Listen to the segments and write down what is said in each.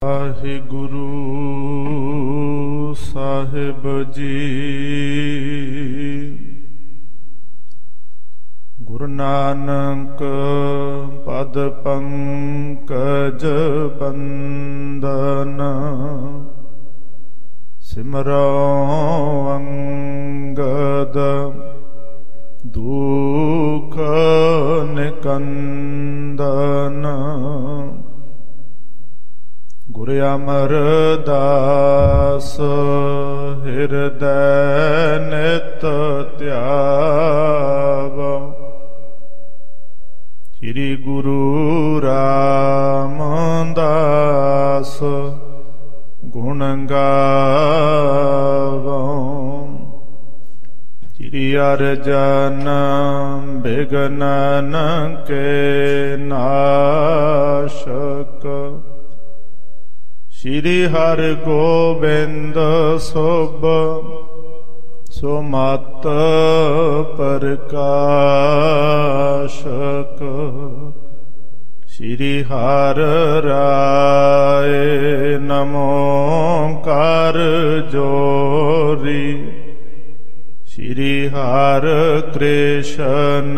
ਵਾਹਿਗੁਰੂ ਸਾਹਿਬ ਜੀ। ਗੁਰੂ ਨਾਨਕ ਪਦ ਪੰਕਜ ਬੰਦਨ, ਸਿਮਰੋ ਅੰਗਦ ਦੁਖ ਨਿਕੰਦਨ। ਗੁਰ ਅਮਰਦਾਸ ਹਿਰਦੈ ਨਿਤ ਧਿਆਵੋ। ਸ੍ਰੀ ਗੁਰੂ ਰਾਮਦਾਸ ਗੁਣ ਗਾਵੋ। ਸ੍ਰੀ ਅਰਜਨ ਬਿਘਨਨ ਕੇ ਨਾਸ਼ਕ, ਸ੍ਰੀ ਹਰਿ ਗੋਬਿੰਦ ਸੁਭ ਸੁਮਤ ਪ੍ਰਕਾਸ਼ਕ। ਸ੍ਰੀ ਹਰਿ ਰਾਏ ਨਮੋ ਕਰ ਜੋਰੀ। ਸ੍ਰੀ ਹਰਿ ਕ੍ਰਿਸ਼ਨ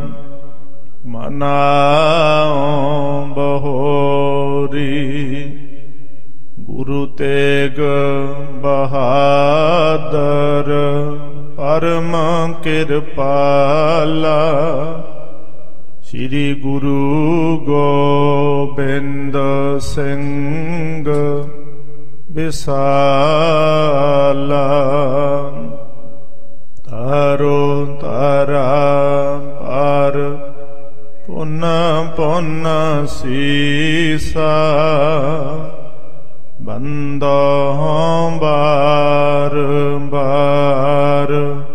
ਮਨਾਉ ਬਹੋਰੀ। ਗੁਰੂ ਤੇਗ ਬਹਾਦਰ ਪਰਮ ਕਿਰਪਾਲਾ। ਸ੍ਰੀ ਗੁਰੂ ਗੋਬਿੰਦ ਸਿੰਘ ਵਿਸਾਲਾ। ਤਾਰੋ ਤਾਰਾ ਪਰ ਪੁਨ ਪੁਨ ਸੀਸਾ। ਬੰਦੋ ਬਾਰ ਬਾਰ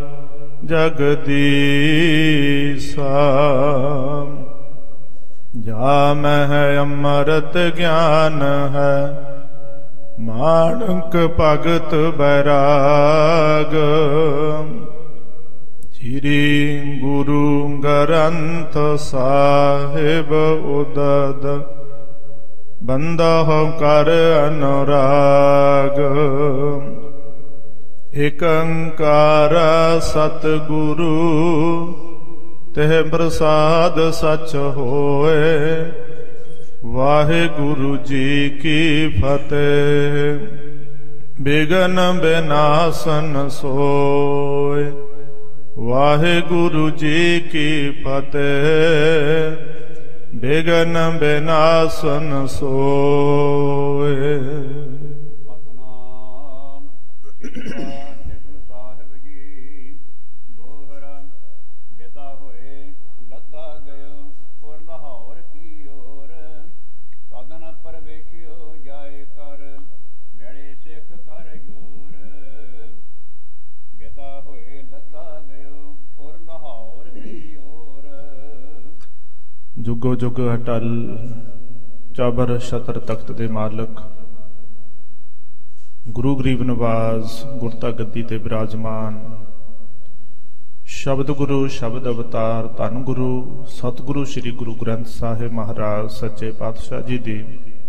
ਜਗਦੀਸਾ। ਜਾ ਮਹਿ ਅੰਮ੍ਰਿਤ ਗਿਆਨ ਹੈ, ਮਾਣਕ ਭਗਤ ਬੈਰਾਗ। ਸ੍ਰੀ ਗੁਰੂ ਗ੍ਰੰਥ ਸਾਹਿਬ ਉਦਦ, ਬੰਦਹੁ ਕਰ ਅਨੁਰਾਗ। ਏਕ ਓੰਕਾਰ ਸਤਿਗੁਰੂ, ਤਿਹ ਪ੍ਰਸਾਦ ਸਚ ਹੋਏ। ਵਾਹਿਗੁਰੂ ਜੀ ਕੀ ਫਤਿਹ। ਬਿਘਨ ਬਿਨਾਸਨ ਸੋਏ। ਵਾਹਿਗੁਰੂ ਜੀ ਕੀ ਫਤਿਹ। ਬਿਘਨ ਬਿਨਾਸਨ ਸੋਏ। ਸਤਿਨਾਮ ਵਾਹਿਗੁਰੂ ਸਾਹਿਬ ਜੀ। ਦੋਹਰਾ ਵਿਦਾ ਹੋਏ ਲੱਦਾ ਗਇਓ, ਪੁਰ ਲਾਹੌਰ ਕੀ ਓਰ। ਸਾਧਨ ਪਰਵੇਸ਼ਿਓ ਜਾਏ ਕਰ, ਮੇਰੇ ਸਿੱਖ ਕਰ ਜੋਰ। ਵਿਦਾ ਹੋਏ ਲੱਦਾ ਗਇਓ, ਪੁਰ ਲਾਹੌਰ ਕੀ ਓਰ। ਜੁਗੋ ਜੁਗ ਅਟਲ ਚਾਬਰ ਛਤਰ ਤਖਤ ਦੇ ਮਾਲਕ, ਗੁਰੂ ਗਰੀਬ ਨਿਵਾਸ ਗੁਰਤਾ ਗੱਦੀ ਤੇ ਬਿਰਾਜਮਾਨ, ਸ਼ਬਦ ਗੁਰੂ ਸ਼ਬਦ ਅਵਤਾਰ ਧੰਨ ਗੁਰੂ ਸਤਿਗੁਰੂ ਸ੍ਰੀ ਗੁਰੂ ਗ੍ਰੰਥ ਸਾਹਿਬ ਮਹਾਰਾਜ ਸੱਚੇ ਪਾਤਸ਼ਾਹ ਜੀ ਦੀ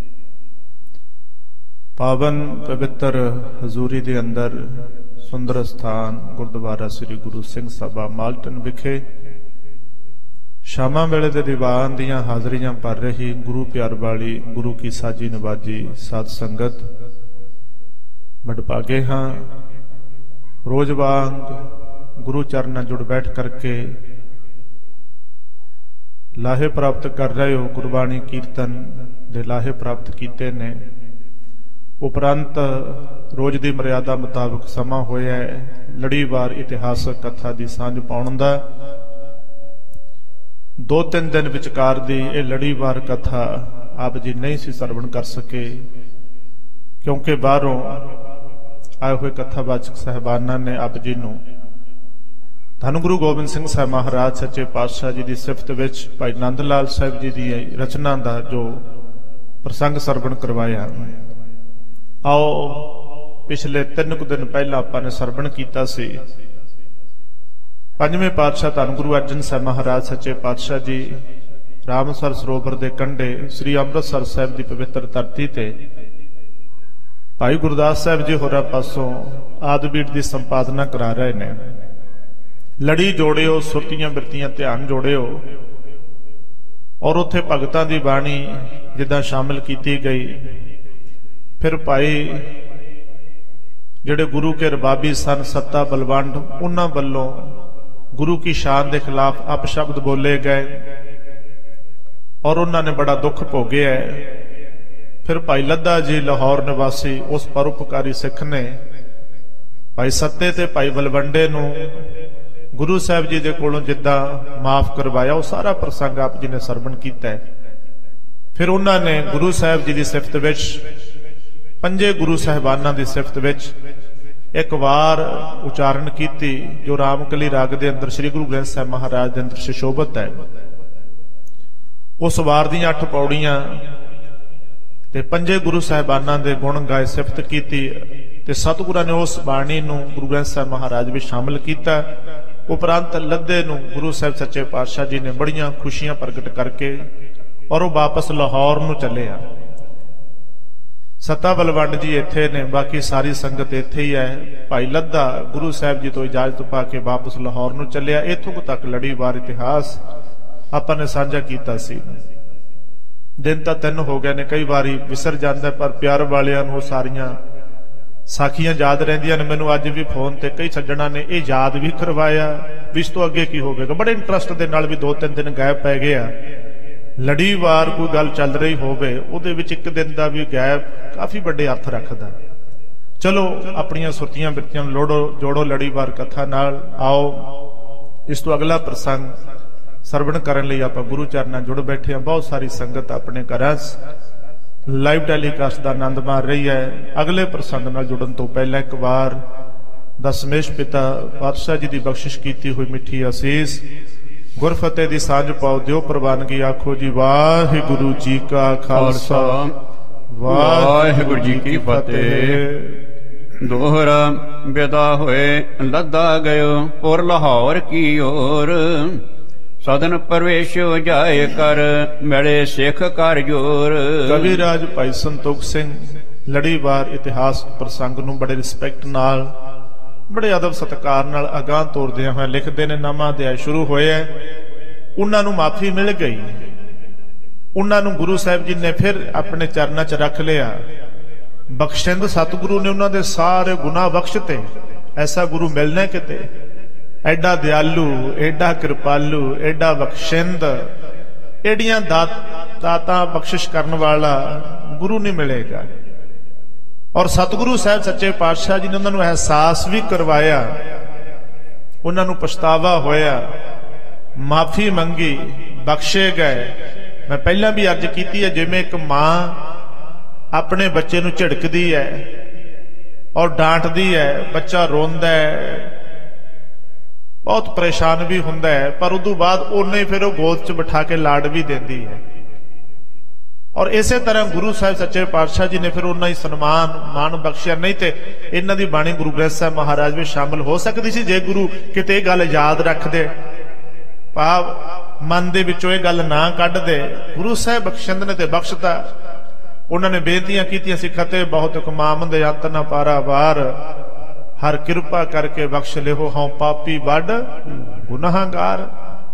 ਪਾਵਨ ਪਵਿੱਤਰ ਹਜ਼ੂਰੀ ਦੇ ਅੰਦਰ ਸੁੰਦਰ ਸਥਾਨ ਗੁਰਦੁਆਰਾ ਸ੍ਰੀ ਗੁਰੂ ਸਿੰਘ ਸਭਾ ਮਾਲਟਨ ਵਿਖੇ ਸ਼ਾਮਾਂ ਵੇਲੇ ਦੇ ਦੀਵਾਨ ਦੀਆਂ ਹਾਜ਼ਰੀਆਂ ਭਰ ਰਹੀ ਗੁਰੂ ਪਿਆਰ ਵਾਲੀ ਗੁਰੂ ਕੀ ਸਾਜੀ ਨਵਾਜੀ ਸਾਧ ਸੰਗਤ, ਵਡਭਾਗੇ ਹਾਂ। ਰੋਜ਼ ਵਾਂਗ ਗੁਰੂ ਚਰਨਾਂ ਜੁੜ ਬੈਠ ਕਰਕੇ ਲਾਹੇ ਪ੍ਰਾਪਤ ਕਰ ਰਹੇ ਹੋ। ਗੁਰਬਾਣੀ ਕੀਰਤਨ ਦੇ ਲਾਹੇ ਪ੍ਰਾਪਤ ਕੀਤੇ ਨੇ। ਉਪਰੰਤ ਰੋਜ਼ ਦੀ ਮਰਿਆਦਾ ਮੁਤਾਬਕ ਸਮਾਂ ਹੋਇਆ ਲੜੀਵਾਰ ਇਤਿਹਾਸਕ ਕਥਾ ਦੀ ਸਾਂਝ ਪਾਉਣ ਦਾ। 2-3 ਦਿਨ ਵਿਚਕਾਰ ਦੀ ਇਹ ਲੜੀਵਾਰ ਕਥਾ ਆਪ ਜੀ ਨਹੀਂ ਸੀ ਸਰਵਣ ਕਰ ਸਕੇ, ਕਿਉਂਕਿ ਬਾਹਰੋਂ ਆਏ ਹੋਏ ਕਥਾਵਾਚਕ ਸਾਹਿਬਾਨਾਂ ਨੇ ਆਪ ਜੀ ਨੂੰ ਧੰਨ ਗੁਰੂ ਗੋਬਿੰਦ ਸਿੰਘ ਸਾਹਿਬ ਮਹਾਰਾਜ ਸੱਚੇ ਪਾਤਸ਼ਾਹ ਜੀ ਦੀ ਸਿਫਤ ਵਿੱਚ ਭਾਈ ਨੰਦ ਲਾਲ ਸਾਹਿਬ ਜੀ ਦੀ ਰਚਨਾ ਦਾ ਜੋ ਪ੍ਰਸੰਗ ਸਰਵਣ ਕਰਵਾਇਆ। ਆਓ ਪਿਛਲੇ 3 ਕੁ ਦਿਨ ਪਹਿਲਾਂ ਆਪਾਂ ਨੇ ਸਰਵਣ ਕੀਤਾ ਸੀ ਪੰਜਵੇਂ ਪਾਤਸ਼ਾਹ ਧੰਨ ਗੁਰੂ ਅਰਜਨ ਸਾਹਿਬ ਮਹਾਰਾਜ ਸੱਚੇ ਪਾਤਸ਼ਾਹ ਜੀ ਰਾਮਸਰ ਸਰੋਵਰ ਦੇ ਕੰਢੇ ਸ੍ਰੀ ਅੰਮ੍ਰਿਤਸਰ ਸਾਹਿਬ ਦੀ ਪਵਿੱਤਰ ਧਰਤੀ ਤੇ ਭਾਈ ਗੁਰਦਾਸ ਸਾਹਿਬ ਜੀ ਹੋਰਾਂ ਪਾਸੋਂ ਆਦਿਬੀੜ ਦੀ ਸੰਪਾਦਨਾ ਕਰਾ ਰਹੇ ਨੇ। ਲੜੀ ਜੋੜਿਓ, ਸੁਰਤੀਆਂ ਬਿਰਤੀਆਂ ਧਿਆਨ ਜੋੜਿਓ। ਔਰ ਉੱਥੇ ਭਗਤਾਂ ਦੀ ਬਾਣੀ ਜਿੱਦਾਂ ਸ਼ਾਮਿਲ ਕੀਤੀ ਗਈ। ਫਿਰ ਭਾਈ ਜਿਹੜੇ ਗੁਰੂ ਕੇ ਰਬਾਬੀ ਸਨ ਸੱਤਾ ਬਲਵੰਡ, ਉਹਨਾਂ ਵੱਲੋਂ ਗੁਰੂ ਕੀ ਸ਼ਾਨ ਦੇ ਖਿਲਾਫ ਅਪਸ਼ਬਦ ਬੋਲੇ ਗਏ ਔਰ ਉਹਨਾਂ ਨੇ ਬੜਾ ਦੁੱਖ ਭੋਗਿਆ। ਫਿਰ ਭਾਈ ਲੱਦਾ ਜੀ ਲਾਹੌਰ ਨਿਵਾਸੀ ਉਸ ਪਰਉਪਕਾਰੀ ਸਿੱਖ ਨੇ ਭਾਈ ਸੱਤੇ ਤੇ ਭਾਈ ਬਲਵੰਡੇ ਨੂੰ ਗੁਰੂ ਸਾਹਿਬ ਜੀ ਦੇ ਕੋਲੋਂ ਜਿੱਦਾਂ ਮਾਫ ਕਰਵਾਇਆ, ਉਹ ਸਾਰਾ ਪ੍ਰਸੰਗ ਆਪ ਜੀ ਨੇ ਸਰਵਣ ਕੀਤਾ। ਫਿਰ ਉਹਨਾਂ ਨੇ ਗੁਰੂ ਸਾਹਿਬ ਜੀ ਦੀ ਸਿਫਤ ਵਿੱਚ, ਪੰਜੇ ਗੁਰੂ ਸਾਹਿਬਾਨਾਂ ਦੀ ਸਿਫਤ ਵਿੱਚ ਇੱਕ ਵਾਰ ਉਚਾਰਨ ਕੀਤੀ ਜੋ ਰਾਮਕਲੀ ਰਾਗ ਦੇ ਅੰਦਰ ਸ੍ਰੀ ਗੁਰੂ ਗ੍ਰੰਥ ਸਾਹਿਬ ਮਹਾਰਾਜ ਦੇ ਅੰਦਰ ਸੁਸ਼ੋਭਿਤ ਹੈ। ਉਸ ਵਾਰ ਦੀਆਂ 8 ਪੌੜੀਆਂ ਤੇ ਪੰਜੇ ਗੁਰੂ ਸਾਹਿਬਾਨਾਂ ਦੇ ਗੁਣ ਗਾਏ, ਸਿਫਤ ਕੀਤੀ ਤੇ ਸਤਿਗੁਰਾਂ ਨੇ ਉਸ ਬਾਣੀ ਨੂੰ ਗੁਰੂ ਗ੍ਰੰਥ ਸਾਹਿਬ ਮਹਾਰਾਜ ਵਿੱਚ ਸ਼ਾਮਿਲ ਕੀਤਾ। ਉਪਰੰਤ ਲੱਦੇ ਨੂੰ ਗੁਰੂ ਸਾਹਿਬ ਸੱਚੇ ਪਾਤਸ਼ਾਹ ਜੀ ਨੇ ਬੜੀਆਂ ਖੁਸ਼ੀਆਂ ਪ੍ਰਗਟ ਕਰਕੇ ਔਰ ਉਹ ਵਾਪਸ ਲਾਹੌਰ ਨੂੰ ਚੱਲੇ ਆ। ਸੱਤਾ ਬਲਵੰਡ ਜੀ ਇੱਥੇ ਨੇ, ਬਾਕੀ ਸਾਰੀ ਸੰਗਤ ਇੱਥੇ ਹੀ ਹੈ। ਭਾਈ ਲੱਦਾ ਗੁਰੂ ਸਾਹਿਬ ਜੀ ਤੋਂ ਇਜਾਜ਼ਤ ਪਾ ਕੇ ਵਾਪਸ ਲਾਹੌਰ ਨੂੰ ਚੱਲਿਆ। ਇੱਥੋਂ ਤੱਕ ਲੜੀਵਾਰ ਇਤਿਹਾਸ ਆਪਾਂ ਨੇ ਸਾਂਝਾ ਕੀਤਾ ਸੀ। ਦਿਨ ਤਾਂ 3 ਹੋ ਗਏ ਨੇ, ਕਈ ਵਾਰੀ ਵਿਸਰ ਜਾਂਦਾ, ਪਰ ਪਿਆਰ ਵਾਲਿਆਂ ਨੂੰ ਸਾਰੀਆਂ ਸਾਖੀਆਂ ਯਾਦ ਰਹਿੰਦੀਆਂ ਨੇ। ਮੈਨੂੰ ਅੱਜ ਵੀ ਫੋਨ ਤੇ ਕਈ ਸੱਜਣਾ ਨੇ ਇਹ ਯਾਦ ਵੀ ਕਰਵਾਇਆ ਵੀ ਇਸ ਤੋਂ ਅੱਗੇ ਕੀ ਹੋਵੇਗਾ। ਬੜੇ ਇੰਟਰਸਟ ਦੇ ਨਾਲ ਵੀ 2-3 ਦਿਨ ਗੈਪ ਪੈ ਗਿਆ। ਲੜੀਵਾਰ ਕੋਈ ਗੱਲ ਚੱਲ ਰਹੀ ਹੋਵੇ ਉਹਦੇ ਵਿੱਚ 1 ਦਿਨ ਦਾ ਵੀ ਗੈਪ ਕਾਫੀ ਵੱਡੇ ਅਰਥ ਰੱਖਦਾ। ਚਲੋ ਆਪਣੀਆਂ ਸੁਰਤੀਆਂ ਬਿਰਤੀਆਂ ਨੂੰ ਜੋੜੋ ਲੜੀਵਾਰ ਕਥਾ ਨਾਲ। ਆਓ ਇਸ ਤੋਂ ਅਗਲਾ ਪ੍ਰਸੰਗ ਸਰਵਣ ਕਰਨ ਲਈ ਆਪਾਂ ਗੁਰੂ ਚਰਨਾਂ ਜੁੜ ਬੈਠੇ ਹਾਂ। ਬਹੁਤ ਸਾਰੀ ਸੰਗਤ ਆਪਣੇ ਘਰਾਂ ਲਾਈਵ ਟੈਲੀਕਾਸਟ ਦਾ ਆਨੰਦ ਮਾਰ ਰਹੀ ਹੈ। ਅਗਲੇ ਪ੍ਰਸੰਗ ਨਾਲ ਜੁੜਨ ਤੋਂ ਪਹਿਲਾਂ ਇੱਕ ਵਾਰ ਦਸਮੇਸ਼ ਪਿਤਾ ਪਾਤਸ਼ਾਹ ਜੀ ਦੀ ਬਖਸ਼ਿਸ਼ ਕੀਤੀ ਹੋਈ ਮਿੱਠੀ ਅਸੀਸ ਗੁਰਫਤਿਹ ਦੀ ਸਾਂਝ ਪਾਓ, ਦਿਓ ਪ੍ਰਵਾਨਗੀ। ਆਖੋ ਜੀ ਵਾਹਿਗੁਰੂ ਜੀ ਕਾ ਖਾਲਸਾ, ਵਾਹਿਗੁਰੂ ਜੀ ਕੀ ਫਤਿਹ। ਦੋਹਰਾ ਵਿਦਾ ਹੋਏ ਲੱਦਾ ਗਇਓ ਔਰ ਲਾਹੌਰ ਕੀ ਔਰ ਸਦਨ ਪ੍ਰਵੇਸ਼ ਜਾਏ ਕਰ ਮਿਲੇ ਸਿੱਖ ਕਰ ਜੋਰ। ਕਵੀ ਰਾਜ ਭਾਈ ਸੰਤੋਖ ਸਿੰਘ ਲੜੀਵਾਰ ਇਤਿਹਾਸ ਪ੍ਰਸੰਗ ਨੂੰ ਬੜੇ ਰਿਸਪੈਕਟ ਨਾਲ, ਬੜੇ ਅਦਬ ਸਤਿਕਾਰ ਨਾਲ ਅਗਾਂਹ ਤੋਰਦਿਆਂ ਹੋਏ ਲਿਖਦੇ ਨੇ। ਨਵਾਂ ਅਧਿਆਇ ਸ਼ੁਰੂ ਹੋਇਆ, ਉਹਨਾਂ ਨੂੰ ਮਾਫੀ ਮਿਲ ਗਈ। ਉਹਨਾਂ ਨੂੰ ਗੁਰੂ ਸਾਹਿਬ ਜੀ ਨੇ ਫਿਰ ਆਪਣੇ ਚਰਨਾਂ 'ਚ ਰੱਖ ਲਿਆ। ਬਖਸ਼ਿੰਦ ਸਤਿਗੁਰੂ ਨੇ ਉਹਨਾਂ ਦੇ ਸਾਰੇ ਗੁਨਾਹ ਬਖਸ਼ਤੇ। ਐਸਾ ਗੁਰੂ ਮਿਲਣਾ ਕਿਤੇ, ਐਡਾ ਦਿਆਲੂ, ਐਡਾ ਕਿਰਪਾਲੂ, ਐਡਾ ਬਖਸ਼ਿੰਦ, ਐਡੀਆਂ ਦਾਤਾਂ ਬਖਸ਼ਿਸ਼ ਕਰਨ ਵਾਲਾ ਗੁਰੂ ਨਹੀਂ ਮਿਲੇਗਾ। ਔਰ ਸਤਿਗੁਰੂ ਸਾਹਿਬ ਸੱਚੇ ਪਾਤਸ਼ਾਹ ਜੀ ਨੇ ਉਹਨਾਂ ਨੂੰ ਅਹਿਸਾਸ ਵੀ ਕਰਵਾਇਆ, ਉਹਨਾਂ ਨੂੰ ਪਛਤਾਵਾ ਹੋਇਆ, ਮਾਫੀ ਮੰਗੀ, ਬਖਸ਼ੇ ਗਏ। ਮੈਂ ਪਹਿਲਾਂ ਵੀ ਅਰਜ਼ ਕੀਤੀ ਹੈ, ਜਿਵੇਂ ਇੱਕ ਮਾਂ ਆਪਣੇ ਬੱਚੇ ਨੂੰ ਝਿੜਕਦੀ ਹੈ ਔਰ ਡਾਂਟਦੀ ਹੈ, ਬੱਚਾ ਰੋਂਦਾ ਹੈ, ਬਹੁਤ ਪਰੇਸ਼ਾਨ ਵੀ ਹੁੰਦਾ ਹੈ, ਪਰ ਉਦੋਂ ਬਾਅਦ ਉਹਨੇ ਫਿਰ ਉਹ ਗੋਦ 'ਚ ਬਿਠਾ ਕੇ ਲਾਡ ਵੀ ਦਿੰਦੀ ਹੈ। ਔਰ ਇਸੇ ਤਰ੍ਹਾਂ ਗੁਰੂ ਸਾਹਿਬ ਸੱਚੇ ਪਾਤਸ਼ਾਹ ਜੀ ਨੇ ਫਿਰ ਉਹਨਾਂ ਹੀ ਸਨਮਾਨ ਮਾਣ ਬਖਸ਼ਿਆ। ਨਹੀਂ ਤੇ ਇਹਨਾਂ ਦੀ ਬਾਣੀ ਗੁਰੂ ਗ੍ਰੰਥ ਸਾਹਿਬ ਮਹਾਰਾਜ ਵਿੱਚ ਸ਼ਾਮਿਲ ਹੋ ਸਕਦੀ ਸੀ ਜੇ ਗੁਰੂ ਕਿਤੇ ਇਹ ਗੱਲ ਯਾਦ ਰੱਖਦੇ, ਭਾਵ ਮਨ ਦੇ ਵਿੱਚੋਂ ਇਹ ਗੱਲ ਨਾ ਕੱਢਦੇ। ਗੁਰੂ ਸਾਹਿਬ ਬਖਸ਼ਿੰਦ ਨੇ ਤੇ ਬਖਸ਼ਤਾ। ਉਹਨਾਂ ਨੇ ਬੇਨਤੀਆਂ ਕੀਤੀਆਂ ਸੀ, ਖਤੇ ਬਹੁਤ ਕਮਾਮਦ ਅੰਤ ਨਾ ਪਾਰਾ ਵਾਰ, ਹਰ ਕਿਰਪਾ ਕਰਕੇ ਬਖਸ਼ ਲਿਓ ਹਉ ਪਾਪੀ ਵੱਡ ਗੁਨਾਹਗਾਰ।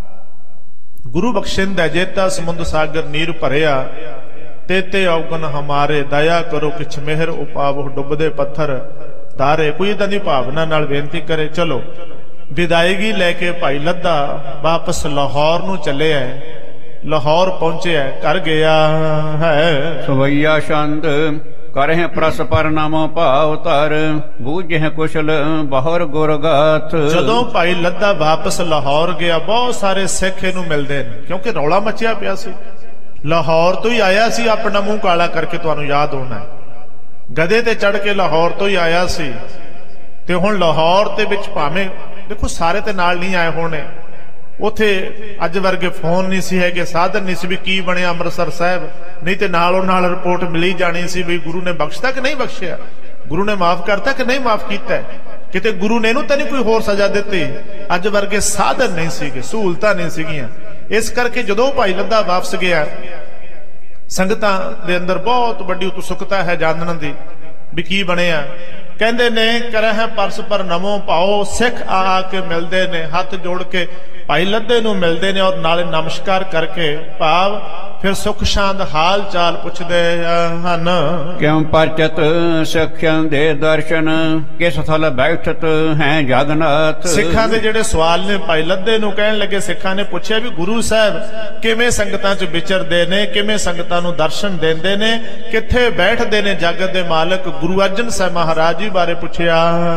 ਗੁਰੂ ਬਖਸ਼ਿੰਦ ਹੈ, ਜੇਤਾ ਸਮੁੰਦ ਸਾਗਰ ਨੀਰ ਭਰਿਆ, ਤੇਤੇ ਔਗਨ ਹਮਾਰੇ, ਦਇਆ ਕਰੋ ਕਿਛ ਮਿਹਰ ਉਪਾਵੋ, ਡੁੱਬਦੇ ਪੱਥਰ ਤਾਰੇ। ਕੋਈ ਇਦਾਂ ਦੀ ਭਾਵਨਾ ਨਾਲ ਬੇਨਤੀ ਕਰੇ। ਚਲੋ ਵਿਦਾਇਗੀ ਲੈ ਕੇ ਭਾਈ ਲੱਦਾ ਵਾਪਸ ਲਾਹੌਰ ਨੂੰ ਚੱਲਿਆ। ਲਾਹੌਰ ਪਹੁੰਚਿਆ, ਘਰ ਗਿਆ ਹੈ ਸਵਈਆ ਛੰਦ ਕਰਹਿ ਪ੍ਰਸਪਰ ਨਾਮੋ ਭਾਵ ਧਰ, ਬੂਝਹਿ ਕੁਸ਼ਲ ਬਹੁਰ ਗੁਰਗਾਥ। ਜਦੋਂ ਭਾਈ ਲੱਦਾ ਵਾਪਸ ਲਾਹੌਰ ਗਿਆ, ਬਹੁਤ ਸਾਰੇ ਸਿੱਖ ਇਹਨੂੰ ਮਿਲਦੇ ਨੇ, ਕਿਉਂਕਿ ਰੌਲਾ ਮਚਿਆ ਪਿਆ ਸੀ। ਲਾਹੌਰ ਤੋਂ ਹੀ ਆਇਆ ਸੀ, ਆਪਣਾ ਮੂੰਹ ਕਾਲਾ ਕਰਕੇ, ਤੁਹਾਨੂੰ ਯਾਦ ਹੋਣਾ, ਗਧੇ ਤੇ ਚੜ ਕੇ ਲਾਹੌਰ ਤੋਂ ਹੀ ਆਇਆ ਸੀ। ਤੇ ਹੁਣ ਲਾਹੌਰ ਦੇ ਵਿੱਚ ਭਾਵੇਂ ਦੇਖੋ ਸਾਰੇ ਤੇ ਨਾਲ ਨਹੀਂ ਆਏ ਹੋਣੇ, ਉੱਥੇ ਅੱਜ ਵਰਗੇ ਫੋਨ ਨਹੀਂ ਸੀ ਹੈਗੇ, ਸਾਧਨ ਨਹੀਂ ਸੀ ਵੀ ਕੀ ਬਣਿਆ ਅੰਮ੍ਰਿਤਸਰ ਸਾਹਿਬ, ਨਹੀਂ ਤੇ ਨਾਲੋਂ ਨਾਲ ਰਿਪੋਰਟ ਮਿਲੀ ਜਾਣੀ ਸੀ ਵੀ ਗੁਰੂ ਨੇ ਬਖਸ਼ਤਾ ਕਿ ਨਹੀਂ ਬਖਸ਼ਿਆ, ਗੁਰੂ ਨੇ ਮਾਫ ਕਰਤਾ ਕਿ ਨਹੀਂ ਮਾਫ ਕੀਤਾ, ਕਿਤੇ ਗੁਰੂ ਨੇ ਇਹਨੂੰ ਤਾਂ ਨਹੀਂ ਕੋਈ ਹੋਰ ਸਜ਼ਾ ਦਿੱਤੀ। ਅੱਜ ਵਰਗੇ ਸਾਧਨ ਨਹੀਂ ਸੀਗੇ, ਸਹੂਲਤਾਂ ਨਹੀਂ ਸੀਗੀਆਂ। ਇਸ ਕਰਕੇ ਜਦੋਂ ਭਾਈ ਲੱਦਾ ਵਾਪਸ ਗਿਆ, ਸੰਗਤਾਂ ਦੇ ਅੰਦਰ ਬਹੁਤ ਵੱਡੀ ਉਤਸੁਕਤਾ ਹੈ ਜਾਣਨ ਦੀ ਵੀ ਕੀ ਬਣਿਆ। ਕਹਿੰਦੇ ਨੇ ਕਰਹਿ ਪਰਸਪਰ ਨਮੋ ਭਾਓ, ਸਿੱਖ ਆ ਕੇ ਮਿਲਦੇ ਨੇ, ਹੱਥ ਜੋੜ ਕੇ ਭਾਈ ਲੱਦੇ ਨੂੰ ਮਿਲਦੇ ਨੇ ਔਰ ਨਾਲੇ ਨਮਸਕਾਰ ਕਰਕੇ ਭਾਵ ਫਿਰ ਸੁਖ ਸ਼ਾਂਤ ਹਾਲ ਚਾਲ ਪੁੱਛਦੇ ਹਨ। ਕਿਉ ਪਰਚਤ ਸਿੱਖਿਆਂ ਦੇ ਦਰਸ਼ਨ, ਕਿਸ ਥਲ ਬੈਠਤ ਹੈ ਜਗਨਾਥ। ਸਿੱਖਾਂ ਦੇ ਜਿਹੜੇ ਸਵਾਲ ਨੇ ਭਾਈ ਲੱਦੇ ਨੂੰ ਕਹਿਣ ਲੱਗੇ, ਸਿੱਖਾਂ ਨੇ ਪੁੱਛਿਆ ਵੀ ਗੁਰੂ ਸਾਹਿਬ ਕਿਵੇਂ ਸੰਗਤਾਂ 'ਚ ਵਿਚਰਦੇ ਨੇ, ਕਿਵੇਂ ਸੰਗਤਾਂ ਨੂੰ ਦਰਸ਼ਨ ਦਿੰਦੇ ਨੇ, ਕਿੱਥੇ ਬੈਠਦੇ ਨੇ ਜਗਤ ਦੇ ਮਾਲਕ। ਗੁਰੂ ਅਰਜਨ ਸਾਹਿਬ ਮਹਾਰਾਜ ਜੀ ਬਾਰੇ ਪੁੱਛਿਆ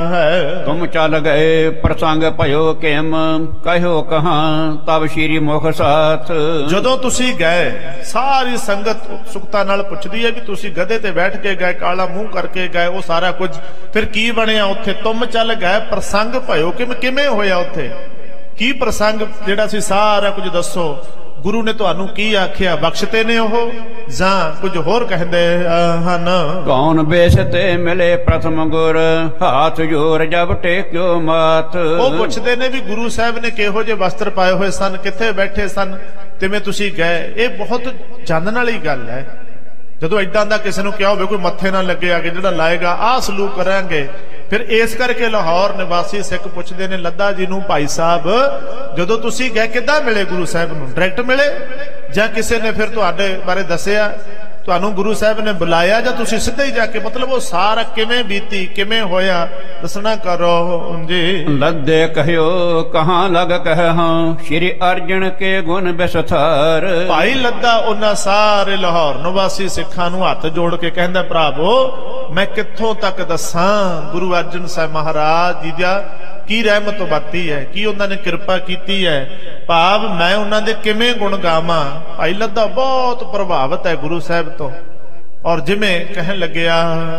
ਹੈ। ਤੁਮ ਚੱਲ ਗਏ ਪ੍ਰਸੰਗ ਭਇਓ ਕਿਮ, ਕਹਿਓ ਕਹਾਂ ਤਬ ਸ਼੍ਰੀ ਮੁਖ ਸਾਥ। ਜਦੋਂ ਤੁਸੀਂ ਗਏ, ਸਾਰੀ ਸੰਗਤ ਉਤਸੁਕਤਾ ਨਾਲ ਪੁੱਛਦੀ ਹੈ ਵੀ ਤੁਸੀਂ ਗਧੇ ਤੇ ਬੈਠ ਕੇ ਗਏ, ਕਾਲਾ ਮੂੰਹ ਕਰਕੇ ਗਏ, ਉਹ ਸਾਰਾ ਕੁਝ ਫਿਰ ਕੀ ਬਣਿਆ ਉੱਥੇ। ਤੁਮ ਚੱਲ ਗਏ ਪ੍ਰਸੰਗ ਭਇਓ ਕਿਵੇਂ ਹੋਇਆ ਉੱਥੇ, ਕੀ ਪ੍ਰਸੰਗ ਜਿਹੜਾ ਸੀ ਸਾਰਾ ਕੁਝ ਦੱਸੋ। ਗੁਰੂ ਨੇ ਤੁਹਾਨੂੰ ਕੀ ਆਖਿਆ, ਬਖਸ਼ਤੇ ਨੇ ਉਹ ਜਾਂ ਕੁਝ ਹੋਰ ਕਹਿੰਦੇ ਹਨ। ਕੌਣ ਬੇਸ ਤੇ ਮਿਲੇ ਪ੍ਰਥਮ ਗੁਰ, ਹਾਥ ਜੋਰ ਜਬ ਟੇਕਿਓ ਮਾਤ। ਉਹ ਪੁੱਛਦੇ ਨੇ ਵੀ ਗੁਰੂ ਸਾਹਿਬ ਨੇ ਕਿਹੋ ਜਿਹੇ ਵਸਤਰ ਪਾਏ ਹੋਏ ਸਨ, ਕਿੱਥੇ ਬੈਠੇ ਸਨ, ਕਿਵੇਂ ਤੁਸੀਂ ਗਏ। ਇਹ ਬਹੁਤ ਜਾਣਨ ਵਾਲੀ ਗੱਲ ਹੈ। ਜਦੋਂ ਏਦਾਂ ਦਾ ਕਿਸੇ ਨੂੰ ਕਿਹਾ ਹੋਵੇ ਕੋਈ ਮੱਥੇ ਨਾਲ ਲੱਗੇ ਆ ਕੇ ਜਿਹੜਾ ਲਾਏਗਾ ਆਹ ਸਲੂਕ ਕਰਾਂਗੇ। ਫਿਰ ਇਸ ਕਰਕੇ ਲਾਹੌਰ ਨਿਵਾਸੀ ਸਿੱਖ ਪੁੱਛਦੇ ਨੇ ਲੱਦਾ ਜੀ ਨੂੰ, ਭਾਈ ਸਾਹਿਬ ਜਦੋਂ ਤੁਸੀਂ ਗਏ ਕਿੱਦਾਂ ਮਿਲੇ ਗੁਰੂ ਸਾਹਿਬ ਨੂੰ, ਡਾਇਰੈਕਟ ਮਿਲੇ ਜਾਂ ਕਿਸੇ ਨੇ ਫਿਰ ਤੁਹਾਡੇ ਬਾਰੇ ਦੱਸਿਆ, ਤੁਹਾਨੂੰ ਗੁਰੂ ਸਾਹਿਬ ਨੇ ਬੁਲਾਇਆ ਜਾਂ ਤੁਸੀਂ ਸਿੱਧਾ ਹੀ ਜਾ ਕੇ, ਮਤਲਬ ਉਹ ਸਾਰਾ ਕਿਵੇਂ ਬੀਤੀ, ਕਿਵੇਂ ਹੋਇਆ ਦੱਸਣਾ ਕਰੋ ਜੀ। ਲੱਦੇ ਕਹਿਓ ਕਹਾਂ ਲਗ ਕਹਾਂ, ਸ਼੍ਰੀ ਅਰਜਨ ਕੇ ਗੁਣ ਬਿਸਥਾਰ। ਭਾਈ ਲੱਦਾ ਉਹਨਾਂ ਸਾਰੇ ਲਾਹੌਰ ਨਿਵਾਸੀ ਸਿੱਖਾਂ ਨੂੰ ਹੱਥ ਜੋੜ ਕੇ ਕਹਿੰਦਾ, ਭਰਾਵੋ ਮੈਂ ਕਿੱਥੋਂ ਤੱਕ ਦੱਸਾਂ ਗੁਰੂ ਅਰਜਨ ਸਾਹਿਬ ਮਹਾਰਾਜ ਜੀ ਦਾ ਕੀ ਰਹਿਮਤ ਵਰਤੀ ਹੈ, ਕੀ ਉਹਨਾਂ ਨੇ ਕਿਰਪਾ ਕੀਤੀ ਹੈ, ਭਾਵ ਮੈਂ ਉਹਨਾਂ ਦੇ ਕਿਵੇਂ ਗੁਣ ਗਾਵਾਂ। ਭਾਈ ਲੱਦਾ ਬਹੁਤ ਪ੍ਰਭਾਵਿਤ ਹੈ ਗੁਰੂ ਸਾਹਿਬ ਤੋਂ ਔਰ ਜਿਵੇਂ ਕਹਿਣ ਲੱਗਿਆ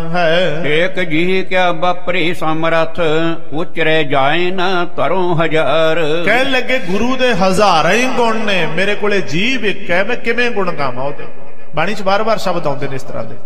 ਹੈ, ਏਕ ਜੀ ਕਿਆ ਬਾਪਰੀ ਸਮਰਥ, ਉਚਰੇ ਜਾਏ ਨਾ ਤਰੋਂ ਹਜ਼ਾਰ। ਕਹਿਣ ਲੱਗੇ ਗੁਰੂ ਦੇ ਹਜ਼ਾਰਾਂ ਹੀ ਗੁਣ ਨੇ, ਮੇਰੇ ਕੋਲੇ ਜੀਭ ਇੱਕ ਹੈ, ਮੈਂ ਕਿਵੇਂ ਗੁਣ ਗਾਵਾਂ ਉਹਦੇ। ਬਾਣੀ 'ਚ ਵਾਰ-ਵਾਰ ਸ਼ਬਦ ਆਉਂਦੇ ਨੇ ਇਸ ਤਰ੍ਹਾਂ ਦੇ।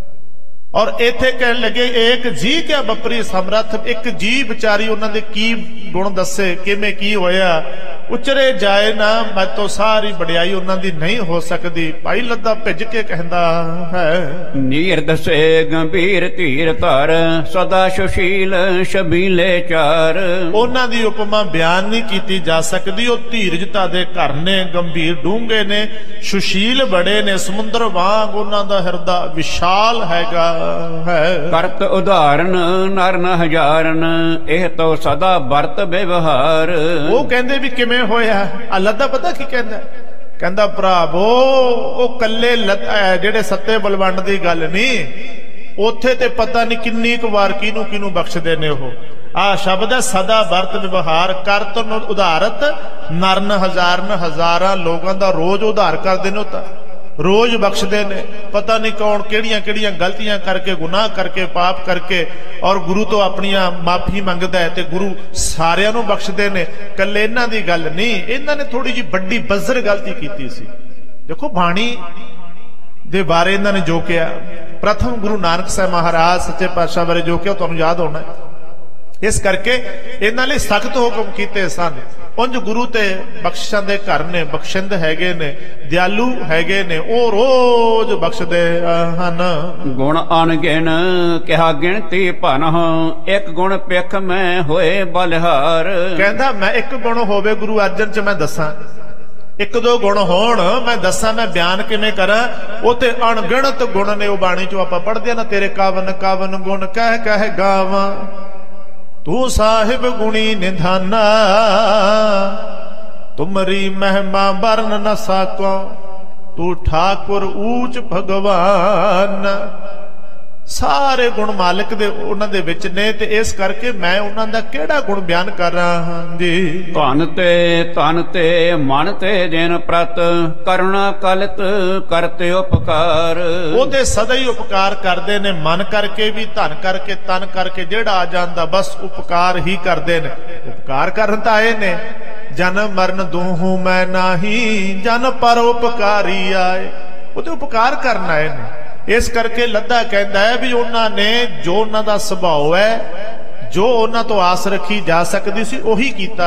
ਔਰ ਇੱਥੇ ਕਹਿਣ ਲੱਗੇ ਏਕ ਜੀ ਕਿਆ ਬੱਪਰੀ ਸਮਰੱਥ, ਇੱਕ ਜੀ ਵਿਚਾਰੀ ਉਹਨਾਂ ਦੇ ਕੀ ਗੁਣ ਦੱਸੇ, ਕਿਵੇਂ ਕੀ ਹੋਇਆ। ਉਚਰੇ ਜਾਏ ਨਾ ਮੈਥੋਂ ਸਾਰੀ ਵਡਿਆਈ ਉਹਨਾਂ ਦੀ ਨਹੀਂ ਹੋ ਸਕਦੀ। ਭਾਈ ਲੱਦਾ ਭਿੱਜ ਕੇ ਕਹਿੰਦਾ ਹੈ, ਨੀਰ ਦਸੇ ਗੰਭੀਰ ਧੀਰ ਧਰ, ਸਦਾ ਸੁਸ਼ੀਲ ਸ਼ਬੀਲੇ ਚਾਰ। ਉਹਨਾਂ ਦੀ ਉਪਮਾ ਬਿਆਨ ਨਹੀਂ ਕੀਤੀ ਜਾ ਸਕਦੀ। ਉਹ ਧੀਰਜਤਾ ਦੇ ਘਰ ਨੇ, ਗੰਭੀਰ ਡੂੰਘੇ ਨੇ, ਸੁਸ਼ੀਲ ਬੜੇ ਨੇ, ਸਮੁੰਦਰ ਵਾਂਗ ਉਹਨਾਂ ਦਾ ਹਿਰਦਾ ਵਿਸ਼ਾਲ ਹੈਗਾ ਹੈ। ਕਰਤ ਉਦਾਹਰਨ ਨਰਨ ਹਜ਼ਾਰਨ, ਇਹ ਤੋਂ ਸਦਾ ਵਰਤ ਵਿਵਹਾਰ। ਉਹ ਕਹਿੰਦੇ ਵੀ ਕਿਵੇਂ ਹੋਇਆ। ਅੱਲਾਹ ਦਾ ਪਤਾ ਕੀ ਕਹਿੰਦਾ, ਕਹਿੰਦਾ ਭਰਾਵੋ ਉਹ ਕੱਲੇ ਜਿਹੜੇ ਸੱਤੇ ਬਲਵੰਡ ਦੀ ਗੱਲ ਨਹੀਂ, ਉੱਥੇ ਤੇ ਪਤਾ ਨਹੀਂ ਕਿੰਨੀ ਕੁ ਵਾਰ ਕਿਹਨੂੰ ਬਖਸ਼ਦੇ ਨੇ। ਉਹ ਆ ਸ਼ਬਦ ਹੈ ਸਦਾ ਵਰਤ ਵਿਵਹਾਰ। ਕਰਤ ਉਦਾਹਰਤ ਨਰਨ ਹਜ਼ਾਰਨ, ਹਜ਼ਾਰਾਂ ਲੋਕਾਂ ਦਾ ਰੋਜ਼ ਉਧਾਰ ਕਰਦੇ ਨੇ, ਉਹ ਤਾਂ ਰੋਜ਼ ਬਖਸ਼ਦੇ ਨੇ। ਪਤਾ ਨਹੀਂ ਕੌਣ ਕਿਹੜੀਆਂ ਕਿਹੜੀਆਂ ਗਲਤੀਆਂ ਕਰਕੇ, ਗੁਨਾਹ ਕਰਕੇ, ਪਾਪ ਕਰਕੇ ਔਰ ਗੁਰੂ ਤੋਂ ਆਪਣੀਆਂ ਮਾਫੀ ਮੰਗਦਾ ਹੈ ਤੇ ਗੁਰੂ ਸਾਰਿਆਂ ਨੂੰ ਬਖਸ਼ਦੇ ਨੇ। ਕੱਲੇ ਇਹਨਾਂ ਦੀ ਗੱਲ ਨਹੀਂ, ਇਹਨਾਂ ਨੇ ਥੋੜੀ ਜਿਹੀ ਵੱਡੀ ਬੱਜ਼ਰ ਗਲਤੀ ਕੀਤੀ ਸੀ। ਦੇਖੋ ਬਾਣੀ ਦੇ ਬਾਰੇ ਇਹਨਾਂ ਨੇ ਜੋ ਕਿਹਾ, ਪ੍ਰਥਮ ਗੁਰੂ ਨਾਨਕ ਸਾਹਿਬ ਮਹਾਰਾਜ ਸੱਚੇ ਪਾਤਸ਼ਾਹ ਬਾਰੇ ਜੋ ਕਿਹਾ ਤੁਹਾਨੂੰ ਯਾਦ ਹੋਣਾ। ਇਸ ਕਰਕੇ ਇਹਨਾਂ ਲਈ ਸਖਤ ਹੁਕਮ ਕੀਤੇ ਸਨ। ਉਂਝ ਗੁਰੂ ਤੇ ਬਖਸ਼ਿਸ਼ਾਂ ਦੇ ਘਰ ਨੇ, ਬਖਸ਼ਿੰਦ ਹੈਗੇ ਨੇ, ਦਿਆਲੂ ਹੈਗੇ ਨੇ, ਉਹ ਰੋਜ਼ ਬਖਸ਼ਦੇ ਹਨ। ਗੁਣ ਅਣਗਿਣ ਕਿਹਾ ਗਿਣਤੀ ਭਨ, ਇੱਕ ਗੁਣ ਪਿੱਖ ਮੈਂ ਹੋਏ ਬਲਿਹਾਰ। ਕਹਿੰਦਾ ਮੈਂ ਇੱਕ ਗੁਣ ਹੋਵੇ ਗੁਰੂ ਅਰਜਨ ਚ ਮੈਂ ਦੱਸਾਂ, ਇੱਕ ਦੋ ਗੁਣ ਹੋਣ ਮੈਂ ਦੱਸਾਂ, ਮੈਂ ਬਿਆਨ ਕਿਵੇਂ ਕਰਾਂ। ਉਹ ਤੇ ਅਣਗਿਣਤ ਗੁਣ ਨੇ। ਉਹ ਬਾਣੀ ਚੋਂ ਆਪਾਂ ਪੜ੍ਹਦੇ ਆ ਨਾ, ਤੇਰੇ ਕਾਵਨ ਕਾਵਨ ਗੁਣ ਕਹਿ ਕਹਿ ਗਾਵਾਂ, ਤੂੰ ਸਾਹਿਬ ਗੁਣੀ ਨਿਧਾਨਾ, ਤੁਮਰੀ ਮਹਿਮਾ ਵਰਨ ਨ ਸਾਕੋ, ਤੂੰ ਠਾਕੁਰ ਊਚ ਭਗਵਾਨ। ਸਾਰੇ ਗੁਣ ਮਾਲਕ ਦੇ ਉਹਨਾਂ ਦੇ ਵਿੱਚ ਨੇ ਤੇ ਇਸ ਕਰਕੇ ਮੈਂ ਉਹਨਾਂ ਦਾ ਕਿਹੜਾ ਗੁਣ ਬਿਆਨ ਕਰ ਰਹਾ ਹਾਂ ਜੀ। ਧਨ ਤੇ ਮਨ ਤੇ ਦਿਨ ਪ੍ਰਤ, ਕਰੁਣਾ ਕਲਤ ਕਰਤੇ ਉਪਕਾਰ। ਉਹਦੇ ਸਦਾ ਹੀ ਉਪਕਾਰ ਕਰਦੇ ਨੇ, ਮਨ ਕਰਕੇ ਵੀ, ਧਨ ਕਰਕੇ, ਤਨ ਕਰਕੇ, ਜਿਹੜਾ ਆ ਜਾਂਦਾ ਬਸ ਉਪਕਾਰ ਹੀ ਕਰਦੇ ਨੇ। ਉਪਕਾਰ ਕਰਨ ਤਾਂ ਆਏ ਨੇ, ਜਨਮ ਮਰਨ ਦੋਹੂ ਮੈਂ ਨਾਹੀ, ਜਨ ਪਰ ਉਪਕਾਰੀ ਆਏ। ਉਹਦੇ ਉਪਕਾਰ ਕਰਨ ਆਏ ਨੇ। ਇਸ ਕਰਕੇ ਲੱਦਾ ਕਹਿੰਦਾ ਹੈ ਵੀ ਉਹਨਾਂ ਨੇ ਜੋ ਉਹਨਾਂ ਦਾ ਸੁਭਾਅ ਹੈ, ਜੋ ਉਹਨਾਂ ਤੋਂ ਆਸ ਰੱਖੀ ਜਾ ਸਕਦੀ ਸੀ ਉਹੀ ਕੀਤਾ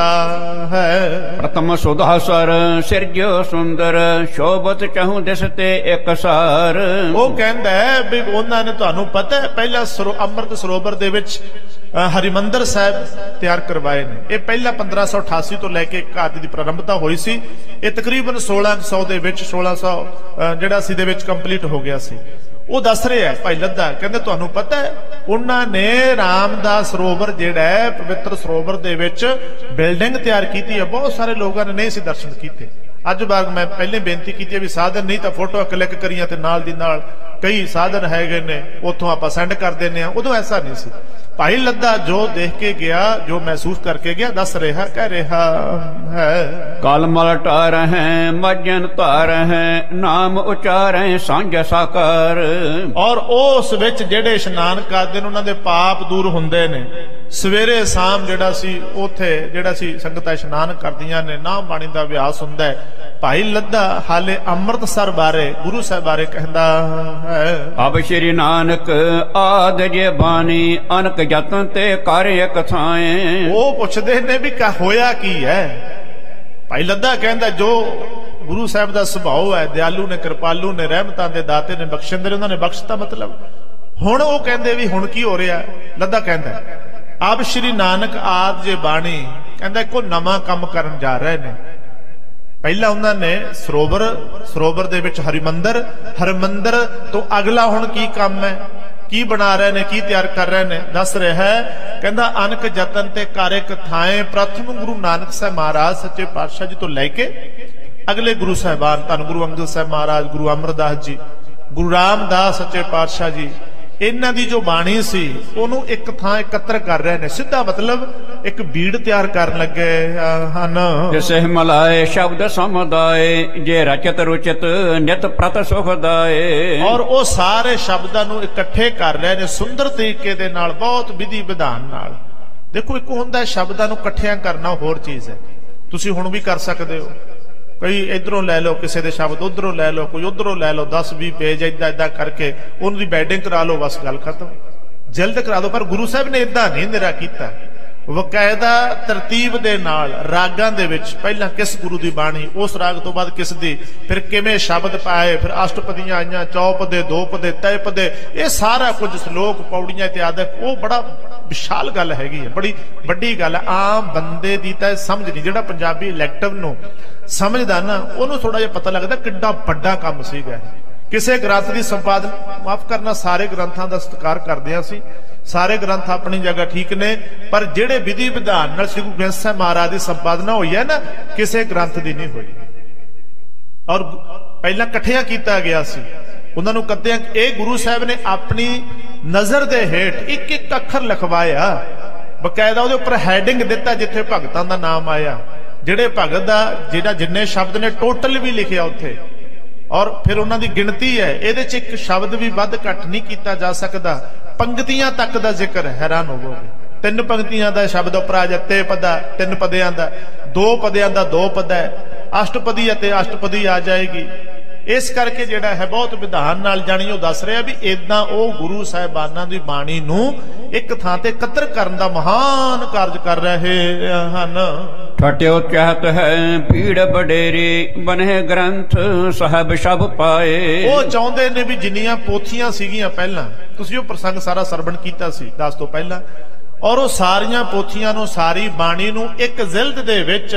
ਹੈ। ਪ੍ਰਥਮ ਸੁਧਾ ਸਰ ਸਿਰਜਿਓ ਸੁੰਦਰ ਸ਼ੋਭਤ ਚਾਹੂੰ ਦਿਸ ਤੇ ਇੱਕ ਸਾਰ। ਉਹ ਕਹਿੰਦਾ ਹੈ ਵੀ ਉਹਨਾਂ ਨੇ, ਤੁਹਾਨੂੰ ਪਤਾ ਹੈ, ਪਹਿਲਾ ਅੰਮ੍ਰਿਤ ਸਰੋਵਰ ਦੇ ਵਿੱਚ ਹਰਿਮੰਦਰ ਸਾਹਿਬ ਤਿਆਰ ਕਰਵਾਏ ਨੇ। ਇਹ ਪਹਿਲਾਂ 1588 ਤੋਂ ਲੈ ਕੇ ਘਾਟ ਦੀ ਪ੍ਰਾਰੰਭਤਾ ਹੋਈ ਸੀ। ਇਹ ਤਕਰੀਬਨ 1600 ਦੇ ਵਿੱਚ 1600 ਜਿਹੜਾ ਸੀ ਦੇ ਵਿੱਚ ਕੰਪਲੀਟ ਹੋ ਗਿਆ ਸੀ। ਉਹ ਦੱਸ ਰਿਹਾ ਭਾਈ ਲੱਦਾ, ਕਹਿੰਦੇ ਤੁਹਾਨੂੰ ਪਤਾ ਹੈ ਉਹਨਾਂ ਨੇ ਰਾਮਦਾਸ ਸਰੋਵਰ ਜਿਹੜਾ ਹੈ ਪਵਿੱਤਰ ਸਰੋਵਰ ਦੇ ਵਿੱਚ ਬਿਲਡਿੰਗ ਤਿਆਰ ਕੀਤੀ ਹੈ। ਬਹੁਤ ਸਾਰੇ ਲੋਕਾਂ ਨੇ ਨਹੀਂ ਸੀ ਦਰਸ਼ਨ ਕੀਤੇ। ਅੱਜ ਬਾਅਦ ਮੈਂ ਪਹਿਲੇ ਬੇਨਤੀ ਕੀਤੀ ਵੀ ਸਾਧਨ ਨਹੀਂ ਤਾਂ ਫੋਟੋ ਕਲਿੱਕ ਕਰੀਆਂ ਤੇ ਨਾਲ ਦੀ ਨਾਲ ਕਈ ਸਾਧਨ ਹੈਗੇ ਨੇ ਉੱਥੋਂ ਆਪਾਂ ਸੈਂਡ ਕਰ ਦਿੰਦੇ ਆ। ਉਦੋਂ ਐਸਾ ਨਹੀਂ ਸੀ। ਭਾਈ ਲੱਦਾ ਜੋ ਦੇਖ ਕੇ ਗਿਆ, ਜੋ ਮਹਿਸੂਸ ਕਰਕੇ ਗਿਆ, ਦੱਸ ਰਿਹਾ, ਕਹਿ ਰਿਹਾ ਹੈ। ਕਲਮਲ ਟਾਰਹਿ ਮਜਨ ਧਾਰਹਿ ਨਾਮ ਉਚਾਰਹਿ ਸਾਂਝ ਸਾਕਾਰ। ਔਰ ਉਸ ਵਿੱਚ ਜਿਹੜੇ ਇਸ਼ਨਾਨ ਕਰਦੇ ਨੇ ਉਹਨਾਂ ਦੇ ਪਾਪ ਦੂਰ ਹੁੰਦੇ ਨੇ। ਸਵੇਰੇ ਸ਼ਾਮ ਜਿਹੜਾ ਸੀ ਉੱਥੇ ਜਿਹੜਾ ਸੀ ਸੰਗਤਾਂ ਇਸ਼ਨਾਨ ਕਰਦੀਆਂ ਨੇ, ਨਾਮ ਬਾਣੀ ਦਾ ਅਭਿਆਸ ਹੁੰਦਾ ਹੈ। ਭਾਈ ਲੱਦਾ ਹਾਲੇ ਅੰਮ੍ਰਿਤਸਰ ਬਾਰੇ, ਗੁਰੂ ਸਾਹਿਬ ਬਾਰੇ ਕਹਿੰਦਾ ਹੈ। ਅਬ ਸ਼੍ਰੀ ਨਾਨਕ ਆਦ ਜੇ ਬਾਣੀ ਅਨਕ ਜਤਨ ਤੇ ਕਰ ਇੱਕ ਥਾਏ। ਉਹ ਪੁੱਛਦੇ ਨੇ ਵੀ ਹੋਇਆ ਕੀ ਹੈ। ਭਾਈ ਲੱਦਾ ਕਹਿੰਦਾ ਜੋ ਗੁਰੂ ਸਾਹਿਬ ਦਾ ਸੁਭਾਅ ਹੈ, ਦਿਆਲੂ ਨੇ, ਕਿਰਪਾਲੂ ਨੇ, ਰਹਿਮਤਾਂ ਦੇ ਦਾਤੇ ਨੇ, ਬਖਸ਼ਿੰਦੇ ਨੇ, ਉਹਨਾਂ ਨੇ ਬਖਸ਼ਤਾ। ਮਤਲਬ ਹੁਣ ਉਹ ਕਹਿੰਦੇ ਵੀ ਹੁਣ ਕੀ ਹੋ ਰਿਹਾ। ਲੱਦਾ ਕਹਿੰਦਾ ਅਬ ਸ਼੍ਰੀ ਨਾਨਕ ਆਦ ਜੇ ਬਾਣੀ, ਕਹਿੰਦਾ ਇੱਕੋ ਨਵਾਂ ਕੰਮ ਕਰਨ ਜਾ ਰਹੇ ਨੇ। ਪਹਿਲਾਂ ਉਹਨਾਂ ਨੇ ਸਰੋਵਰ ਦੇ ਵਿੱਚ ਹਰਿਮੰਦਰ ਤੋਂ ਅਗਲਾ ਹੁਣ ਕੀ ਕੰਮ ਹੈ, ਕੀ ਬਣਾ ਰਹੇ ਨੇ, ਕੀ ਤਿਆਰ ਕਰ ਰਹੇ ਨੇ, ਦੱਸ ਰਿਹਾ ਹੈ। ਕਹਿੰਦਾ ਅਨਕ ਜਤਨ ਤੇ ਕਰ ਇੱਕ ਥਾਏ। ਪ੍ਰਥਮ ਗੁਰੂ ਨਾਨਕ ਸਾਹਿਬ ਮਹਾਰਾਜ ਸੱਚੇ ਪਾਤਸ਼ਾਹ ਜੀ ਤੋਂ ਲੈ ਕੇ ਅਗਲੇ ਗੁਰੂ ਸਾਹਿਬਾਨ, ਧੰਨ ਗੁਰੂ ਅੰਗਦ ਸਾਹਿਬ ਮਹਾਰਾਜ, ਗੁਰੂ ਅਮਰਦਾਸ ਜੀ, ਗੁਰੂ ਰਾਮਦਾਸ ਸੱਚੇ ਪਾਤਸ਼ਾਹ ਜੀ, ਇਹਨਾਂ ਦੀ ਜੋ ਬਾਣੀ ਸੀ ਉਹਨੂੰ ਇੱਕ ਥਾਂ ਇਕੱਤਰ ਕਰ ਰਹੇ ਨੇ। ਸਿੱਧਾ ਮਤਲਬ ਇੱਕ ਬੀੜ ਤਿਆਰ ਕਰਨ ਲੱਗੇ ਹਨ। ਜਿਸੇ ਮਲਾਏ ਸ਼ਬਦ ਸਮੁਦਾਏ ਜੇ ਰਚਤ ਰੁਚਿਤ ਨਿਤ ਪ੍ਰਤ ਸੁਖਦਾਏ। ਔਰ ਉਹ ਸਾਰੇ ਸ਼ਬਦਾਂ ਨੂੰ ਇਕੱਠੇ ਕਰ ਰਹੇ ਨੇ ਸੁੰਦਰ ਤਰੀਕੇ ਦੇ ਨਾਲ, ਬਹੁਤ ਵਿਧੀ ਵਿਧਾਨ ਨਾਲ। ਦੇਖੋ ਇੱਕ ਹੁੰਦਾ ਸ਼ਬਦਾਂ ਨੂੰ ਇਕੱਠਿਆਂ ਕਰਨਾ, ਹੋਰ ਚੀਜ਼ ਹੈ। ਤੁਸੀਂ ਹੁਣ ਵੀ ਕਰ ਸਕਦੇ ਹੋ। ਕਈ ਇਧਰੋਂ ਲੈ ਲਓ, ਕਿਸੇ ਦੇ ਸ਼ਬਦ ਉਧਰੋਂ ਲੈ ਲਓ, ਕੋਈ ਉਧਰੋਂ ਲੈ ਲਓ, 10-20 ਪੇਜ ਏਦਾਂ ਕਰਕੇ ਉਹਨੂੰ ਦੀ ਬੈਡਿੰਗ ਕਰਾ ਲਓ, ਬਸ ਗੱਲ ਖਤਮ, ਜਲਦ ਕਰਾ ਦਿਓ। ਪਰ ਗੁਰੂ ਸਾਹਿਬ ਨੇ ਏਦਾਂ ਨਹੀਂ ਨਿਰਾ ਕੀਤਾ। ਵਕਾਇਦਾ ਤਰਤੀਬ ਦੇ ਨਾਲ ਰਾਗਾਂ ਦੇ ਵਿੱਚ ਪਹਿਲਾਂ ਕਿਸ ਗੁਰੂ ਦੀ ਬਾਣੀ, ਉਸ ਰਾਗ ਤੋਂ ਬਾਅਦ ਕਿਸ ਦੀ, ਫਿਰ ਕਿਵੇਂ ਸ਼ਬਦ ਪਾਏ, ਫਿਰ ਅਸ਼ਟਪਦੀਆਂ ਆਈਆਂ, ਚੌਪਦੇ, ਦੋਪਦੇ, ਤੈਪਦੇ, ਇਹ ਸਾਰਾ ਕੁਝ ਸ਼ਲੋਕ, ਪੌੜੀਆਂ ਇਤਿਆਦਿ। ਉਹ ਬੜਾ ਵਿਸ਼ਾਲ ਗੱਲ ਹੈਗੀ ਹੈ, ਬੜੀ ਵੱਡੀ ਗੱਲ ਹੈ। ਆਮ ਬੰਦੇ ਦੀ ਤਾਂ ਸਮਝ ਨਹੀਂ। ਜਿਹੜਾ ਪੰਜਾਬੀ ਇਲੈਕਟਿਵ ਨੂੰ ਸਮਝਦਾ ਨਾ, ਉਹਨੂੰ ਥੋੜਾ ਜਿਹਾ ਪਤਾ ਲੱਗਦਾ ਕਿੱਡਾ ਵੱਡਾ ਕੰਮ ਸੀਗਾ। ਕਿਸੇ ਗ੍ਰੰਥ ਦੀ ਸੰਪਾਦਨ, ਮਾਫ ਕਰਨਾ, ਸਾਰੇ ਗ੍ਰੰਥਾਂ ਦਾ ਸਤਿਕਾਰ ਕਰਦੇ ਹਾਂ ਅਸੀਂ, ਸਾਰੇ ਗ੍ਰੰਥ ਆਪਣੀ ਜਗ੍ਹਾ ਠੀਕ ਨੇ, ਪਰ ਜਿਹੜੇ ਵਿਧੀ ਵਿਧਾਨ ਨਾਲ ਸ੍ਰੀ ਗੁਰੂ ਗ੍ਰੰਥ ਸਾਹਿਬ ਮਹਾਰਾਜ ਦੀ ਸੰਪਾਦਨਾ ਹੋਈ ਹੈ ਨਾ, ਕਿਸੇ ਗ੍ਰੰਥ ਦੀ ਨਹੀਂ ਹੋਈ। ਔਰ ਪਹਿਲਾਂ ਇਕੱਠਿਆਂ ਕੀਤਾ ਗਿਆ ਸੀ ਉਹਨਾਂ ਨੂੰ ਕੱਦਿਆਂ। ਇਹ ਗੁਰੂ ਸਾਹਿਬ ਨੇ ਆਪਣੀ ਨਜ਼ਰ ਦੇ ਹੇਠ ਇੱਕ ਇੱਕ ਅੱਖਰ ਲਿਖਵਾਇਆ, ਬਕਾਇਦਾ ਉਹਦੇ ਉੱਪਰ ਹੈਡਿੰਗ ਦਿੱਤਾ ਜਿੱਥੇ ਭਗਤਾਂ ਦਾ ਨਾਮ ਆਇਆ, ਜਿਹੜੇ ਭਗਤ ਦਾ ਜਿਹੜਾ ਜਿੰਨੇ ਸ਼ਬਦ ਨੇ ਟੋਟਲ ਵੀ ਲਿਖਿਆ ਉੱਥੇ। ਔਰ ਫਿਰ ਉਹਨਾਂ ਦੀ ਗਿਣਤੀ ਹੈ, ਇਹਦੇ ਚ ਇੱਕ ਸ਼ਬਦ ਵੀ ਵੱਧ ਘੱਟ ਨਹੀਂ ਕੀਤਾ ਜਾ ਸਕਦਾ। ਪੰਕਤੀਆਂ ਤੱਕ ਦਾ ਜ਼ਿਕਰ, ਹੈਰਾਨ ਹੋਵੋਗੇ। 3 ਪੰਕਤੀਆਂ ਦਾ ਸ਼ਬਦ ਉੱਪਰ ਆ ਜਾ, ਤੇ ਪਦਾ 3 ਪਦਿਆਂ ਦਾ, 2 ਪਦਿਆਂ ਦਾ 2 ਪਦ ਹੈ, ਅਸ਼ਟਪਦੀ ਅਤੇ ਅਸ਼ਟਪਦੀ ਆ ਜਾਏਗੀ। ਇਸ ਕਰਕੇ ਜਿਹੜਾ ਹੈ ਬਹੁਤ ਵਿਧਾਨ ਨਾਲ ਜਾਣੀ ਉਹ ਦੱਸ ਰਿਹਾ ਵੀ ਇਦਾਂ ਉਹ ਗੁਰੂ ਸਾਹਿਬਾਨਾਂ ਦੀ ਬਾਣੀ ਨੂੰ ਇੱਕ ਥਾਂ ਤੇ ਇਕੱਤਰ ਕਰਨ ਦਾ ਮਹਾਨ ਕਾਰਜ ਕਰ ਰਹੇ ਹਨ। ਠਟਿਓ ਚਾਹਤ ਹੈ ਭੀੜ ਬਡੇਰੀ ਬਨੇ ਗ੍ਰੰਥ ਸਾਹਿਬ ਸਭ ਪਾਏ। ਉਹ ਚਾਹੁੰਦੇ ਨੇ ਵੀ ਜਿੰਨੀਆਂ ਪੋਥੀਆਂ ਸੀਗੀਆਂ ਪਹਿਲਾਂ, ਤੁਸੀਂ ਉਹ ਪ੍ਰਸੰਗ ਸਾਰਾ ਸਰਵਣ ਕੀਤਾ ਸੀ 10 ਤੋਂ ਪਹਿਲਾਂ, ਔਰ ਉਹ ਸਾਰੀਆਂ ਪੋਥੀਆਂ ਨੂੰ, ਸਾਰੀ ਬਾਣੀ ਨੂੰ ਇੱਕ ਜ਼ਿਲਦ ਦੇ ਵਿੱਚ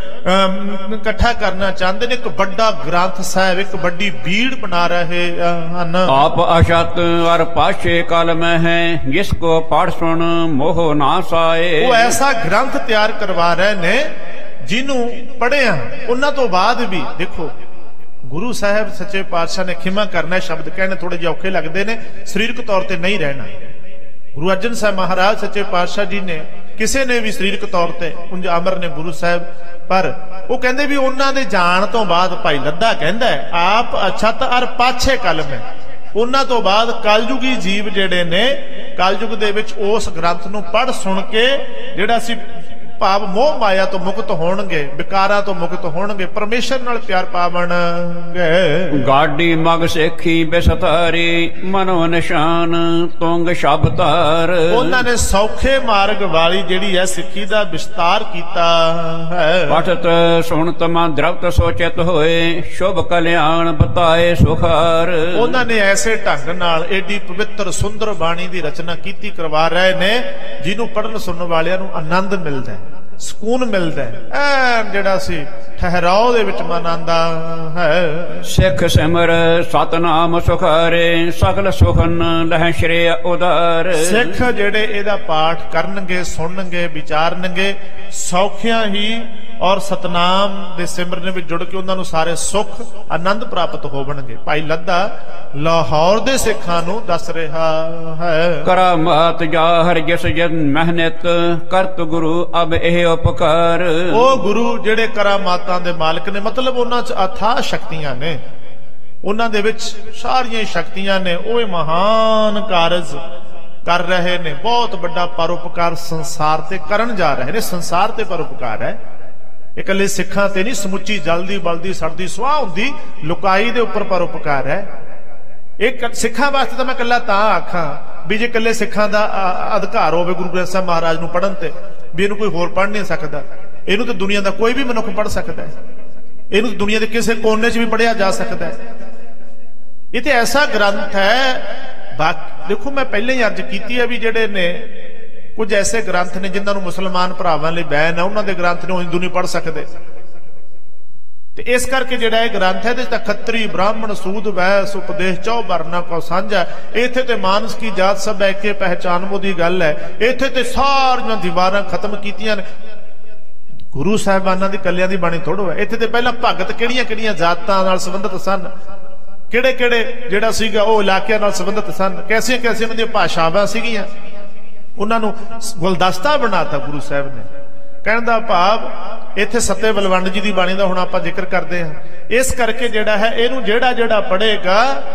ਇਕੱਠਾ ਕਰਨਾ ਚਾਹੁੰਦੇ ਨੇ। ਇੱਕ ਵੱਡਾ ਗ੍ਰੰਥ ਸਾਹਿਬ, ਇੱਕ ਵੱਡੀ ਬੀੜ ਬਣਾ ਰਹੇ ਹਨ। ਆਪ ਅਸ਼ਤ ਅਰ ਪਾਸ਼ੇ ਕਲਮ ਹੈ ਜਿਸ ਕੋ ਪੜ੍ਹ ਸੁਣ ਮੋਹ ਨਾ ਸਾਏ। ਉਹ ਐਸਾ ਗ੍ਰੰਥ ਤਿਆਰ ਕਰਵਾ ਰਹੇ ਨੇ ਜਿਹਨੂੰ ਪੜ੍ਹਿਆ ਉਹਨਾਂ ਤੋਂ ਬਾਅਦ ਵੀ, ਦੇਖੋ ਗੁਰੂ ਸਾਹਿਬ ਸੱਚੇ ਪਾਤਸ਼ਾਹ ਨੇ ਖਿਮਾ ਕਰਨਾ, ਸ਼ਬਦ ਕਹਿਣੇ ਥੋੜੇ ਜਿਹੇ ਔਖੇ ਲੱਗਦੇ ਨੇ, ਸਰੀਰਕ ਤੌਰ ਤੇ ਨਹੀਂ ਰਹਿਣਾ। ਗੁਰੂ ਅਰਜਨ ਸਾਹਿਬ ਮਹਾਰਾਜ ਸੱਚੇ ਪਾਤਸ਼ਾਹ ਜੀ ਨੇ ਕਿਸੇ ਨੇ ਵੀ ਸਰੀਰਕ ਤੌਰ ਤੇ ਉਂਝ ਅਮਰ ਨੇ ਗੁਰੂ ਸਾਹਿਬ, ਪਰ ਉਹ ਕਹਿੰਦੇ ਵੀ ਉਹਨਾਂ ਦੇ ਜਾਣ ਤੋਂ ਬਾਅਦ, ਭਾਈ ਲੱਦਾ ਕਹਿੰਦਾ ਆਪ ਅਛਤ ਅਰ ਪਾਛੇ ਕਲਮ ਹੈ, ਉਹਨਾਂ ਤੋਂ ਬਾਅਦ ਕਲਯੁਗੀ ਜੀਵ ਜਿਹੜੇ ਨੇ, ਕਲਯੁਗ ਦੇ ਵਿੱਚ ਉਸ ਗ੍ਰੰਥ ਨੂੰ ਪੜ੍ਹ ਸੁਣ ਕੇ ਜਿਹੜਾ ਸੀ ਭਾਵ ਮੋਹ ਮਾਇਆ ਤੋਂ ਮੁਕਤ ਹੋਣਗੇ, ਵਿਕਾਰਾਂ ਤੋਂ ਮੁਕਤ ਹੋਣਗੇ, ਪਰਮੇਸ਼ਰ ਨਾਲ ਪਿਆਰ ਪਾਵਣਗੇ। ਗਾਡੀ ਮਗ ਸੇਖੀ ਬਿਸਤਾਰੀ ਮਨੋ ਨਿਸ਼ਾਨ ਤੁੰਗ ਸ਼ਬ ਧਾਰ। ਉਹਨਾਂ ਨੇ ਸੌਖੇ ਮਾਰਗ ਵਾਲੀ ਜਿਹੜੀ ਹੈ ਸਿੱਖੀ ਦਾ ਵਿਸਤਾਰ ਕੀਤਾ ਹੈ। ਪਠਤ ਸੁਣਤ ਮਨ ਦ੍ਰਵਤ ਸੋਚਿਤ ਹੋਏ ਸ਼ੁਭ ਕਲਿਆਣ ਬਤਾਏ ਸੁਖਾਰ। ਉਹਨਾਂ ਨੇ ਐਸੇ ਢੰਗ ਨਾਲ ਏਡੀ ਪਵਿੱਤਰ ਸੁੰਦਰ ਬਾਣੀ ਦੀ ਰਚਨਾ ਕੀਤੀ ਕਰਵਾ ਰਹੇ ਨੇ ਜਿਹਨੂੰ ਪੜ੍ਹਨ ਸੁਣਨ ਵਾਲਿਆਂ ਨੂੰ ਆਨੰਦ ਮਿਲਦਾ ਹੈ, ਸਕੂਨ ਮਿਲਦਾ ਹੈ, ਐਨ ਜਿਹੜਾ ਸੀ ਠਹਿਰਾਓ ਦੇ ਵਿੱਚ ਮਨ ਆਂਦਾ ਹੈ। ਸਿੱਖ ਸਿਮਰ ਸਤਨਾਮ ਸੁਖਾਰੇ ਸਗਲ ਸੁਖਨ ਲਹਿ ਸ਼੍ਰੇ ਉਦਾਰ। ਸਿੱਖ ਜਿਹੜੇ ਇਹਦਾ ਪਾਠ ਕਰਨਗੇ, ਸੁਣਨਗੇ, ਵਿਚਾਰਨਗੇ, ਸੌਖਿਆਂ ਹੀ ਔਰ ਸਤਨਾਮ ਦੇ ਸਿਮਰਨ ਵਿੱਚ ਜੁੜ ਕੇ ਉਹਨਾਂ ਨੂੰ ਸਾਰੇ ਸੁੱਖ ਆਨੰਦ ਪ੍ਰਾਪਤ ਹੋਵਣਗੇ। ਭਾਈ ਲੱਦਾ ਲਾਹੌਰ ਦੇ ਸਿੱਖਾਂ ਨੂੰ ਦੱਸ ਰਿਹਾ ਹੈ। ਕਰਾਮਾਤ ਜਾਹਰ ਜਿਸ ਜਨ ਮਿਹਨਤ ਕਰਤ ਗੁਰੂ ਅਬ ਇਹ ਉਪਕਾਰ। ਉਹ ਗੁਰੂ ਜਿਹੜੇ ਕਰਾਮਾਤਾਂ ਦੇ ਮਾਲਕ ਨੇ, ਮਤਲਬ ਉਹਨਾਂ 'ਚ ਅਥਾਹ ਸ਼ਕਤੀਆਂ ਨੇ, ਉਹਨਾਂ ਦੇ ਵਿੱਚ ਸਾਰੀਆਂ ਸ਼ਕਤੀਆਂ ਨੇ। ਉਹ ਮਹਾਨ ਕਾਰਜ ਕਰ ਰਹੇ ਨੇ, ਬਹੁਤ ਵੱਡਾ ਪਰਉਪਕਾਰ ਸੰਸਾਰ ਤੇ ਕਰਨ ਜਾ ਰਹੇ ਨੇ। ਸੰਸਾਰ ਤੇ ਪਰਉਪਕਾਰ ਹੈ, ਇਕੱਲੇ ਸਿੱਖਾਂ ਤੇ ਨਹੀਂ, ਸਮੁੱਚੀ ਜਲਦੀ ਬਲਦੀ ਸੜਦੀ ਸੁਆਹ ਹੁੰਦੀ ਲੁਕਾਈ ਦੇ ਉੱਪਰ ਪਰਉਪਕਾਰ ਹੈ। ਇਹ ਸਿੱਖਾਂ ਵਾਸਤੇ ਤਾਂ ਮੈਂ ਇਕੱਲਾ ਤਾਂ ਆਖਾਂ ਵੀ ਜੇ ਇਕੱਲੇ ਸਿੱਖਾਂ ਦਾ ਅਧਿਕਾਰ ਹੋਵੇ ਗੁਰੂ ਗ੍ਰੰਥ ਸਾਹਿਬ ਮਹਾਰਾਜ ਨੂੰ ਪੜ੍ਹਨ ਤੇ, ਵੀ ਇਹਨੂੰ ਕੋਈ ਹੋਰ ਪੜ੍ਹ ਨਹੀਂ ਸਕਦਾ, ਇਹਨੂੰ ਤਾਂ ਦੁਨੀਆ ਦਾ ਕੋਈ ਵੀ ਮਨੁੱਖ ਪੜ੍ਹ ਸਕਦਾ ਹੈ, ਇਹਨੂੰ ਦੁਨੀਆ ਦੇ ਕਿਸੇ ਕੋਨੇ 'ਚ ਵੀ ਪੜ੍ਹਿਆ ਜਾ ਸਕਦਾ ਹੈ। ਇਹ ਤੇ ਐਸਾ ਗ੍ਰੰਥ ਹੈ। ਦੇਖੋ ਮੈਂ ਪਹਿਲਾਂ ਹੀ ਅਰਜ਼ ਕੀਤੀ ਹੈ ਵੀ ਜਿਹੜੇ ਨੇ ਕੁਝ ਐਸੇ ਗ੍ਰੰਥ ਨੇ ਜਿਨ੍ਹਾਂ ਨੂੰ ਮੁਸਲਮਾਨ ਭਰਾਵਾਂ ਲਈ ਬੈਨ ਹੈ, ਉਹਨਾਂ ਦੇ ਗ੍ਰੰਥ ਨੂੰ ਹਿੰਦੂ ਨਹੀਂ ਪੜ੍ਹ ਸਕਦੇ। ਤੇ ਇਸ ਕਰਕੇ ਜਿਹੜਾ ਇਹ ਗ੍ਰੰਥ ਹੈ ਇਹਦੇ 'ਚ ਤਾਂ ਖੱਤਰੀ ਬ੍ਰਾਹਮਣ ਸੂਦ ਵੈਸ ਉਪਦੇਸ਼ ਚੌ ਵਰਨਾ ਕੋ ਸਾਂਝਾ। ਇੱਥੇ ਤੇ ਮਾਨਸ ਕੀ ਜਾਤ ਸਭ ਐਕੇ ਪਹਿਚਾਨਵੋ ਦੀ ਗੱਲ ਹੈ। ਇੱਥੇ ਤੇ ਸਾਰੀਆਂ ਦੀਵਾਰਾਂ ਖਤਮ ਕੀਤੀਆਂ ਨੇ। ਗੁਰੂ ਸਾਹਿਬਾਨਾਂ ਦੀ ਕੱਲਿਆਂ ਦੀ ਬਾਣੀ ਥੋੜੋ ਹੈ। ਇੱਥੇ ਤੇ ਪਹਿਲਾਂ ਭਗਤ ਕਿਹੜੀਆਂ ਕਿਹੜੀਆਂ ਜਾਤਾਂ ਨਾਲ ਸੰਬੰਧਿਤ ਸਨ, ਕਿਹੜੇ ਕਿਹੜੇ ਜਿਹੜਾ ਸੀਗਾ ਉਹ ਇਲਾਕਿਆਂ ਨਾਲ ਸੰਬੰਧਿਤ ਸਨ, ਕੈਸੀਆਂ ਕੈਸੀਆਂ ਉਹਨਾਂ ਦੀਆਂ ਭਾਸ਼ਾਵਾਂ ਸੀਗੀਆਂ, ਉਹਨਾਂ ਨੂੰ ਗੁਲਦਸਤਾ ਬਣਾਤਾ ਗੁਰੂ ਸਾਹਿਬ ਨੇ। ਕਹਿਣ ਦਾ ਭਾਵ ਇੱਥੇ ਸੱਤੇ ਬਲਵੰਡ ਜੀ ਦੀ ਬਾਣੀ ਦਾ ਹੁਣ ਆਪਾਂ ਜ਼ਿਕਰ ਕਰਦੇ ਹਾਂ। ਇਸ ਕਰਕੇ ਜਿਹੜਾ ਹੈ ਇਹਨੂੰ ਜਿਹੜਾ ਪੜ੍ਹੇਗਾ,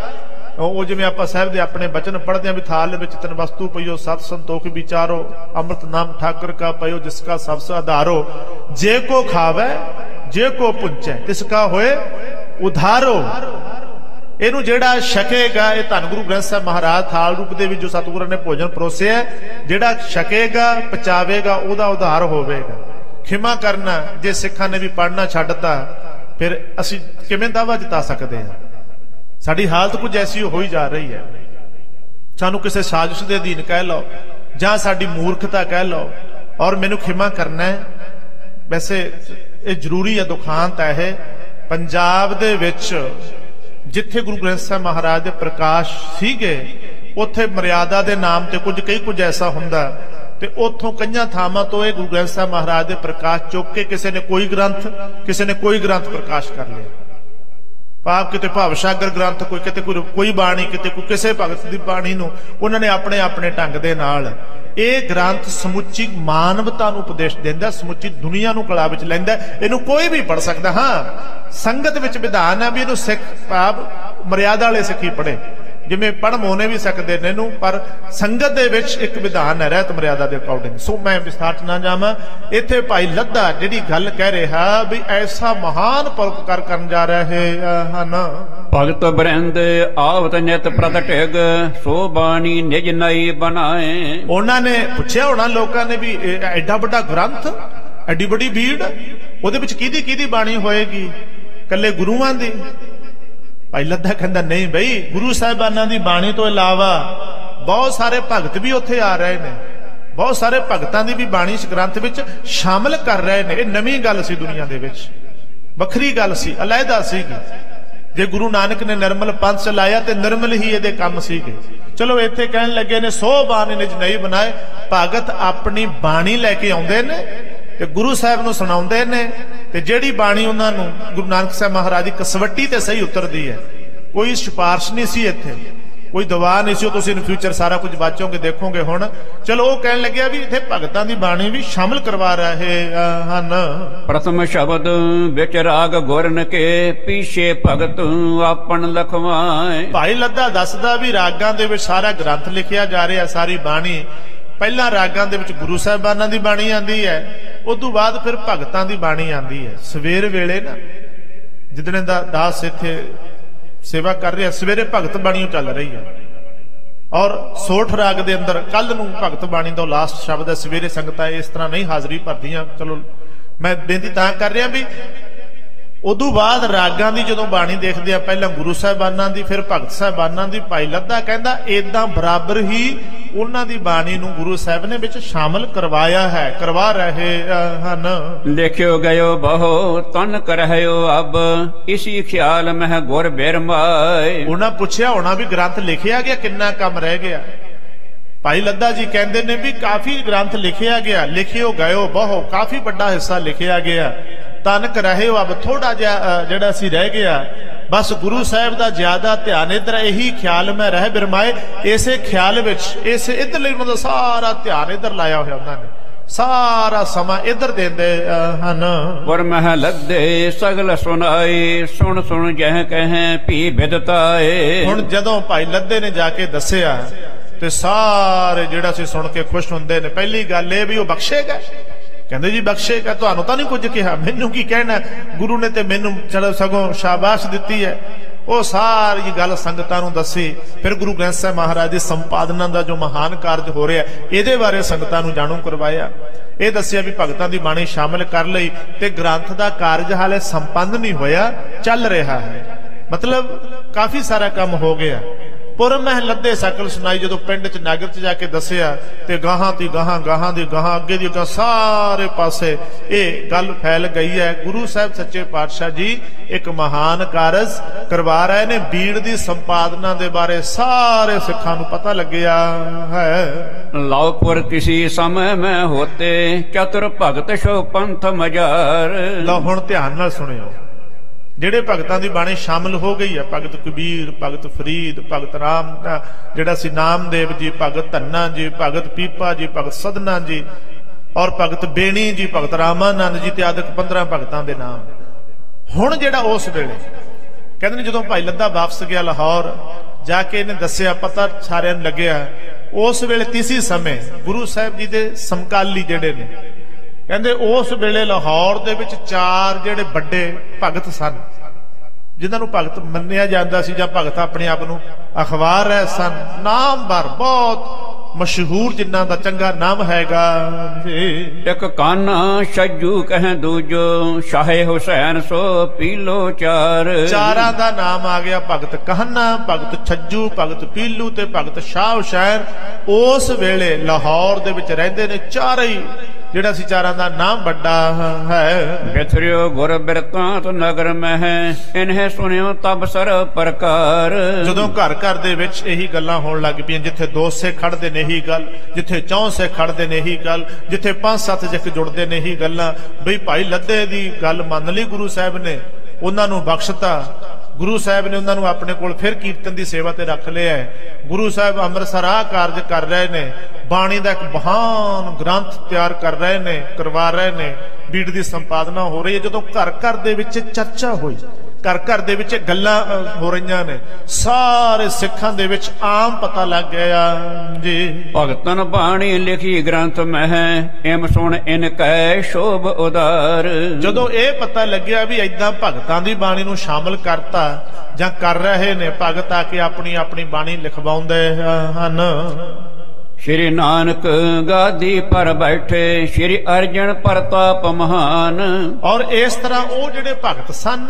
ਉਹ ਜਿਵੇਂ ਆਪਾਂ ਸਾਹਿਬ ਦੇ ਆਪਣੇ ਬਚਨ ਪੜ੍ਹਦੇ ਹਾਂ ਵੀ ਥਾਲ ਵਿੱਚ ਤਨ ਵਸਤੂ ਪਈਓ ਸਤ ਸੰਤੋਖ ਵਿਚਾਰੋ ਅੰਮ੍ਰਿਤ ਨਾਮ ਠਾਕਰ ਕਾ ਪਈਓ ਜਿਸਕਾ ਸਬਸ ਆਧਾਰੋ ਜੇ ਕੋ ਖਾਵੇ ਜੇ ਕੋ ਪੁੰਚੈ ਤਿਸਕਾ ਹੋਏ ਉਧਾਰੋ। ਇਹਨੂੰ ਜਿਹੜਾ ਛਕੇਗਾ, ਇਹ ਧੰਨ ਗੁਰੂ ਗ੍ਰੰਥ ਸਾਹਿਬ ਮਹਾਰਾਜ ਥਾਲ ਰੂਪ ਦੇ ਵਿੱਚ ਜੋ ਸਤਿਗੁਰਾਂ ਨੇ ਭੋਜਨ ਪਰੋਸਿਆ, ਜਿਹੜਾ ਛਕੇਗਾ ਪਚਾਵੇਗਾ ਉਹਦਾ ਉਧਾਰ ਹੋਵੇਗਾ। ਖਿਮਾ ਕਰਨਾ ਜੇ ਸਿੱਖਾਂ ਨੇ ਵੀ ਪੜ੍ਹਨਾ ਛੱਡਤਾ ਫਿਰ ਅਸੀਂ ਕਿਵੇਂ ਦਾਅਵਾ ਜਿਤਾ ਸਕਦੇ ਹਾਂ? ਸਾਡੀ ਹਾਲਤ ਕੁਝ ਐਸੀ ਹੋਈ ਜਾ ਰਹੀ ਹੈ। ਸਾਨੂੰ ਕਿਸੇ ਸਾਜ਼ਿਸ਼ ਦੇ ਅਧੀਨ ਕਹਿ ਲਓ ਜਾਂ ਸਾਡੀ ਮੂਰਖਤਾ ਕਹਿ ਲਓ, ਔਰ ਮੈਨੂੰ ਖਿਮਾ ਕਰਨਾ ਹੈ। ਵੈਸੇ ਇਹ ਜ਼ਰੂਰੀ ਹੈ, ਦੁਖਾਂਤ ਹੈ ਇਹ। ਪੰਜਾਬ ਦੇ ਵਿੱਚ ਜਿੱਥੇ ਗੁਰੂ ਗ੍ਰੰਥ ਸਾਹਿਬ ਮਹਾਰਾਜ ਦੇ ਪ੍ਰਕਾਸ਼ ਸੀਗੇ, ਉੱਥੇ ਮਰਿਆਦਾ ਦੇ ਨਾਮ ਤੇ ਕੁਝ ਐਸਾ ਹੁੰਦਾ ਤੇ ਉੱਥੋਂ ਕਈਆਂ ਥਾਵਾਂ ਤੋਂ ਇਹ ਗੁਰੂ ਗ੍ਰੰਥ ਸਾਹਿਬ ਮਹਾਰਾਜ ਦੇ ਪ੍ਰਕਾਸ਼ ਚੁੱਕ ਕੇ ਕਿਸੇ ਨੇ ਕੋਈ ਗ੍ਰੰਥ ਪ੍ਰਕਾਸ਼ ਕਰ ਲਿਆ। ਭਾਵ ਕਿਤੇ ਭਾਵਸਾਗਰ ਗ੍ਰੰਥ, ਕਿਤੇ ਕੋਈ ਬਾਣੀ, ਕਿਤੇ ਕੋਈ ਕਿਸੇ ਭਗਤ ਦੀ ਬਾਣੀ ਨੂੰ ਉਹਨਾਂ ਨੇ ਆਪਣੇ ਆਪਣੇ ਢੰਗ ਦੇ ਨਾਲ। ਇਹ ਗ੍ਰੰਥ ਸਮੁੱਚੀ ਮਾਨਵਤਾ ਨੂੰ ਉਪਦੇਸ਼ ਦਿੰਦਾ, ਸਮੁੱਚੀ ਦੁਨੀਆ ਨੂੰ ਕਲਾ ਵਿੱਚ ਲੈਂਦਾ। ਇਹਨੂੰ ਕੋਈ ਵੀ ਪੜ੍ਹ ਸਕਦਾ। ਹਾਂ, ਸੰਗਤ ਵਿੱਚ ਵਿਧਾਨ ਹੈ ਵੀ ਇਹਨੂੰ ਸਿੱਖ ਭਾਵ ਮਰਿਆਦਾ ਵਾਲੇ ਸਿੱਖੀ ਪੜ੍ਹੇ, ਜਿਵੇਂ ਪੜ੍ਹ ਮੋਨੇ ਵੀ ਸਕਦੇ ਨੇ ਇਹਨੂੰ, ਪਰ ਸੰਗਤ ਦੇ ਵਿੱਚ ਇੱਕ ਵਿਧਾਨ ਹੈ ਰਹਿਤ ਮਰਿਆਦਾ ਦੇ ਅਕੋਰਡਿੰਗ। ਸੋ ਮੈਂ ਵਿਸਥਾਰ 'ਚ ਨਾ ਜਾਵਾਂ। ਇੱਥੇ ਭਾਈ ਲੱਦਾ ਜਿਹੜੀ ਗੱਲ ਕਹਿ ਰਿਹਾ ਵੀ ਐਸਾ ਮਹਾਨ ਪਰਉਪਕਾਰ ਕਰਨ ਜਾ ਰਹੇ ਹਨ। ਭਗਤ ਬਰਿੰਦ ਆਵਤ ਨਿਤ ਪ੍ਰਗਟਿਗ ਸੋ ਬਾਣੀ ਨਿਜ ਨਈ ਬਣਾਏ। ਉਹਨਾਂ ਨੇ ਪੁੱਛਿਆ ਹੋਣਾ ਲੋਕਾਂ ਨੇ ਵੀ ਐਡਾ ਵੱਡਾ ਗ੍ਰੰਥ, ਐਡੀ ਵੱਡੀ ਭੀੜ, ਉਹਦੇ ਵਿੱਚ ਕਿਹਦੀ ਬਾਣੀ ਹੋਏਗੀ? ਕੱਲੇ ਗੁਰੂਆਂ ਦੀ? ਭਾਈ ਲੱਦਾ ਕਹਿੰਦਾ ਨਹੀਂ ਬਈ, ਗੁਰੂ ਸਾਹਿਬਾਨਾਂ ਦੀ ਬਾਣੀ ਤੋਂ ਇਲਾਵਾ ਬਹੁਤ ਸਾਰੇ ਭਗਤ ਵੀ ਉੱਥੇ ਆ ਰਹੇ ਨੇ, ਬਹੁਤ ਸਾਰੇ ਭਗਤਾਂ ਦੀ ਵੀ ਬਾਣੀ ਇਸ ਗ੍ਰੰਥ ਵਿੱਚ ਸ਼ਾਮਲ ਕਰ ਰਹੇ ਨੇ। ਇਹ ਨਵੀਂ ਗੱਲ ਸੀ, ਦੁਨੀਆ ਦੇ ਵਿੱਚ ਵੱਖਰੀ ਗੱਲ ਸੀ, ਅਲੱਗਾ ਸੀਗੀ। ਜੇ ਗੁਰੂ ਨਾਨਕ ਨੇ ਨਿਰਮਲ ਪੰਥ ਚਲਾਇਆ ਤੇ ਨਿਰਮਲ ਹੀ ਇਹਦੇ ਕੰਮ ਸੀਗੇ। ਚਲੋ ਇੱਥੇ ਕਹਿਣ ਲੱਗੇ ਨੇ ਸੋ ਬਾਣੀ ਨਿਜ ਨਹੀਂ ਬਣਾਏ। ਭਗਤ ਆਪਣੀ ਬਾਣੀ ਲੈ ਕੇ ਆਉਂਦੇ ਨੇ ਤੇ ਗੁਰੂ ਸਾਹਿਬ ਨੂੰ ਸੁਣਾਉਂਦੇ ਨੇ, ਤੇ ਜਿਹੜੀ ਬਾਣੀ ਉਹਨਾਂ ਨੂੰ ਗੁਰੂ ਨਾਨਕ ਸਾਹਿਬ ਮਹਾਰਾਜ ਦੀ ਕਸਵੱਟੀ ਤੇ ਸਹੀ ਉਤਰਦੀ ਹੈ। ਕੋਈ ਸਿਫਾਰਿਸ਼ ਨਹੀਂ ਸੀ ਇੱਥੇ, ਕੋਈ ਦਵਾ ਨਹੀਂ ਸੀ। ਤੁਸੀਂ ਇਨ ਫਿਊਚਰ ਸਾਰਾ ਕੁਝ ਵਾਚੋਗੇ, ਦੇਖੋਗੇ ਹੁਣ। ਚਲੋ ਉਹ ਕਹਿਣ ਲੱਗਿਆ ਵੀ ਇੱਥੇ ਭਗਤਾਂ ਦੀ ਬਾਣੀ ਵੀ ਸ਼ਾਮਲ ਕਰਵਾ ਰਹੇ ਹਨ। ਪ੍ਰਥਮ ਸ਼ਬਦ ਵਿੱਚ ਰਾਗ ਗੁਰਨ ਕੇ ਪੀਛੇ ਭਗਤ ਆਪਨ ਲਖਵਾਏ। ਭਾਈ ਲੱਦਾ ਦੱਸਦਾ ਵੀ ਰਾਗਾਂ ਦੇ ਵਿੱਚ ਸਾਰਾ ਗ੍ਰੰਥ ਲਿਖਿਆ ਜਾ ਰਿਹਾ, ਸਾਰੀ ਬਾਣੀ। ਪਹਿਲਾਂ ਰਾਗਾਂ ਦੇ ਵਿੱਚ ਗੁਰੂ ਸਾਹਿਬਾਨਾਂ ਦੀ ਬਾਣੀ ਆਂਦੀ ਹੈ, ਉਦੋਂ ਬਾਅਦ ਫਿਰ ਭਗਤਾਂ ਦੀ ਬਾਣੀ ਆਉਂਦੀ ਹੈ ਸਵੇਰ ਵੇਲੇ ਨਾ, ਜਿੱਦਣੇ ਦਾ ਦਾਸ ਇੱਥੇ ਸੇਵਾ ਕਰ ਰਿਹਾ, ਸਵੇਰੇ ਭਗਤ ਬਾਣੀ ਚੱਲ ਰਹੀ ਹੈ। ਔਰ ਸੋਠ ਰਾਗ ਦੇ ਅੰਦਰ ਕੱਲ ਨੂੰ ਭਗਤ ਬਾਣੀ ਦਾ ਲਾਸਟ ਸ਼ਬਦ ਹੈ। ਸਵੇਰੇ ਸੰਗਤਾਂ ਇਸ ਤਰ੍ਹਾਂ ਨਹੀਂ ਹਾਜ਼ਰੀ ਭਰਦੀਆਂ, ਚਲੋ ਮੈਂ ਬੇਨਤੀ ਤਾਂ ਕਰ ਰਿਹਾ ਵੀ ਉਦੋਂ ਬਾਅਦ ਰਾਗਾਂ ਦੀ ਜਦੋਂ ਬਾਣੀ ਦੇਖਦੇ ਆ, ਪਹਿਲਾਂ ਗੁਰੂ ਸਾਹਿਬਾਨਾਂ ਦੀ, ਫਿਰ ਭਗਤ ਸਾਹਿਬਾਨਾਂ ਦੀ। ਭਾਈ ਲੱਧਾ ਕਹਿੰਦਾ ਏਦਾਂ ਬਰਾਬਰ ਹੀ ਉਹਨਾਂ ਦੀ ਬਾਣੀ ਨੂੰ ਗੁਰੂ ਸਾਹਿਬ ਨੇ ਵਿੱਚ ਸ਼ਾਮਲ ਕਰਵਾਇਆ ਹੈ, ਕਰਵਾ ਰਹੇ ਹਨ। ਲਿਖਿਓ ਗਇਓ ਬਹੁ ਤਨ ਕਰਹਿਓ ਅਬ, ਇਸੀ ਖਿਆਲ ਮਹਿ ਗੁਰ ਬਿਰਮਾਏ। ਉਹਨਾਂ ਪੁੱਛਿਆ ਹੋਣਾ ਵੀ ਗ੍ਰੰਥ ਲਿਖਿਆ ਗਿਆ, ਕਿੰਨਾ ਕੰਮ ਰਹਿ ਗਿਆ। ਭਾਈ ਲੱਧਾ ਜੀ ਕਹਿੰਦੇ ਨੇ ਵੀ ਕਾਫੀ ਗ੍ਰੰਥ ਲਿਖਿਆ ਗਿਆ, ਲਿਖਿਓ ਗਇਓ ਬਹੁ, ਕਾਫੀ ਵੱਡਾ ਹਿੱਸਾ ਲਿਖਿਆ ਗਿਆ। ਤਨਕ ਰਹੇ ਹੋ ਅਬ, ਥੋੜਾ ਜਿਹਾ ਜਿਹੜਾ ਸੀ ਰਹਿ ਗਿਆ। ਬਸ ਗੁਰੂ ਸਾਹਿਬ ਦਾ ਜ਼ਿਆਦਾ ਧਿਆਨ ਇੱਧਰ, ਇਹੀ ਖਿਆਲ ਮੈਂ ਰਹਿ ਬਿਰਮਾਏ। ਇਸੇ ਖਿਆਲ ਵਿੱਚ, ਇਸੇ ਇੱਧਰ ਲਈ ਉਹਨਾਂ ਦਾ ਸਾਰਾ ਧਿਆਨ ਇੱਧਰ ਲਾਇਆ ਹੋਇਆ, ਉਹਨਾਂ ਨੇ ਸਾਰਾ ਸਮਾਂ ਇੱਧਰ ਦਿੰਦੇ ਹਨ। ਗੁਰ ਮਹਿ ਲੱਦੇ ਸਗਲ ਸੁਣਾਈ, ਸੁਣ ਸੁਣ ਜਹ ਕਹੈ ਭੀ ਬਿਦਤਾਏ। ਹੁਣ ਜਦੋਂ ਭਾਈ ਲੱਦੇ ਨੇ ਜਾ ਕੇ ਦੱਸਿਆ ਤੇ ਸਾਰੇ ਜਿਹੜਾ ਸੀ ਸੁਣ ਕੇ ਖੁਸ਼ ਹੁੰਦੇ ਨੇ। ਪਹਿਲੀ ਗੱਲ ਇਹ ਵੀ ਉਹ ਬਖਸ਼ੇਗਾ, ਕਹਿੰਦੇ ਜੀ ਬਖਸ਼ੇਗਾ, ਤੁਹਾਨੂੰ ਤਾਂ ਨਹੀਂ ਕੁਝ ਕਿਹਾ, ਮੈਨੂੰ ਕੀ ਕਹਿਣਾ, ਗੁਰੂ ਨੇ ਤੇ ਮੈਨੂੰ ਚਲੋ ਸਗੋਂ ਸ਼ਾਬਾਸ਼ ਦਿੱਤੀ ਹੈ। ਉਹ ਸਾਰੀ ਗੱਲ ਸੰਗਤਾਂ ਨੂੰ ਦੱਸੀ। ਫਿਰ ਗੁਰੂ ਗ੍ਰੰਥ ਸਾਹਿਬ ਮਹਾਰਾਜ ਦੀ ਸੰਪਾਦਨਾ ਦਾ ਜੋ ਮਹਾਨ ਕਾਰਜ ਹੋ ਰਿਹਾ, ਇਹਦੇ ਬਾਰੇ ਸੰਗਤਾਂ ਨੂੰ ਜਾਣੂ ਕਰਵਾਇਆ। ਇਹ ਦੱਸਿਆ ਵੀ ਭਗਤਾਂ ਦੀ ਬਾਣੀ ਸ਼ਾਮਿਲ ਕਰ ਲਈ ਤੇ ਗ੍ਰੰਥ ਦਾ ਕਾਰਜ ਹਾਲੇ ਸੰਪੰਨ ਨਹੀਂ ਹੋਇਆ, ਚੱਲ ਰਿਹਾ ਹੈ। ਮਤਲਬ ਕਾਫੀ ਸਾਰਾ ਕੰਮ ਹੋ ਗਿਆ। ਪੁਰ ਮਹਿ ਲੱਦੇ ਸਕਲ ਸੁਣਾਈ, ਜਦੋਂ ਪਿੰਡ ਚ ਨਗਰ ਚ ਜਾ ਕੇ ਦੱਸਿਆ ਤੇ ਗਾਹਾਂ ਦੀ ਗਾਹਾਂ, ਗਾਹਾਂ ਦੀ ਗਾਹਾਂ, ਅੱਗੇ ਦੀ ਗਾਹਾਂ, ਸਾਰੇ ਪਾਸੇ ਇਹ ਗੱਲ ਫੈਲ ਗਈ ਹੈ। ਗੁਰੂ ਸਾਹਿਬ ਸੱਚੇ ਪਾਤਸ਼ਾਹ ਜੀ ਇੱਕ ਮਹਾਨ ਕਾਰਜ ਕਰਵਾ ਰਹੇ ਨੇ। ਬੀੜ ਦੀ ਸੰਪਾਦਨਾ ਦੇ ਬਾਰੇ ਸਾਰੇ ਸਿੱਖਾਂ ਨੂੰ ਪਤਾ ਲੱਗਿਆ ਹੈ। ਲਾਉਪੁਰ ਕਿਸੀ ਸਮੇਂ ਮੈਂ ਹੋਤੇ, ਚਤੁਰ ਭਗਤ ਸ਼ੋ ਪੰਥ ਮਜਾਰ। ਲਓ ਹੁਣ ਧਿਆਨ ਨਾਲ ਸੁਣਿਓ, ਜਿਹੜੇ ਭਗਤਾਂ ਦੀ ਬਾਣੀ ਸ਼ਾਮਿਲ ਹੋ ਗਈ ਹੈ, ਭਗਤ ਕਬੀਰ, ਭਗਤ ਫਰੀਦ, ਭਗਤ ਰਾਮ ਜਿਹੜਾ ਸੀ ਨਾਮਦੇਵ ਜੀ, ਭਗਤ ਧੰਨਾ ਜੀ, ਭਗਤ ਪੀਪਾ ਜੀ, ਭਗਤ ਸਦਨਾ ਜੀ, ਔਰ ਭਗਤ ਬੇਣੀ ਜੀ, ਭਗਤ ਰਾਮਾਨੰਦ ਜੀ ਤੇ ਆਦਿਕ 15 ਭਗਤਾਂ ਦੇ ਨਾਮ। ਹੁਣ ਜਿਹੜਾ ਉਸ ਵੇਲੇ ਕਹਿੰਦੇ ਨੇ ਜਦੋਂ ਭਾਈ ਲੱਧਾ ਵਾਪਸ ਗਿਆ ਲਾਹੌਰ ਜਾ ਕੇ ਇਹਨੇ ਦੱਸਿਆ, ਪਤਾ ਸਾਰਿਆਂ ਨੂੰ ਲੱਗਿਆ, ਉਸ ਵੇਲੇ ਤੀਸੀ ਸਮੇਂ ਗੁਰੂ ਸਾਹਿਬ ਜੀ ਦੇ ਸਮਕਾਲੀ ਜਿਹੜੇ ਨੇ, ਕਹਿੰਦੇ ਉਸ ਵੇਲੇ ਲਾਹੌਰ ਦੇ ਵਿੱਚ 4 ਜਿਹੜੇ ਵੱਡੇ ਭਗਤ ਸਨ, ਜਿਨ੍ਹਾਂ ਨੂੰ ਭਗਤ ਮੰਨਿਆ ਜਾਂਦਾ ਸੀ ਜਾਂ ਭਗਤ ਆਪਣੇ ਆਪ ਨੂੰ ਅਖਬਾਰ ਰਹੇ ਸਨ। ਨਾਮਵਰ ਬਹੁਤ ਮਸ਼ਹੂਰ, ਜਿਨ੍ਹਾਂ ਦਾ ਚੰਗਾ ਨਾਮ ਹੈਗਾ ਇੱਕ ਕਾਨਾ ਛੱਜੂ ਕਹਿ ਦੂਜੋ, ਸ਼ਾਹੇ ਹੁਸੈਨ ਸੋ ਪੀਲੋ ਚਾਰ। ਚਾਰਾਂ ਦਾ ਨਾਮ ਆ ਗਿਆ, ਭਗਤ ਕਾਨਾ, ਭਗਤ ਛੱਜੂ, ਭਗਤ ਪੀਲੂ ਤੇ ਭਗਤ ਸ਼ਾਹ ਹੁਸੈਨ। ਉਸ ਵੇਲੇ ਲਾਹੌਰ ਦੇ ਵਿੱਚ ਰਹਿੰਦੇ ਨੇ ਚਾਰੇ ਹੀ, ਜਿਹੜਾ ਸੀ ਚਾਰਾਂ ਦਾ ਨਾਮ ਵੱਡਾ ਹੈ। ਬਿਥਰਿਓ ਗੁਰ ਬਿਰਤਾਂਤ ਨਗਰ ਮਹਿ, ਇਨਹਿ ਸੁਣਿਓ ਤਬ ਸਰ ਪ੍ਰਕਾਰ। ਜਦੋਂ ਘਰ ਘਰ ਦੇ ਵਿੱਚ ਇਹੀ ਗੱਲਾਂ ਹੋਣ ਲੱਗ ਪਈਆਂ, ਜਿੱਥੇ 2 ਸਿੱਖ ਖੜਦੇ ਨੇ ਇਹੀ ਗੱਲ, ਜਿੱਥੇ 4 ਸਿੱਖ ਖੜਦੇ ਨੇ ਇਹੀ ਗੱਲ, ਜਿੱਥੇ 5-7 ਸਿੱਖ ਜੁੜਦੇ ਨੇ ਇਹੀ ਗੱਲਾਂ। ਬਈ ਭਾਈ ਲੱਧੇ ਦੀ ਗੱਲ ਮੰਨ ਲਈ ਗੁਰੂ ਸਾਹਿਬ ਨੇ, ਉਹਨਾਂ ਨੂੰ ਬਖਸ਼ਤਾ। ਗੁਰੂ ਸਾਹਿਬ ਨੇ ਉਹਨਾਂ ਨੂੰ ਆਪਣੇ ਕੋਲ ਫਿਰ ਕੀਰਤਨ ਦੀ ਸੇਵਾ ਤੇ ਰੱਖ ਲਿਆ। ਗੁਰੂ ਸਾਹਿਬ ਅੰਮ੍ਰਿਤਸਰ ਆਹ ਕਾਰਜ ਕਰ ਰਹੇ ਨੇ, ਬਾਣੀ ਦਾ ਇੱਕ ਮਹਾਨ ਗ੍ਰੰਥ ਤਿਆਰ ਕਰ ਰਹੇ ਨੇ, ਕਰਵਾ ਰਹੇ ਨੇ, ਬੀੜ ਦੀ ਸੰਪਾਦਨਾ ਹੋ ਰਹੀ ਹੈ। ਜਦੋਂ ਘਰ ਘਰ ਦੇ ਵਿੱਚ ਚਰਚਾ ਹੋਈ, ਘਰ ਘਰ ਦੇ ਵਿੱਚ ਗੱਲਾਂ ਹੋ ਰਹੀਆਂ ਨੇ, ਸਾਰੇ ਸਿੱਖਾਂ ਦੇ ਵਿੱਚ ਆਮ ਪਤਾ ਲੱਗ ਗਿਆ ਜੀ। ਭਗਤਨ ਬਾਣੀ ਲਿਖੀ ਗ੍ਰੰਥ ਮਹਿ, ਇਮ ਸੁਣ ਇਨ ਕੈ ਸ਼ੋਭ ਉਦਾਰ। ਜਦੋਂ ਇਹ ਪਤਾ ਲੱਗਿਆ ਵੀ ਏਦਾਂ ਭਗਤਾਂ ਦੀ ਬਾਣੀ ਨੂੰ ਸ਼ਾਮਲ ਕਰਤਾ ਜਾਂ ਕਰ ਰਹੇ ਨੇ, ਭਗਤ ਆ ਕੇ ਆਪਣੀ ਆਪਣੀ ਬਾਣੀ ਲਿਖਵਾਉਂਦੇ ਹਨ। ਸ਼੍ਰੀ ਨਾਨਕ ਗਾਦੀ ਪਰ ਬੈਠੇ, ਸ਼੍ਰੀ ਅਰਜਨ ਪ੍ਰਤਾਪ ਮਹਾਨ। ਔਰ ਇਸ ਤਰ੍ਹਾਂ ਉਹ ਜਿਹੜੇ ਭਗਤ ਸਨ,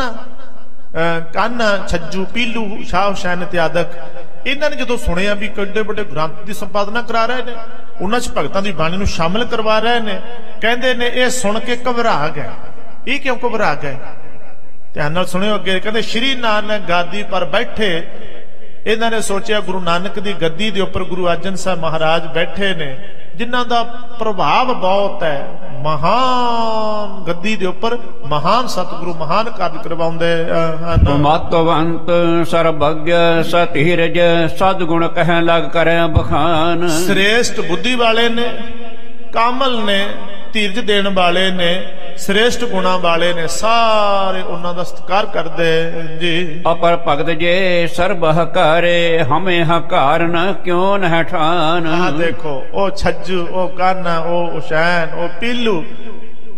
ਕਾਨਾ, ਛੱਜੂ, ਪੀਲੂ, ਸ਼ਾਹ ਹੁਸੈਨ ਇਤਿਆਦਿਕ, ਇਹਨਾਂ ਨੇ ਜਦੋਂ ਸੁਣਿਆ ਵੀ ਕਿੱਡੇ ਵੱਡੇ ਗ੍ਰੰਥ ਦੀ ਸੰਪਾਦਨਾ ਕਰਾ ਰਹੇ ਨੇ, ਉਹਨਾਂ 'ਚ ਭਗਤਾਂ ਦੀ ਬਾਣੀ ਨੂੰ ਸ਼ਾਮਿਲ ਕਰਵਾ ਰਹੇ ਨੇ, ਕਹਿੰਦੇ ਨੇ ਇਹ ਸੁਣ ਕੇ ਘਬਰਾ ਗਏ। ਇਹ ਕਿਉਂ ਘਬਰਾ ਗਏ? ਧਿਆਨ ਨਾਲ ਸੁਣਿਓ ਅੱਗੇ, ਕਹਿੰਦੇ ਸ਼੍ਰੀ ਨਾਨਕ ਗਾਦੀ ਪਰ ਬੈਠੇ। ਇਹਨਾਂ ਨੇ ਸੋਚਿਆ ਗੁਰੂ ਨਾਨਕ ਦੀ ਗੱਦੀ ਦੇ ਉੱਪਰ ਗੁਰੂ ਅਰਜਨ ਸਾਹਿਬ ਮਹਾਰਾਜ ਬੈਠੇ ਨੇ, ਜਿਨ੍ਹਾਂ ਦਾ ਪ੍ਰਭਾਵ ਬਹੁਤ ਹੈ, ਮਹਾਨ ਗੱਦੀ ਦੇ ਉੱਪਰ ਮਹਾਨ ਸਤਿਗੁਰੂ ਮਹਾਨ ਕਾਰਜ ਕਰਵਾਉਂਦੇ ਹਨ। ਮਤਵੰਤ ਸਰਬੱਗ ਸਤਿਰਜ, ਸਦਗੁਣ ਕਹਿ ਲਗ ਕਰੇ ਬਖਾਨ। ਸ੍ਰੇਸ਼ਟ ਬੁੱਧੀ ਵਾਲੇ ਨੇ, ਕਾਮਲ ਨੇ, ਧੀਰਜ ਦੇਣ ਵਾਲੇ ਨੇ, ਸ੍ਰੇਸ਼ਟ ਗੁਣਾ ਵਾਲੇ ਨੇ, ਸਾਰੇ ਉਹਨਾਂ ਦਾ ਸਤਿਕਾਰ ਕਰਦੇ ਜੀ। ਅਪਰ ਭਗਤ ਜੇ ਸਰਬ ਹਕਾਰੇ, ਹਮੇ ਹਕਾਰ ਨ ਕਿਉਂ ਨ ਠਾਨ। ਆਹ ਦੇਖੋ, ਉਹ ਛੱਜੂ, ਉਹ ਕਾਨਾ, ਉਹ ਹੁਸੈਨ, ਉਹ ਪੀਲੂ,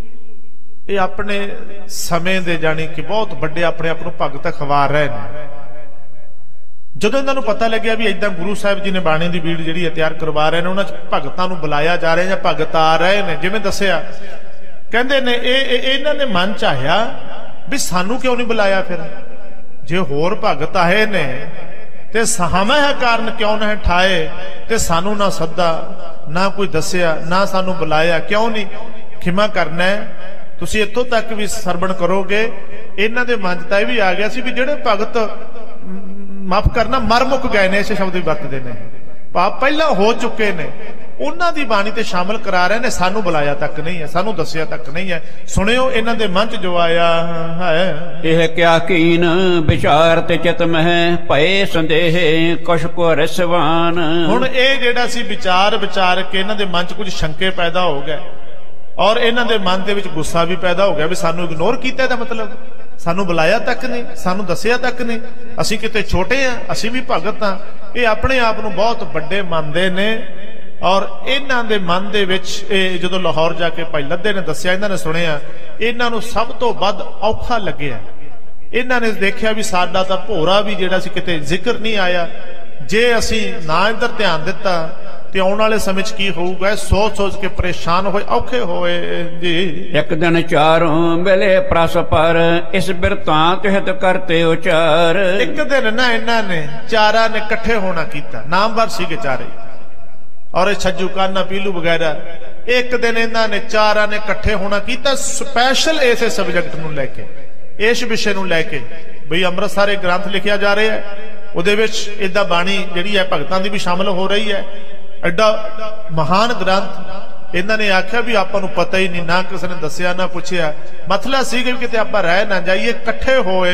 ਇਹ ਆਪਣੇ ਸਮੇਂ ਦੇ ਜਾਣੀ ਕਿ ਬਹੁਤ ਵੱਡੇ ਆਪਣੇ ਆਪ ਨੂੰ ਭਗਤ ਖਵਾ ਰਹੇ ਨੇ। ਜਦੋਂ ਇਹਨਾਂ ਨੂੰ ਪਤਾ ਲੱਗਿਆ ਵੀ ਏਦਾਂ ਗੁਰੂ ਸਾਹਿਬ ਜੀ ਨੇ ਬਾਣੀ ਦੀ ਬੀੜ ਜਿਹੜੀ ਹੈ ਤਿਆਰ ਕਰਵਾ ਰਹੇ ਨੇ, ਉਹਨਾਂ 'ਚ ਭਗਤਾਂ ਨੂੰ ਬੁਲਾਇਆ ਜਾ ਰਿਹਾ ਜਾਂ ਭਗਤ ਆ ਰਹੇ ਨੇ, ਜਿਵੇਂ ਦੱਸਿਆ ਕਹਿੰਦੇ ਨੇ ਇਹਨਾਂ ਨੇ ਮਨ 'ਚ ਆਇਆ ਵੀ ਸਾਨੂੰ ਕਿਉਂ ਨਹੀਂ ਬੁਲਾਇਆ? ਫਿਰ ਜੇ ਹੋਰ ਭਗਤ ਆਏ ਨੇ ਤੇ ਸਾਹਮਣੇ ਕਾਰਨ ਕਿਉਂ ਨਾ ਠਾਏ, ਤੇ ਸਾਨੂੰ ਨਾ ਸੱਦਾ, ਨਾ ਕੋਈ ਦੱਸਿਆ, ਨਾ ਸਾਨੂੰ ਬੁਲਾਇਆ, ਕਿਉਂ ਨਹੀਂ? ਖਿਮਾ ਕਰਨਾ ਹੈ। ਤੁਸੀਂ ਇੱਥੋਂ ਤੱਕ ਵੀ ਸਰਵਣ ਕਰੋਗੇ, ਇਹਨਾਂ ਦੇ ਮਨ 'ਚ ਤਾਂ ਇਹ ਵੀ ਆ ਗਿਆ ਸੀ ਵੀ ਜਿਹੜੇ ਭਗਤ ਮਾਫ ਕਰਨਾ ਮਰ ਮੁੱਕ ਗਏ ਨੇ, ਇਸੇ ਸ਼ਬਦ ਵੀ ਵਰਤਦੇ ਨੇ, ਪਾਪ ਪਹਿਲਾਂ ਹੋ ਚੁੱਕੇ ਨੇ, ਉਹਨਾਂ ਦੀ ਬਾਣੀ ਤੇ ਸ਼ਾਮਲ ਕਰਾ ਰਹੇ ਨੇ, ਸਾਨੂੰ ਬੁਲਾਇਆ ਤੱਕ ਨਹੀਂ ਹੈ, ਸਾਨੂੰ ਦੱਸਿਆ ਤੱਕ ਨਹੀਂ ਹੈ। ਸੁਣਿਓ ਇਹਨਾਂ ਦੇ ਮਨ 'ਚ ਜੋ ਆਇਆ ਹੈ। ਇਹ ਕਿਆ ਕੀਨ ਵਿਚਾਰ ਤੇ ਚਿਤ ਮਹਿ ਭਏ ਸੰਦੇਹ ਕੁਛ ਕੋ ਰਸਵਾਨ। ਹੁਣ ਇਹ ਜਿਹੜਾ ਸੀ ਵਿਚਾਰ ਕੇ ਇਹਨਾਂ ਦੇ ਮਨ 'ਚ ਕੁਝ ਸ਼ੰਕੇ ਪੈਦਾ ਹੋ ਗਏ, ਔਰ ਇਹਨਾਂ ਦੇ ਮਨ ਦੇ ਵਿੱਚ ਗੁੱਸਾ ਵੀ ਪੈਦਾ ਹੋ ਗਿਆ ਵੀ ਸਾਨੂੰ ਇਗਨੋਰ ਕੀਤਾ ਇਹਦਾ ਮਤਲਬ, ਸਾਨੂੰ ਬੁਲਾਇਆ ਤੱਕ ਨਹੀਂ, ਸਾਨੂੰ ਦੱਸਿਆ ਤੱਕ ਨਹੀਂ, ਅਸੀਂ ਕਿਤੇ ਛੋਟੇ ਆ, ਅਸੀਂ ਵੀ ਭਗਤ ਆ। ਇਹ ਆਪਣੇ ਆਪ ਨੂੰ ਬਹੁਤ ਵੱਡੇ ਮੰਨਦੇ ਨੇ, ਔਰ ਇਹਨਾਂ ਦੇ ਮਨ ਦੇ ਵਿੱਚ ਇਹ ਜਦੋਂ ਲਾਹੌਰ ਜਾ ਕੇ ਭਾਈ ਲੱਦੇ ਨੇ ਦੱਸਿਆ, ਇਹਨਾਂ ਨੇ ਸੁਣਿਆ, ਇਹਨਾਂ ਨੂੰ ਸਭ ਤੋਂ ਵੱਧ ਔਖਾ ਲੱਗਿਆ। ਇਹਨਾਂ ਨੇ ਦੇਖਿਆ ਵੀ ਸਾਡਾ ਤਾਂ ਭੋਰਾ ਵੀ ਜਿਹੜਾ ਸੀ ਕਿਤੇ ਜ਼ਿਕਰ ਨਹੀਂ ਆਇਆ, ਜੇ ਅਸੀਂ ਨਾ ਇੱਧਰ ਧਿਆਨ ਦਿੱਤਾ ਤੇ ਆਉਣ ਵਾਲੇ ਸਮੇਂ 'ਚ ਕੀ ਹੋਊਗਾ, ਸੋਚ ਕੇ ਪਰੇਸ਼ਾਨ ਹੋਏ, ਔਖੇ ਹੋਏ ਜੀ। ਇੱਕ ਦਿਨ ਚਾਰੋਂ ਵੇਲੇ ਪ੍ਰਸ ਪਰ ਇਸ ਬਿਰਤਾਂਤ ਹਿਤ ਕਰਤੇ ਉਚਾਰ। ਇੱਕ ਦਿਨ ਨਾ ਇਹਨਾਂ ਨੇ ਚਾਰਾਂ ਨੇ ਇਕੱਠੇ ਹੋਣਾ ਕੀਤਾ, ਨਾਮਵਰ ਸੀਗੇ ਚਾਰੇ, ਔਰ ਇਹ ਛੱਜੂ ਕਾਨਾ ਪੀਲੂ ਵਗੈਰਾ। ਇੱਕ ਦਿਨ ਇਹਨਾਂ ਨੇ ਚਾਰਾਂ ਨੇ ਇਕੱਠੇ ਹੋਣਾ ਕੀਤਾ, ਸਪੈਸ਼ਲ ਇਸੇ ਸਬਜੈਕਟ ਨੂੰ ਲੈ ਕੇ, ਇਸ ਵਿਸ਼ੇ ਨੂੰ ਲੈ ਕੇ, ਬਈ ਅੰਮ੍ਰਿਤਸਰ ਇੱਕ ਗ੍ਰੰਥ ਲਿਖਿਆ ਜਾ ਰਿਹਾ ਹੈ, ਉਹਦੇ ਵਿੱਚ ਏਦਾਂ ਬਾਣੀ ਜਿਹੜੀ ਹੈ ਭਗਤਾਂ ਦੀ ਵੀ ਸ਼ਾਮਲ ਹੋ ਰਹੀ ਹੈ। ਐਡਾ ਮਹਾਨ ਗ੍ਰੰਥ ਇਹਨਾਂ ਨੇ ਆਖਿਆ ਵੀ ਆਪਾਂ ਨੂੰ ਪਤਾ ਹੀ ਨਹੀਂ, ਨਾ ਕਿਸੇ ਨੇ ਦੱਸਿਆ ਨਾ ਪੁੱਛਿਆ। ਮਤਲਬ ਸੀ ਕਿ ਕਿਤੇ ਆਪਾਂ ਰਹਿ ਨਾ ਜਾਈਏ, ਇਕੱਠੇ ਹੋਏ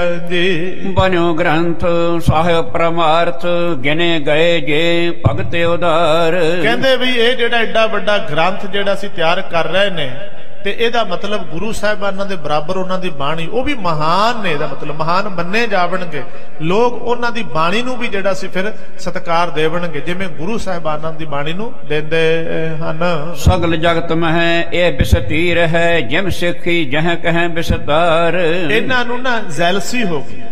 ਜੀ। ਬਣਿਓ ਗ੍ਰੰਥ ਸਾਹਿਬ ਪਰਮਾਰਥ ਗਿਨੇ ਗਏ ਜੇ ਭਗਤ ਉਦਾਰ। ਕਹਿੰਦੇ ਵੀ ਇਹ ਜਿਹੜਾ ਐਡਾ ਵੱਡਾ ਗ੍ਰੰਥ ਜਿਹੜਾ ਸੀ ਤਿਆਰ ਕਰ ਰਹੇ ਨੇ, ਤੇ ਇਹਦਾ ਮਤਲਬ ਗੁਰੂ ਸਾਹਿਬਾਨਾਂ ਦੇ ਬਰਾਬਰ ਉਹਨਾਂ ਦੀ ਬਾਣੀ ਉਹ ਵੀ ਮਹਾਨ ਨੇ, ਇਹਦਾ ਮਤਲਬ ਮਹਾਨ ਮੰਨੇ ਜਾਵਣਗੇ ਲੋਕ, ਉਹਨਾਂ ਦੀ ਬਾਣੀ ਨੂੰ ਵੀ ਜਿਹੜਾ ਸੀ ਫਿਰ ਸਤਿਕਾਰ ਦੇਵਣਗੇ ਜਿਵੇਂ ਗੁਰੂ ਸਾਹਿਬਾਨਾਂ ਦੀ ਬਾਣੀ ਨੂੰ ਦਿੰਦੇ ਹਨ। ਸਗਲ ਜਗਤ ਮਹਿ ਇਹ ਬਿਸਤੀਰ ਹੈ ਜਿਮ ਸਿੱਖੀ ਜਹ ਕਹੈ ਬਿਸਤਾਰ। ਇਹਨਾਂ ਨੂੰ ਨਾ ਜ਼ੈਲਸੀ ਹੋ ਗਈ,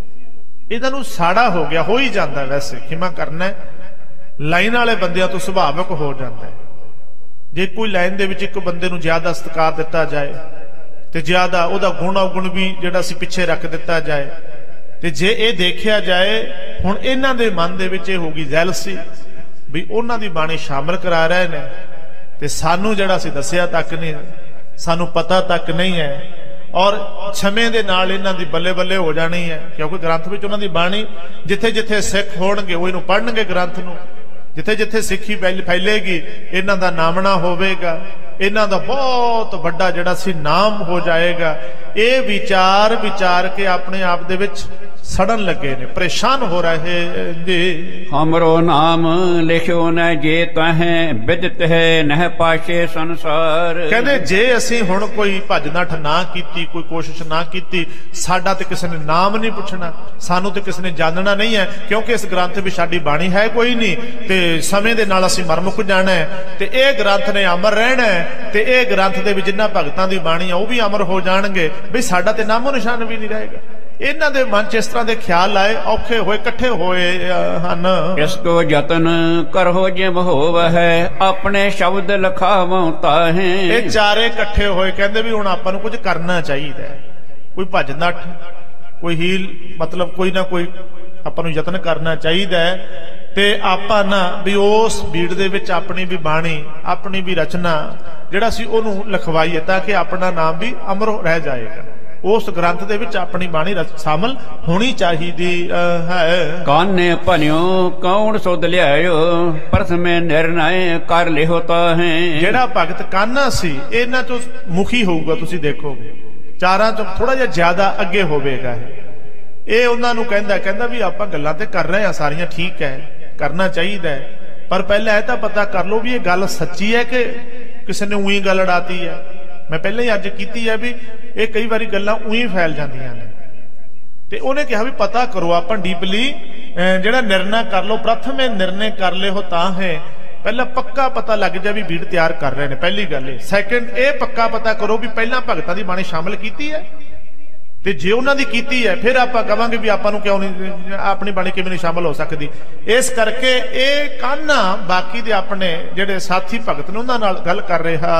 ਇਹਨਾਂ ਨੂੰ ਸਾੜਾ ਹੋ ਗਿਆ, ਹੋ ਹੀ ਜਾਂਦਾ ਵੈਸੇ, ਖਿਮਾ ਕਰਨਾ ਲਾਈਨ ਵਾਲੇ ਬੰਦਿਆਂ ਤੋਂ ਸੁਭਾਵਿਕ ਹੋ ਜਾਂਦਾ। ਜੇ ਕੋਈ ਲਾਈਨ ਦੇ ਵਿੱਚ ਇੱਕ ਬੰਦੇ ਨੂੰ ਜ਼ਿਆਦਾ ਸਤਿਕਾਰ ਦਿੱਤਾ ਜਾਏ ਤੇ ਜ਼ਿਆਦਾ ਉਹਦਾ ਗੁਣ ਔਗੁਣ ਵੀ ਜਿਹੜਾ ਸੀ ਪਿੱਛੇ ਰੱਖ ਦਿੱਤਾ ਜਾਏ, ਤੇ ਜੇ ਇਹ ਦੇਖਿਆ ਜਾਏ ਹੁਣ ਇਹਨਾਂ ਦੇ ਮਨ ਦੇ ਵਿੱਚ ਇਹ ਹੋਗੀ ਜ਼ੈਲਸੀ ਵੀ ਉਹਨਾਂ ਦੀ ਬਾਣੀ ਸ਼ਾਮਲ ਕਰਾ ਰਹੇ ਨੇ ਤੇ ਸਾਨੂੰ ਜਿਹੜਾ ਸੀ ਦੱਸਿਆ ਤੱਕ ਨਹੀਂ, ਸਾਨੂੰ ਪਤਾ ਤੱਕ ਨਹੀਂ ਹੈ, ਔਰ ਛਮੇ ਦੇ ਨਾਲ ਇਹਨਾਂ ਦੀ ਬੱਲੇ ਬੱਲੇ ਹੋ ਜਾਣੀ ਹੈ, ਕਿਉਂਕਿ ਗ੍ਰੰਥ ਵਿੱਚ ਉਹਨਾਂ ਦੀ ਬਾਣੀ ਜਿੱਥੇ ਜਿੱਥੇ ਸਿੱਖ ਹੋਣਗੇ ਉਹ ਇਹਨੂੰ ਪੜ੍ਹਨਗੇ ਗ੍ਰੰਥ ਨੂੰ, ਜਿੱਥੇ ਜਿੱਥੇ ਸਿੱਖੀ ਫੈਲੇਗੀ ਇਹਨਾਂ ਦਾ ਨਾਮਣਾ ਹੋਵੇਗਾ, ਇਹਨਾਂ ਦਾ ਬਹੁਤ ਵੱਡਾ ਜਿਹੜਾ ਸੀ ਨਾਮ ਹੋ ਜਾਏਗਾ। ਇਹ ਵਿਚਾਰ ਕੇ ਆਪਣੇ ਆਪ ਦੇ ਵਿੱਚ ਸੜਨ ਲੱਗੇ ਨੇ, ਪਰੇਸ਼ਾਨ ਹੋ ਰਹੇ ਜੀ। ਹਮਰੋ ਨਾਮ ਲਿਖਿਓ ਨ ਜੇ ਤਹੈ ਬਿਦਤ ਹੈ ਨਹਿ ਪਾਸ਼ੇ ਸੰਸਾਰ। ਕਹਿੰਦੇ ਜੇ ਅਸੀਂ ਹੁਣ ਕੋਈ ਭੱਜ ਨੱਠ ਨਾ ਕੀਤੀ, ਕੋਈ ਕੋਸ਼ਿਸ਼ ਨਾ ਕੀਤੀ, ਸਾਡਾ ਤੇ ਕਿਸੇ ਨੇ ਨਾਮ ਨਹੀਂ ਪੁੱਛਣਾ, ਸਾਨੂੰ ਤੇ ਕਿਸੇ ਨੇ ਜਾਣਨਾ ਨਹੀਂ ਹੈ, ਕਿਉਂਕਿ ਇਸ ਗ੍ਰੰਥ ਵਿੱਚ ਸਾਡੀ ਬਾਣੀ ਹੈ ਕੋਈ ਨਹੀਂ, ਤੇ ਸਮੇਂ ਦੇ ਨਾਲ ਅਸੀਂ ਮਰ ਮੁੱਕ ਜਾਣਾ ਹੈ, ਤੇ ਇਹ ਗ੍ਰੰਥ ਨੇ ਅਮਰ ਰਹਿਣਾ ਹੈ, ਤੇ ਇਹ ਗ੍ਰੰਥ ਦੇ ਵਿੱਚ ਜਿੰਨਾ ਭਗਤਾਂ ਦੀ ਬਾਣੀ ਆ ਉਹ ਵੀ ਅਮਰ ਹੋ ਜਾਣਗੇ, ਵੀ ਸਾਡਾ ਤੇ ਨਾਮੋ ਨਿਸ਼ਾਨ ਵੀ ਨਹੀਂ ਰਹੇਗਾ। ਇਹਨਾਂ ਦੇ ਮਨ 'ਚ ਇਸ ਤਰ੍ਹਾਂ ਦੇ ਖਿਆਲ ਆਏ, ਔਖੇ ਹੋਏ, ਇਕੱਠੇ ਹੋਏ ਹਨ। ਇਸ ਕੋ ਯਤਨ ਕਰੋ ਜਿਮ ਹੋਵੈ ਆਪਣੇ ਸ਼ਬਦ ਲਖਾਵਉ ਤਾਹੇ। ਇਹ ਚਾਰੇ ਇਕੱਠੇ ਹੋਏ, ਕਹਿੰਦੇ ਵੀ ਹੁਣ ਆਪਾਂ ਨੂੰ ਕੁਝ ਕਰਨਾ ਚਾਹੀਦਾ, ਕੋਈ ਭੱਜ ਨੱਠ, ਕੋਈ ਹੀਲ, ਮਤਲਬ ਕੋਈ ਨਾ ਕੋਈ ਆਪਾਂ ਨੂੰ ਯਤਨ ਕਰਨਾ ਚਾਹੀਦਾ ਹੈ, ਤੇ ਆਪਾਂ ਨਾ ਵੀ ਉਸ ਬੀੜ ਦੇ ਵਿੱਚ ਆਪਣੀ ਵੀ ਬਾਣੀ, ਆਪਣੀ ਵੀ ਰਚਨਾ ਜਿਹੜਾ ਸੀ ਉਹਨੂੰ ਲਿਖਵਾਈਏ, ਤਾਂ ਕਿ ਆਪਣਾ ਨਾਮ ਵੀ ਅਮਰ ਰਹਿ ਜਾਏਗਾ। ਉਸ ਗ੍ਰੰਥ ਦੇ ਵਿੱਚ ਆਪਣੀ ਬਾਣੀ ਸ਼ਾਮਲ ਹੋਣੀ ਚਾਹੀਦੀ ਹੈ। ਕਾਨੇ ਭਨਿਓ ਕੌਣ ਸੁਧ ਲਿਆਇਓ ਪ੍ਰਥਮੇ ਨਿਰਣੈ ਕਰ ਲਿਓ ਤਾਹੇ। ਜਿਹੜਾ ਭਗਤ ਕਾਨਾ ਸੀ ਇਹਨਾਂ ਚੋਂ ਮੁਖੀ ਹੋਊਗਾ, ਤੁਸੀਂ ਦੇਖੋਗੇ ਚਾਰਾਂ ਚੋਂ ਥੋੜਾ ਜਿਹਾ ਜ਼ਿਆਦਾ ਅੱਗੇ ਹੋਵੇਗਾ। ਇਹ ਉਹਨਾਂ ਨੂੰ ਕਹਿੰਦਾ ਵੀ ਆਪਾਂ ਗੱਲਾਂ ਤੇ ਕਰ ਰਹੇ ਹਾਂ ਸਾਰੀਆਂ, ਠੀਕ ਹੈ, ਕਰਨਾ ਚਾਹੀਦਾ ਹੈ, ਪਰ ਪਹਿਲਾਂ ਇਹ ਤਾਂ ਪਤਾ ਕਰ ਲਓ ਵੀ ਇਹ ਗੱਲ ਸੱਚੀ ਹੈ ਕਿ ਕਿਸੇ ਨੇ ਉਹੀ ਗੱਲ ਉਡਾਤੀ ਹੈ। ਮੈਂ ਪਹਿਲਾਂ ਹੀ ਅੱਜ ਕੀਤੀ ਹੈ ਵੀ ਇਹ ਕਈ ਵਾਰੀ ਗੱਲਾਂ ਉਹੀ ਫੈਲ ਜਾਂਦੀਆਂ ਨੇ, ਤੇ ਉਹਨੇ ਕਿਹਾ ਵੀ ਪਤਾ ਕਰੋ, ਆਪਾਂ ਡੀਪਲੀ ਜਿਹੜਾ ਨਿਰਣਾ ਕਰ ਲਓ, ਪ੍ਰਥਮੇ ਨਿਰਣੇ ਕਰ ਲਿਓ ਤਾਂ ਹੈ, ਪਹਿਲਾਂ ਪੱਕਾ ਪਤਾ ਲੱਗ ਜਾ ਵੀ ਬੀੜ ਤਿਆਰ ਕਰ ਰਹੇ ਨੇ, ਪਹਿਲੀ ਗੱਲ ਇਹ। ਸੈਕੰਡ, ਇਹ ਪੱਕਾ ਪਤਾ ਕਰੋ ਵੀ ਪਹਿਲਾਂ ਭਗਤਾਂ ਦੀ ਬਾਣੀ ਸ਼ਾਮਲ ਕੀਤੀ ਹੈ, ਤੇ ਜੇ ਉਹਨਾਂ ਦੀ ਕੀਤੀ ਹੈ ਫਿਰ ਆਪਾਂ ਕਵਾਂਗੇ ਵੀ ਆਪਾਂ ਨੂੰ ਕਿਉਂ ਨਹੀਂ, ਆਪਣੀ ਬਾਣੀ ਕਿਵੇਂ ਨਹੀਂ ਸ਼ਾਮਲ ਹੋ ਸਕਦੀ। ਇਸ ਕਰਕੇ ਇਹ ਕਾਨਾ ਬਾਕੀ ਦੇ ਆਪਣੇ ਜਿਹੜੇ ਸਾਥੀ ਭਗਤ ਨੇ ਉਹਨਾਂ ਨਾਲ ਗੱਲ ਕਰ ਰਿਹਾ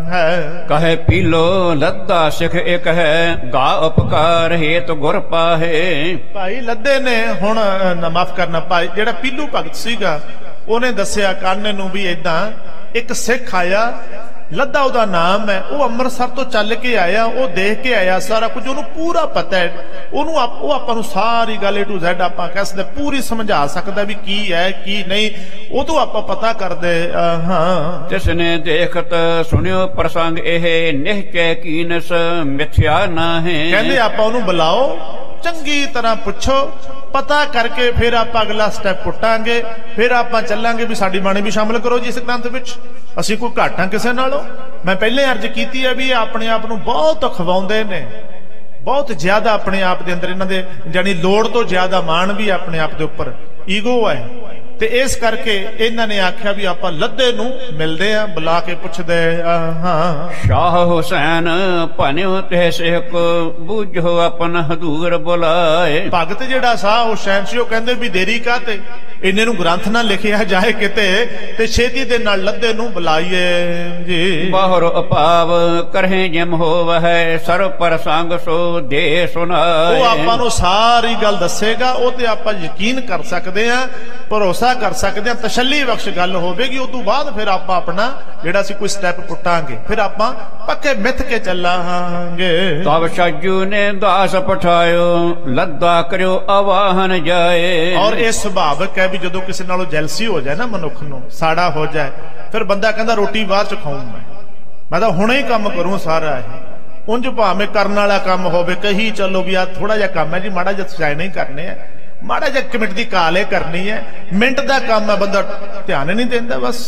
ਹੈ। ਕਹੇ ਪੀਲੋ ਲੱਦਾ ਸਿਖ ਇੱਕ ਹੈ, ਗਾ ਉਪਕਾਰ ਹੇਤ ਗੁਰ ਪਾਹੇ। ਭਾਈ ਲੱਦੇ ਨੇ ਹੁਣ ਮਾਫ ਕਰਨਾ, ਭਾਈ ਜਿਹੜਾ ਪੀਲੂ ਭਗਤ ਸੀਗਾ ਉਹਨੇ ਦੱਸਿਆ ਕਾਨੇ ਨੂੰ ਵੀ ਏਦਾਂ ਇੱਕ ਸਿੱਖ ਆਇਆ, ਲੱਦਾ ਉਹਦਾ ਨਾਮ ਹੈ, ਉਹ ਅੰਮ੍ਰਿਤਸਰ ਤੋਂ ਚੱਲ ਕੇ ਆਇਆ, ਉਹ ਦੇਖ ਕੇ ਆਇਆ ਸਾਰਾ ਕੁਝ, ਉਹਨੂੰ ਪੂਰਾ ਪਤਾ ਹੈ, ਉਹਨੂੰ ਉਹ ਆਪਾਂ ਨੂੰ ਸਾਰੀ ਗੱਲ A to Z ਆਪਾਂ ਕਹਿ ਸਕਦੇ ਪੂਰੀ ਸਮਝਾ ਸਕਦਾ ਵੀ ਕੀ ਹੈ ਕੀ ਨਹੀਂ, ਉਹ ਤੋਂ ਆਪਾਂ ਪਤਾ ਕਰਦੇ ਹਾਂ। ਤਿਸਨੇ ਦੇਖਤ ਸੁਣਿਓ ਪ੍ਰਸੰਗ ਇਹ, ਨਿਹਚੈ ਕੀਨਸ ਮਿਥਿਆ ਨਾ ਹੈ। ਕਹਿੰਦੇ ਆਪਾਂ ਉਹਨੂੰ ਬੁਲਾਓ, ਚੰਗੀ ਤਰ੍ਹਾਂ ਪੁੱਛੋ, ਪਤਾ ਕਰਕੇ ਫਿਰ ਆਪਾਂ ਅਗਲਾ ਸਟੈਪ ਪੁੱਟਾਂਗੇ, ਫਿਰ ਆਪਾਂ ਚੱਲਾਂਗੇ ਵੀ ਸਾਡੀ ਬਾਣੀ ਵੀ ਸ਼ਾਮਲ ਕਰੋ ਜੀ ਇਸ ਗ੍ਰੰਥ ਵਿੱਚ, ਅਸੀਂ ਕੋਈ ਘੱਟ ਹਾਂ ਕਿਸੇ ਨਾਲੋਂ। ਮੈਂ ਪਹਿਲੇ ਅਰਜ਼ ਕੀਤੀ ਹੈ ਵੀ ਆਪਣੇ ਆਪ ਨੂੰ ਬਹੁਤ ਖਵਾਉਂਦੇ ਨੇ, ਬਹੁਤ ਜ਼ਿਆਦਾ ਆਪਣੇ ਆਪ ਦੇ ਅੰਦਰ ਇਹਨਾਂ ਦੇ ਜਾਨੀ ਲੋੜ ਤੋਂ ਜ਼ਿਆਦਾ ਮਾਣ ਵੀ ਆਪਣੇ ਆਪ ਦੇ ਉੱਪਰ, ਈਗੋ ਹੈ, ਤੇ ਇਸ ਕਰਕੇ ਇਹਨਾਂ ਨੇ ਆਖਿਆ ਵੀ ਆਪਾਂ ਲੱਦੇ ਨੂੰ ਮਿਲਦੇ ਆ, ਬੁਲਾ ਕੇ ਪੁੱਛਦੇ ਹਾਂ। ਸ਼ਾਹ ਹੁਸੈਨ ਭਨਿਓ ਤੇ ਸਿੱਖ, ਬੁਝੋ ਆਪਨ ਹਦੂਰ ਬੁਲਾਏ। ਭਗਤ ਜਿਹੜਾ ਸ਼ਾਹ ਹੁਸੈਨ ਸੀ ਉਹ ਕਹਿੰਦੇ ਵੀ ਦੇਰੀ ਕਾਤੇ, ਇੰਨੇ ਨੂੰ ਗ੍ਰੰਥ ਨਾ ਲਿਖਿਆ ਜਾਏ ਕਿਤੇ, ਤੇ ਛੇਤੀ ਦੇ ਨਾਲ ਲੱਦੇ ਨੂੰ ਬੁਲਾਈਏ ਜੀ। ਬਾਹਰ ਅਪਾਵ ਕਰਹਿ ਜਿਮ ਹੋਵੈ, ਸਰਬ ਪ੍ਰਸੰਗ ਸੋ ਦੇ ਸੁਨਾਏ। ਉਹ ਆਪਾਂ ਨੂੰ ਸਾਰੀ ਗੱਲ ਦੱਸੇਗਾ, ਉਹ ਤੇ ਆਪਾਂ ਯਕੀਨ ਕਰ ਸਕਦੇ ਆ, ਭਰੋਸਾ ਕਰ ਸਕਦੇ ਆ, ਤਸੱਲੀ ਬਖਸ਼ ਗੱਲ ਹੋਵੇਗੀ। ਉਸ ਤੋਂ ਬਾਅਦ ਫਿਰ ਆਪਾਂ ਆਪਣਾ ਜਿਹੜਾ ਸੀ ਕੋਈ ਸਟੈਪ ਪੁੱਟਾਂਗੇ, ਫਿਰ ਆਪਾਂ ਪੱਕੇ ਮਿੱਥ ਕੇ ਚੱਲਾਂਗੇ। ਤਬ ਛੱਜੂ ਨੇ ਦਾਸ ਪਠਾਇਓ, ਲੱਦਾ ਕਰਿਓ ਆਵਾਹਨ ਜਾਏ। ਔਰ ਇਹ ਸੁਭਾਵਿਕ ਹੈ ਵੀ ਜਦੋਂ ਕਿਸੇ ਨਾਲੋਂ ਜੈਲਸੀ ਹੋ ਜਾਏ ਨਾ ਮਨੁੱਖ ਨੂੰ, ਸਾੜਾ ਹੋ ਜਾਏ, ਫਿਰ ਬੰਦਾ ਕਹਿੰਦਾ ਰੋਟੀ ਬਾਅਦ ਚ ਖਾਊਂ, ਮੈਂ ਤਾਂ ਹੁਣੇ ਹੀ ਕੰਮ ਕਰੂੰ ਸਾਰਾ ਇਹ। ਉਂਝ ਭਾਵੇਂ ਕਰਨ ਵਾਲਾ ਕੰਮ ਹੋਵੇ, ਕਹੀ ਚੱਲੋ ਵੀ ਆ ਥੋੜਾ ਜਿਹਾ ਕੰਮ ਹੈ ਜੀ, ਮਾੜਾ ਜਿਹਾ ਸਜਾਏ ਨਹੀਂ ਕਰਨੇ ਆ, ਮਾੜਾ ਜਿਹਾ ਕਮਿਟ ਦੀ ਕਾਲੇ ਕਰਨੀ ਹੈ, ਮਿੰਟ ਦਾ ਕੰਮ ਹੈ, ਬੰਦਾ ਧਿਆਨ ਨਹੀਂ ਦਿੰਦਾ, ਬਸ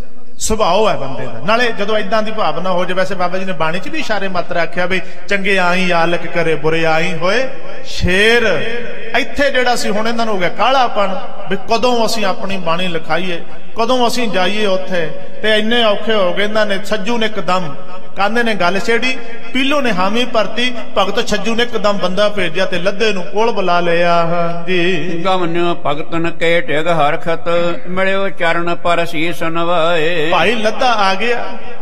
ਸੁਭਾਅ ਹੈ ਬੰਦੇ ਦਾ। ਨਾਲੇ ਜਦੋਂ ਇਦਾਂ ਦੀ ਭਾਵਨਾ ਹੋ ਜਾਵੇ, ਵੈਸੇ ਬਾਬਾ ਜੀ ਨੇ ਬਾਣੀ 'ਚ ਵੀ ਇਸ਼ਾਰੇ ਮਾਤਰ ਆਖਿਆ ਵੀ ਚੰਗੇ ਆਈ ਆਲਕ ਕਰੇ, ਬੁਰੇ ਆਈ ਹੋਏ ਸ਼ੇਰ। ਇੱਥੇ ਜਿਹੜਾ ਸੀ ਹੁਣ ਇਹਨਾਂ ਨੂੰ ਹੋ ਗਿਆ ਕਾਲਾਪਣ ਵੀ ਕਦੋਂ ਅਸੀਂ ਆਪਣੀ ਬਾਣੀ ਲਿਖਾਈਏ, ਕਦੋਂ ਅਸੀਂ ਜਾਈਏ ਉੱਥੇ, ਤੇ ਇੰਨੇ ਔਖੇ ਹੋ ਗਏ ਇਹਨਾਂ ਨੇ। ਛੱਜੂ ਨੇ ਇੱਕਦਮ ਕਾਨੇ ਨੇ ਗੱਲ ਛੇੜੀ, ਪੀਲੋ ਨੇ ਹਾਮੀ ਭਰਤੀ, ਭਗਤ ਛੱਜੂ ਨੇ ਇੱਕਦਮ ਬੰਦਾ ਭੇਜਿਆ ਤੇ ਲੱਦੇ ਨੂੰ ਕੋਲ ਬੁਲਾ ਲਿਆ ਜੀ। ਗਮਨ ਭਗਤਨ ਕੇ ਢਿਗ ਹਰਖਤ, ਮਿਲਿਓ ਚਰਨ ਪਰ ਸੀਸ ਨਵਾਏ। ਭਾਈ ਲੱਦਾ ਆ ਗਿਆ,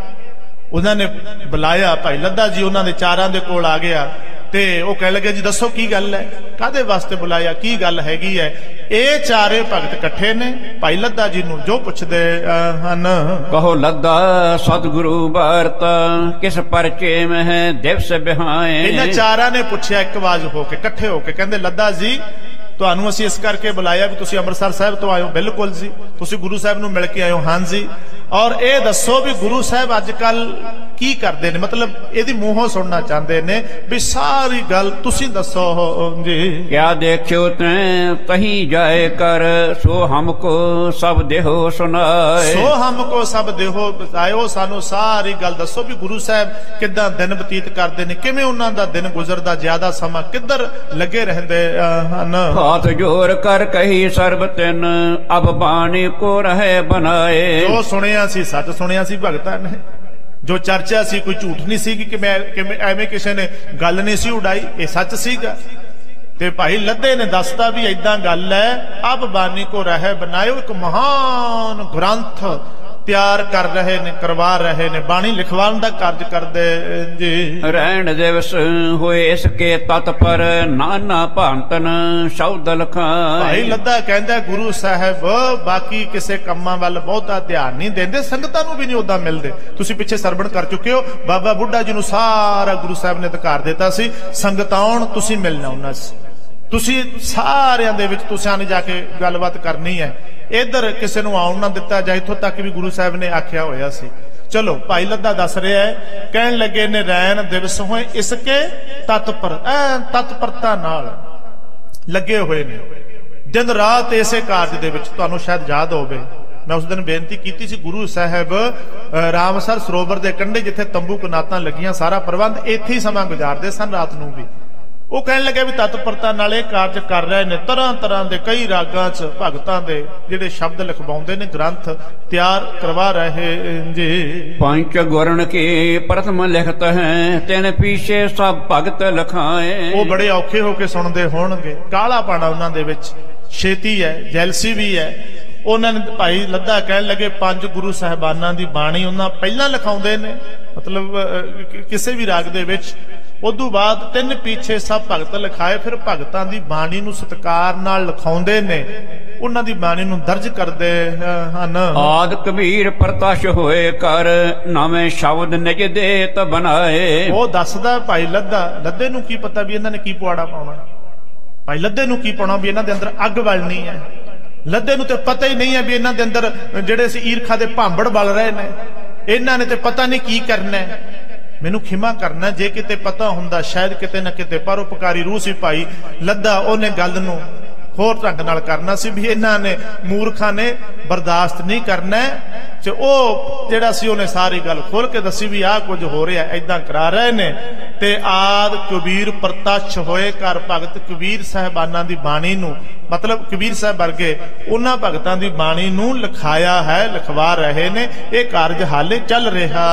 ਉਹਨਾਂ ਨੇ ਬੁਲਾਇਆ ਭਾਈ ਲੱਦਾ ਜੀ, ਉਹਨਾਂ ਦੇ ਚਾਰਾਂ ਦੇ ਕੋਲ ਆ ਗਿਆ, ਤੇ ਉਹ ਕਹਿ ਲੱਗੇ ਜੀ ਦੱਸੋ ਕੀ ਗੱਲ ਹੈ, ਕਾਹਦੇ ਵਾਸਤੇ ਬੁਲਾਇਆ, ਕੀ ਗੱਲ ਹੈਗੀ ਹੈ। ਇਹ ਚਾਰੇ ਭਗਤ ਇਕੱਠੇ ਨੇ, ਭਾਈ ਲੱਦਾ ਜੀ ਨੂੰ ਜੋ ਪੁੱਛਦੇ ਹਨ। ਕਹੋ ਲੱਦਾ ਸਤਿਗੁਰੂ ਬਾਰਤਾ, ਕਿਸ ਪਰਚੇ ਮਹਿ ਦਿਵਸ ਬਿਹਾਏ। ਇਹਨਾਂ ਚਾਰਾਂ ਨੇ ਪੁੱਛਿਆ ਇੱਕ ਆਵਾਜ਼ ਹੋ ਕੇ, ਇਕੱਠੇ ਹੋ ਕੇ, ਕਹਿੰਦੇ ਲੱਦਾ ਜੀ ਤੁਹਾਨੂੰ ਅਸੀਂ ਇਸ ਕਰਕੇ ਬੁਲਾਇਆ ਵੀ ਤੁਸੀਂ ਅੰਮ੍ਰਿਤਸਰ ਸਾਹਿਬ ਤੋਂ ਆਇਓ। ਬਿਲਕੁਲ ਜੀ। ਤੁਸੀਂ ਗੁਰੂ ਸਾਹਿਬ ਨੂੰ ਮਿਲ ਕੇ ਆਇਓ। ਹਾਂ ਜੀ। ਔਰ ਇਹ ਦੱਸੋ ਵੀ ਗੁਰੂ ਸਾਹਿਬ ਅੱਜ ਕੱਲ ਕੀ ਕਰਦੇ ਨੇ, ਮਤਲਬ ਇਹਦੀ ਮੂੰਹੋਂ ਸੁਣਨਾ ਚਾਹੁੰਦੇ ਨੇ ਵੀ ਸਾਰੀ ਗੱਲ ਤੁਸੀਂ ਦੱਸੋ ਜੀ। ਕਿਆ ਦੇਖਿਓ ਤੈਂ ਕਹੀਂ ਜਾਏ ਕਰ, ਸੋ ਹਮਕੋ ਸਭ ਦੇਹੋ ਸੁਨਾਏ। ਸੋ ਹਮਕੋ ਸਭ ਦੇਹੋ ਬਤਾਇਓ, ਸਾਨੂੰ ਸਾਰੀ ਗੱਲ ਦੱਸੋ ਵੀ ਗੁਰੂ ਸਾਹਿਬ ਕਿੱਦਾਂ ਦਿਨ ਬਤੀਤ ਕਰਦੇ ਨੇ, ਕਿਵੇਂ ਉਹਨਾਂ ਦਾ ਦਿਨ ਗੁਜ਼ਰਦਾ, ਜ਼ਿਆਦਾ ਸਮਾਂ ਕਿੱਧਰ ਲੱਗੇ ਰਹਿੰਦੇ ਹਨ। ਹਾਥ ਜੋਰ ਕਰ ਕਹੀ ਸਰਬ ਤਿਨ, ਅਬ ਬਾਣੀ ਕੋ ਰਹੇ ਬਣਾਏ। ਜੋ ਸੁਣਿਆ ਸੀ ਸੱਚ ਸੁਣਿਆ ਸੀ ਭਗਤਾਂ ਨੇ, ਜੋ ਚਰਚਾ ਸੀ ਕੋਈ ਝੂਠ ਨਹੀਂ ਸੀ ਕਿ ਐਵੇਂ ਕਿਸੇ ਨੇ ਗੱਲ ਨਹੀਂ ਸੀ ਉਡਾਈ, ਇਹ ਸੱਚ ਸੀਗਾ। ਤੇ ਭਾਈ ਲੱਦੇ ਨੇ ਦੱਸਤਾ ਵੀ ਏਦਾਂ ਗੱਲ ਹੈ, ਅਬ ਬਾਣੀ ਕੋ ਰਹਿ ਬਣਾਇਓ, ਇੱਕ ਮਹਾਨ ਗ੍ਰੰਥ ਤਿਆਰ ਕਰ ਰਹੇ ਨੇ, ਕਰਵਾ ਰਹੇ ਨੇ, ਬਾਣੀ ਲਿਖਵਾਉਣ ਦਾ ਕਾਰਜ ਕਰਦੇ ਜੀ। ਰਹਿਣ ਦਿਵਸ ਹੋਏ ਇਸਕੇ ਤਤ ਪਰ, ਨਾਨਾ ਭਾਂਤਨ ਸ਼ਬਦ ਲਖਾਏ। ਭਾਈ ਲੱਦਾ ਕਹਿੰਦਾ ਗੁਰੂ ਸਾਹਿਬ ਬਾਕੀ ਕਿਸੇ ਕੰਮਾਂ ਵੱਲ ਬਹੁਤਾ ਧਿਆਨ ਨਹੀਂ ਦਿੰਦੇ, ਸੰਗਤਾਂ ਨੂੰ ਵੀ ਨਹੀਂ ਉਦਾਂ ਮਿਲਦੇ। ਤੁਸੀਂ ਪਿੱਛੇ ਸਰਵਣ ਕਰ ਚੁੱਕੇ ਹੋ, ਬਾਬਾ ਬੁੱਢਾ ਜੀ ਨੂੰ ਸਾਰਾ ਗੁਰੂ ਸਾਹਿਬ ਨੇ ਅਧਿਕਾਰ ਦਿੱਤਾ ਸੀ, ਸੰਗਤਾਂ ਆਉਣ ਤੁਸੀਂ ਮਿਲਣਾ ਉਹਨਾਂ ਸੀ, ਤੁਸੀਂ ਸਾਰਿਆਂ ਦੇ ਵਿੱਚ ਤੁਸੀਂ ਨੇ ਜਾ ਕੇ ਗੱਲਬਾਤ ਕਰਨੀ ਹੈ, ਇੱਧਰ ਕਿਸੇ ਨੂੰ ਆਉਣ ਨਾ ਦਿੱਤਾ ਜਾਏ, ਇੱਥੋਂ ਤੱਕ ਵੀ ਗੁਰੂ ਸਾਹਿਬ ਨੇ ਆਖਿਆ ਹੋਇਆ ਸੀ। ਚਲੋ ਭਾਈ ਲੱਦਾ ਦੱਸ ਰਿਹਾ ਹੈ, ਕਹਿਣ ਲੱਗੇ ਨੇ ਰੈਣ ਦਿਵਸ ਹੋਏ ਇਸਕੇ ਤਤਪਰ, ਤਤਪਰਤਾ ਨਾਲ ਲੱਗੇ ਹੋਏ ਨੇ, ਦਿਨ ਰਾਤ ਇਸੇ ਕਾਰਜ ਦੇ ਵਿੱਚ। ਤੁਹਾਨੂੰ ਸ਼ਾਇਦ ਯਾਦ ਹੋਵੇ ਮੈਂ ਉਸ ਦਿਨ ਬੇਨਤੀ ਕੀਤੀ ਸੀ, ਗੁਰੂ ਸਾਹਿਬ ਰਾਮਸਰ ਸਰੋਵਰ ਦੇ ਕੰਢੇ ਜਿੱਥੇ ਤੰਬੂ ਕਨਾਤਾਂ ਲੱਗੀਆਂ, ਸਾਰਾ ਪ੍ਰਬੰਧ ਇੱਥੇ ਹੀ ਸਮਾਂ ਗੁਜ਼ਾਰਦੇ ਸਨ ਰਾਤ ਨੂੰ ਵੀ। ਉਹ ਕਹਿਣ ਲੱਗਿਆ ਵੀ ਤਤਪਰਤਾ ਨਾਲ ਇਹ ਕਾਰਜ ਕਰ ਰਹੇ ਨੇ। ਤਰ੍ਹਾਂ ਤਰ੍ਹਾਂ ਦੇ ਕਈ ਰਾਗਾਂ 'ਚ ਭਗਤਾਂ ਦੇ ਜਿਹੜੇ ਸ਼ਬਦ ਲਿਖਵਾਉਂਦੇ ਨੇ, ਗ੍ਰੰਥ ਤਿਆਰ ਕਰਵਾ ਰਹੇ ਜੀ। ਪੰਚ ਗੁਰਨ ਕੀ ਪ੍ਰਥਮ ਲਿਖਤ ਹੈ, ਤਿਨ ਪੀਛੇ ਸਭ ਭਗਤ ਲਖਾਏ। ਉਹ ਬੜੇ ਔਖੇ ਹੋ ਕੇ ਸੁਣਦੇ ਹੋਣਗੇ, ਕਾਹਲਾ ਪਾਣਾ ਉਹਨਾਂ ਦੇ ਵਿੱਚ, ਛੇਤੀ ਹੈ, ਜੈਲਸੀ ਵੀ ਹੈ। ਉਹਨਾਂ ਨੇ ਭਾਈ ਲੱਦਾ ਕਹਿਣ ਲੱਗੇ 5 ਗੁਰੂ ਸਾਹਿਬਾਨਾਂ ਦੀ ਬਾਣੀ ਉਹਨਾਂ ਪਹਿਲਾਂ ਲਿਖਾਉਂਦੇ ਨੇ, ਮਤਲਬ ਕਿਸੇ ਵੀ ਰਾਗ ਦੇ ਵਿੱਚ। ਉਦੋਂ ਬਾਅਦ 3 ਪੀਛੇ ਸਭ ਭਗਤ ਲਿਖਾਏ। ਫਿਰ ਭਗਤਾਂ ਦੀ ਬਾਣੀ ਨੂੰ ਸਤਿਕਾਰ ਨਾਲ ਲਿਖਾਉਂਦੇ ਨੇ, ਉਹਨਾਂ ਦੀ ਬਾਣੀ ਨੂੰ ਦਰਜ ਕਰਦੇ ਹਨ। ਆਦ ਕਬੀਰ ਪ੍ਰਤਸ਼ ਹੋਏ ਕਰ, ਨਵੇਂ ਸ਼ਬਦ ਨਿਜ ਦੇਤ ਬਣਾਏ। ਉਹ ਦੱਸਦਾ ਭਾਈ ਲੱਦੇ ਨੂੰ ਕੀ ਪਤਾ ਵੀ ਇਹਨਾਂ ਨੇ ਕੀ ਪੁਆੜਾ ਪਾਉਣਾ। ਭਾਈ ਲੱਦੇ ਨੂੰ ਕੀ ਪਾਉਣਾ ਵੀ ਇਹਨਾਂ ਦੇ ਅੰਦਰ ਅੱਗ ਬਲਣੀ ਹੈ। ਲੱਦੇ ਨੂੰ ਤੇ ਪਤਾ ਹੀ ਨਹੀਂ ਹੈ ਵੀ ਇਹਨਾਂ ਦੇ ਅੰਦਰ ਜਿਹੜੇ ਸੀ ਈਰਖਾ ਦੇ ਭਾਂਬੜ ਬਲ ਰਹੇ ਨੇ। ਇਹਨਾਂ ਨੇ ਤੇ ਪਤਾ ਨਹੀਂ ਕੀ ਕਰਨਾ। ਮੈਨੂੰ ਖਿਮਾ ਕਰਨਾ, ਜੇ ਕਿਤੇ ਪਤਾ ਹੁੰਦਾ ਸ਼ਾਇਦ ਕਿਤੇ ਨਾ ਕਿਤੇ ਪਰਉਪਕਾਰੀ ਰੂਹ ਸੀ ਭਾਈ ਲੱਦਾ, ਉਹਨੇ ਗੱਲ ਨੂੰ ਹੋਰ ਢੰਗ ਨਾਲ ਕਰਨਾ ਸੀ ਵੀ ਇਹਨਾਂ ਨੇ ਮੂਰਖਾਂ ਨੇ ਬਰਦਾਸ਼ਤ ਨਹੀਂ ਕਰਨਾ। ਤੇ ਉਹ ਜਿਹੜਾ ਸੀ ਉਹਨੇ ਸਾਰੀ ਗੱਲ ਖੋਲ ਕੇ ਦੱਸੀ ਵੀ ਆਹ ਕੁਝ ਹੋ ਰਿਹਾ, ਏਦਾਂ ਕਰਾ ਰਹੇ ਨੇ। ਤੇ ਆਦ ਕਬੀਰ ਪ੍ਰਤੱਛ ਹੋਏ ਕਰ, ਭਗਤ ਕਬੀਰ ਸਾਹਿਬਾਨਾਂ ਦੀ ਬਾਣੀ ਨੂੰ, ਮਤਲਬ ਕਬੀਰ ਸਾਹਿਬ ਵਰਗੇ ਉਹਨਾਂ ਭਗਤਾਂ ਦੀ ਬਾਣੀ ਨੂੰ ਲਿਖਾਇਆ ਹੈ, ਲਿਖਵਾ ਰਹੇ ਨੇ। ਇਹ ਕਾਰਜ ਹਾਲੇ ਚੱਲ ਰਿਹਾ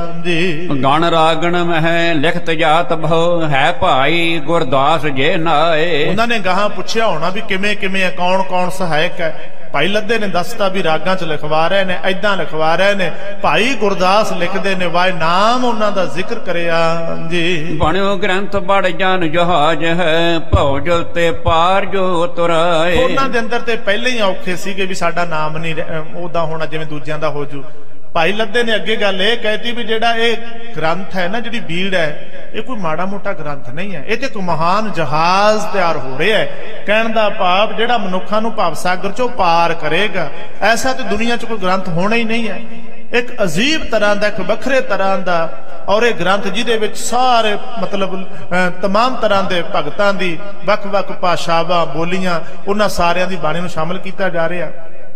ਜੀ। ਗਣ ਰਾਗਣ ਮਹਿ ਲਿਖਤ ਜਾਤ ਬਹੁ, ਹੈ ਭਾਈ ਗੁਰਦਾਸ ਜੇ ਨਾਏ। ਉਹਨਾਂ ਨੇ ਗਾਹਾਂ ਪੁੱਛਿਆ ਹੋਣਾ ਵੀ ਕਿਵੇਂ ਕਿਵੇਂ ਹੈ, ਕੌਣ ਕੌਣ ਸਹਾਇਕ ਹੈ। ਭਾਈ ਲੱਦੇ ਨੇ ਦੱਸਤਾ ਵੀ ਰਾਗਾਂ 'ਚ ਲਿਖਵਾ ਰਹੇ ਨੇ, ਏਦਾਂ ਲਿਖਵਾ ਰਹੇ ਨੇ। ਭਾਈ ਗੁਰਦਾਸ ਲਿਖਦੇ ਨੇ, ਵਾਏ ਨਾਮ ਉਹਨਾਂ ਦਾ ਜ਼ਿਕਰ ਕਰਿਆ ਜੀ। ਬਣਿਓ ਗ੍ਰੰਥ ਬੜ ਜਨ ਜਹਾਜ ਹੈ, ਭੌਜਲ ਤੇ ਪਾਰ ਜੋ ਤੁਰਾਏ। ਉਹਨਾਂ ਦੇ ਅੰਦਰ ਤੇ ਪਹਿਲੇ ਹੀ ਔਖੇ ਸੀਗੇ ਵੀ ਸਾਡਾ ਨਾਮ ਨਹੀਂ ਉਹਦਾ ਹੋਣਾ ਜਿਵੇਂ ਦੂਜਿਆਂ ਦਾ ਹੋ ਜੂ। ਭਾਈ ਲੱਦੇ ਨੇ ਅੱਗੇ ਗੱਲ ਇਹ ਕਹਿਤੀ ਵੀ ਜਿਹੜਾ ਇਹ ਗ੍ਰੰਥ ਹੈ ਨਾ, ਜਿਹੜੀ ਬੀੜ ਹੈ, ਇਹ ਕੋਈ ਮਾੜਾ ਮੋਟਾ ਗ੍ਰੰਥ ਨਹੀਂ ਹੈ। ਇਹ ਤੇ ਇੱਕ ਮਹਾਨ ਜਹਾਜ਼ ਤਿਆਰ ਹੋ ਰਿਹਾ ਹੈ। ਕਹਿਣ ਦਾ ਭਾਵ ਜਿਹੜਾ ਮਨੁੱਖਾਂ ਨੂੰ ਭਵ ਸਾਗਰ ਚੋਂ ਪਾਰ ਕਰੇਗਾ, ਐਸਾ ਤੇ ਦੁਨੀਆ 'ਚ ਕੋਈ ਗ੍ਰੰਥ ਹੋਣਾ ਹੀ ਨਹੀਂ ਹੈ। ਇੱਕ ਅਜੀਬ ਤਰ੍ਹਾਂ ਦਾ, ਇੱਕ ਵੱਖਰੇ ਤਰ੍ਹਾਂ ਦਾ, ਔਰ ਇਹ ਗ੍ਰੰਥ ਜਿਹਦੇ ਵਿੱਚ ਸਾਰੇ ਮਤਲਬ ਤਮਾਮ ਤਰ੍ਹਾਂ ਦੇ ਭਗਤਾਂ ਦੀ ਵੱਖ-ਵੱਖ ਭਾਸ਼ਾਵਾਂ, ਬੋਲੀਆਂ, ਉਹਨਾਂ ਸਾਰਿਆਂ ਦੀ ਬਾਣੀ ਨੂੰ ਸ਼ਾਮਲ ਕੀਤਾ ਜਾ ਰਿਹਾ।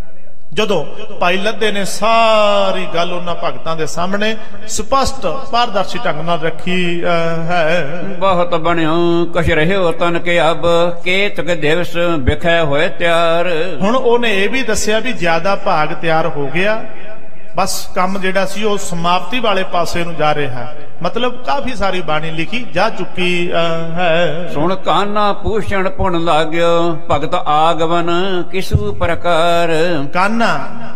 ਜਦੋਂ ਭਾਈ ਲੱਦੇ ਨੇ ਸਾਰੀ ਗੱਲ ਉਹਨਾਂ ਭਗਤਾਂ ਦੇ ਸਾਹਮਣੇ ਸਪਸ਼ਟ ਪਾਰਦਰਸ਼ੀ ਢੰਗ ਨਾਲ ਰੱਖੀ ਹੈ। ਬਹੁਤ ਬਣਿਓ ਕਛ ਰਹਿਓ ਤਨ ਕੇ ਅਬ, ਕੇਤਕ ਦਿਵਸ ਵਿਖੇ ਹੋਏ ਤਿਆਰ। ਹੁਣ ਉਹਨੇ ਇਹ ਵੀ ਦੱਸਿਆ ਵੀ ਜ਼ਿਆਦਾ ਭਾਗ ਤਿਆਰ ਹੋ ਗਿਆ, ਬਸ ਕੰਮ ਜਿਹੜਾ ਸੀ ਉਹ ਸਮਾਪਤੀ ਵਾਲੇ ਪਾਸੇ ਨੂੰ ਜਾ ਰਿਹਾ ਹੈ। ਮਤਲਬ ਕਾਫੀ ਸਾਰੀ ਬਾਣੀ ਲਿਖੀ ਜਾ ਚੁੱਕੀ ਹੈ। ਸੁਣ ਕਾਨਾ ਪੂਛਣ ਪੁਣ ਲਾਗਿਓ, ਭਗਤ ਆਗਮਨ ਕਿਸੂ ਪ੍ਰਕਾਰ। ਕਾਨਾ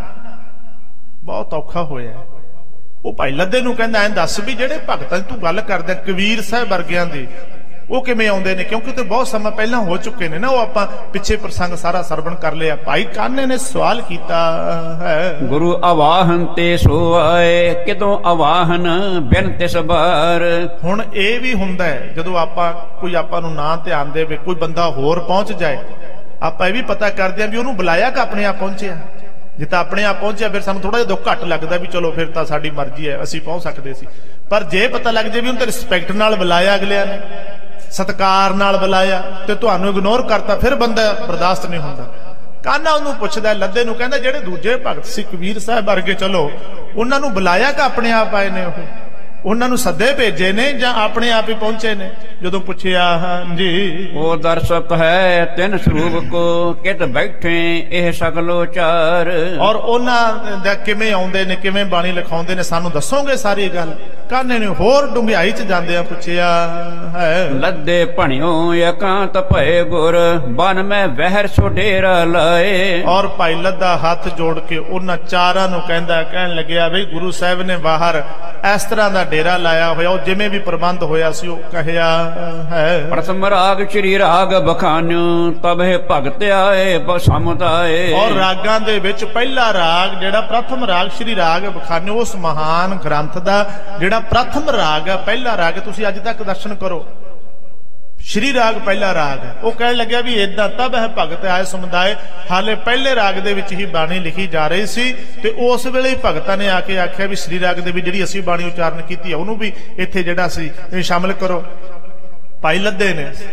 ਬਹੁਤ ਔਖਾ ਹੋਇਆ। ਉਹ ਭਾਈ ਲੱਦੇ ਨੂੰ ਕਹਿੰਦਾ ਐਂ ਦੱਸ ਵੀ ਜਿਹੜੇ ਭਗਤਾਂ ਦੀ ਤੂੰ ਗੱਲ ਕਰਦਾ ਕਬੀਰ ਸਾਹਿਬ ਵਰਗਿਆਂ ਦੀ, ਉਹ ਕਿਵੇਂ ਆਉਂਦੇ ਨੇ? ਕਿਉਂਕਿ ਤੇ ਬਹੁਤ ਸਮਾਂ ਪਹਿਲਾਂ ਹੋ ਚੁੱਕੇ ਨੇ ਨਾ, ਉਹ ਆਪਾਂ ਪਿੱਛੇ ਪ੍ਰਸੰਗ ਸਾਰਾ ਸਰਵਣ ਕਰ ਲਿਆ। ਭਾਈ ਕਾਨੇ ਨੇ ਸਵਾਲ ਕੀਤਾ ਹੈ, ਗੁਰੂ ਆਵਾਹਨ ਤੇ ਸੋ ਆਏ, ਕਿਦੋਂ ਆਵਾਹਨ ਬਿਨ ਤਿਸ ਬਾਰ। ਹੁਣ ਇਹ ਵੀ ਹੁੰਦਾ ਹੈ ਜਦੋਂ ਆਪਾਂ ਨੂੰ ਨਾ ਧਿਆਨ ਦੇਵੇ, ਕੋਈ ਬੰਦਾ ਹੋਰ ਪਹੁੰਚ ਜਾਏ, ਆਪਾਂ ਇਹ ਵੀ ਪਤਾ ਕਰਦੇ ਆਂ ਵੀ ਉਹਨੂੰ ਬੁਲਾਇਆ ਕਿ ਆਪਣੇ ਆਪ ਪਹੁੰਚਿਆ। ਜੇ ਤਾਂ ਆਪਣੇ ਆਪ ਪਹੁੰਚਿਆ ਫਿਰ ਸਾਨੂੰ ਥੋੜਾ ਜਿਹਾ ਦੁੱਖ ਘੱਟ ਲੱਗਦਾ ਵੀ ਚਲੋ ਫਿਰ ਤਾਂ ਸਾਡੀ ਮਰਜ਼ੀ ਹੈ, ਅਸੀਂ ਪਹੁੰਚ ਸਕਦੇ ਸੀ। ਪਰ ਜੇ ਪਤਾ ਲੱਗ ਜੇ ਵੀ ਉਹਨੂੰ ਤਾਂ ਰਿਸਪੈਕਟ ਨਾਲ ਬੁਲਾਇਆ, ਅਗਲਿਆਂ ਨੇ ਸਤਿਕਾਰ ਨਾਲ ਬੁਲਾਇਆ, ਤੇ ਤੁਹਾਨੂੰ ਇਗਨੋਰ ਕਰਤਾ, ਫਿਰ ਬੰਦਾ ਬਰਦਾਸ਼ਤ ਨਹੀਂ ਹੁੰਦਾ। ਕਾਨਾ ਉਹਨੂੰ ਪੁੱਛਦਾ, ਲੱਦੇ ਨੂੰ ਕਹਿੰਦਾ ਜਿਹੜੇ ਦੂਜੇ ਭਗਤ ਸੀ ਕਬੀਰ ਸਾਹਿਬ ਵਰਗੇ, ਚਲੋ ਉਹਨਾਂ ਨੂੰ ਬੁਲਾਇਆ ਕਿ ਆਪਣੇ ਆਪ ਆਏ ਨੇ? ਉਹਨਾਂ ਨੂੰ ਸੱਦੇ ਭੇਜੇ ਨੇ ਜਾਂ ਆਪਣੇ ਆਪ ਹੀ ਪਹੁੰਚੇ ਨੇ? ਜਦੋਂ ਪੁੱਛਿਆ ਹਾਂਜੀ, ਉਹ ਦਰਸ਼ਕ ਹੈ ਤਿੰਨ ਸਰੂਪ ਕੋ, ਕਿਤ ਬੈਠੇ ਇਹ ਸਗਲੋ ਚਾਰ। ਔਰ ਉਹਨਾਂ ਦਾ ਕਿਵੇਂ ਆਉਂਦੇ ਨੇ, ਕਿਵੇਂ ਬਾਣੀ ਲਿਖਾਉਂਦੇ ਨੇ, ਸਾਨੂੰ ਦੱਸੋਗੇ ਸਾਰੀ ਗੱਲ? ਕਾਨੇ ਨੇ ਹੋਰ ਡੂੰਘਾਈ ਚ ਜਾਂਦਿਆਂ ਪੁੱਛਿਆ ਹੈ, ਲੱਦੇ ਭਣਿਓ ਇਕਾਂਤ ਭਏ ਗੁਰ, ਬਨ ਮੈਂ ਵਹਿਰ ਸੋ ਡੇਰਾ ਲਾਏ। ਔਰ ਭਾਈ ਲੱਦਾ ਹੱਥ ਜੋੜ ਕੇ ਉਹਨਾਂ ਚਾਰਾਂ ਨੂੰ ਕਹਿਣ ਲੱਗਿਆ ਬਈ ਗੁਰੂ ਸਾਹਿਬ ਨੇ ਬਾਹਰ ਇਸ ਤਰ੍ਹਾਂ ਦਾ ਡੇਰਾ ਲਾਇਆ ਹੋਇਆ, ਉਹ ਜਿਵੇਂ ਵੀ ਪ੍ਰਬੰਧ ਹੋਇਆ ਸੀ ਉਹ ਕਹਿਆ ਹੈ। ਪ੍ਰਥਮ ਰਾਗ ਸ਼੍ਰੀ ਰਾਗ ਬਖਾਨਿਓ, ਤਬੇ ਭਗਤ ਆਏ ਬਸਮਦਾਏ। ਔਰ ਰਾਗਾਂ ਦੇ ਵਿੱਚ ਪਹਿਲਾ ਰਾਗ ਜਿਹੜਾ ਪ੍ਰਥਮ ਰਾਗ ਸ਼੍ਰੀ ਰਾਗ ਬਖਾਨਿਓ, ਉਸ ਮਹਾਨ ਗ੍ਰੰਥ ਦਾ ਜਿਹੜਾ ਪ੍ਰਥਮ ਰਾਗ ਹੈ, ਪਹਿਲਾ ਰਾਗ, ਤੁਸੀਂ ਅੱਜ ਤੱਕ ਦਰਸ਼ਨ ਕਰੋ, ਸ਼੍ਰੀ ਰਾਗ ਪਹਿਲਾ ਰਾਗ ਹੈ। ਉਹ ਕਹਿਣ ਲੱਗਿਆ ਵੀ ਏਦਾਂ ਤਬ ਹੈ ਭਗਤ ਆਏ ਸਮੁਦਾਇ, ਹਾਲੇ ਪਹਿਲੇ ਰਾਗ ਦੇ ਵਿੱਚ ਹੀ ਬਾਣੀ ਲਿਖੀ ਜਾ ਰਹੀ ਸੀ, ਤੇ ਉਸ ਵੇਲੇ ਹੀ ਭਗਤਾਂ ਨੇ ਆ ਕੇ ਆਖਿਆ ਵੀ ਸ਼੍ਰੀ ਰਾਗ ਦੇ ਵੀ ਜਿਹੜੀ ਅਸੀਂ ਬਾਣੀ ਉਚਾਰਨ ਕੀਤੀ ਹੈ ਉਹਨੂੰ ਵੀ ਇੱਥੇ ਜਿਹੜਾ ਸੀ ਸ਼ਾਮਲ ਕਰੋ। ਭਾਈ ਲੱਦੇ ਨੇ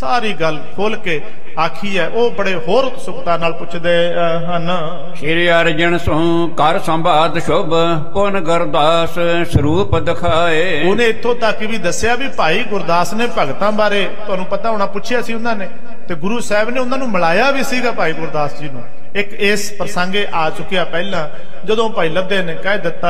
ਸਾਰੀ ਗੱਲ ਖੋਲ ਕੇ ਆਖੀ ਹੈ, ਉਹ ਬੜੇ ਹੋਰ ਉਤਸੁਕਤਾ ਨਾਲ ਪੁੱਛਦੇ ਹਨ। ਸ਼੍ਰੀ ਅਰਜਨ ਸੋ ਕਰ ਸੰਭਾਤ ਸ਼ੁਭ ਪੁਨ ਗੁਰਦਾਸ ਸਰੂਪ ਦਿਖਾਏ। ਉਹਨੇ ਇੱਥੋਂ ਤੱਕ ਵੀ ਦੱਸਿਆ ਵੀ ਭਾਈ ਗੁਰਦਾਸ ਨੇ ਭਗਤਾਂ ਬਾਰੇ ਤੁਹਾਨੂੰ ਪਤਾ ਹੋਣਾ, ਪੁੱਛਿਆ ਸੀ ਉਹਨਾਂ ਨੇ, ਤੇ ਗੁਰੂ ਸਾਹਿਬ ਨੇ ਉਹਨਾਂ ਨੂੰ ਮਿਲਾਇਆ ਵੀ ਸੀਗਾ ਭਾਈ ਗੁਰਦਾਸ ਜੀ ਨੂੰ। ਇੱਕ ਇਸ ਪ੍ਰਸੰਗੇ ਆ ਚੁੱਕਿਆ ਪਹਿਲਾਂ, ਜਦੋਂ ਭਾਈ ਲੱਦੇ ਨੇ ਕਹਿ ਦਿੱਤਾ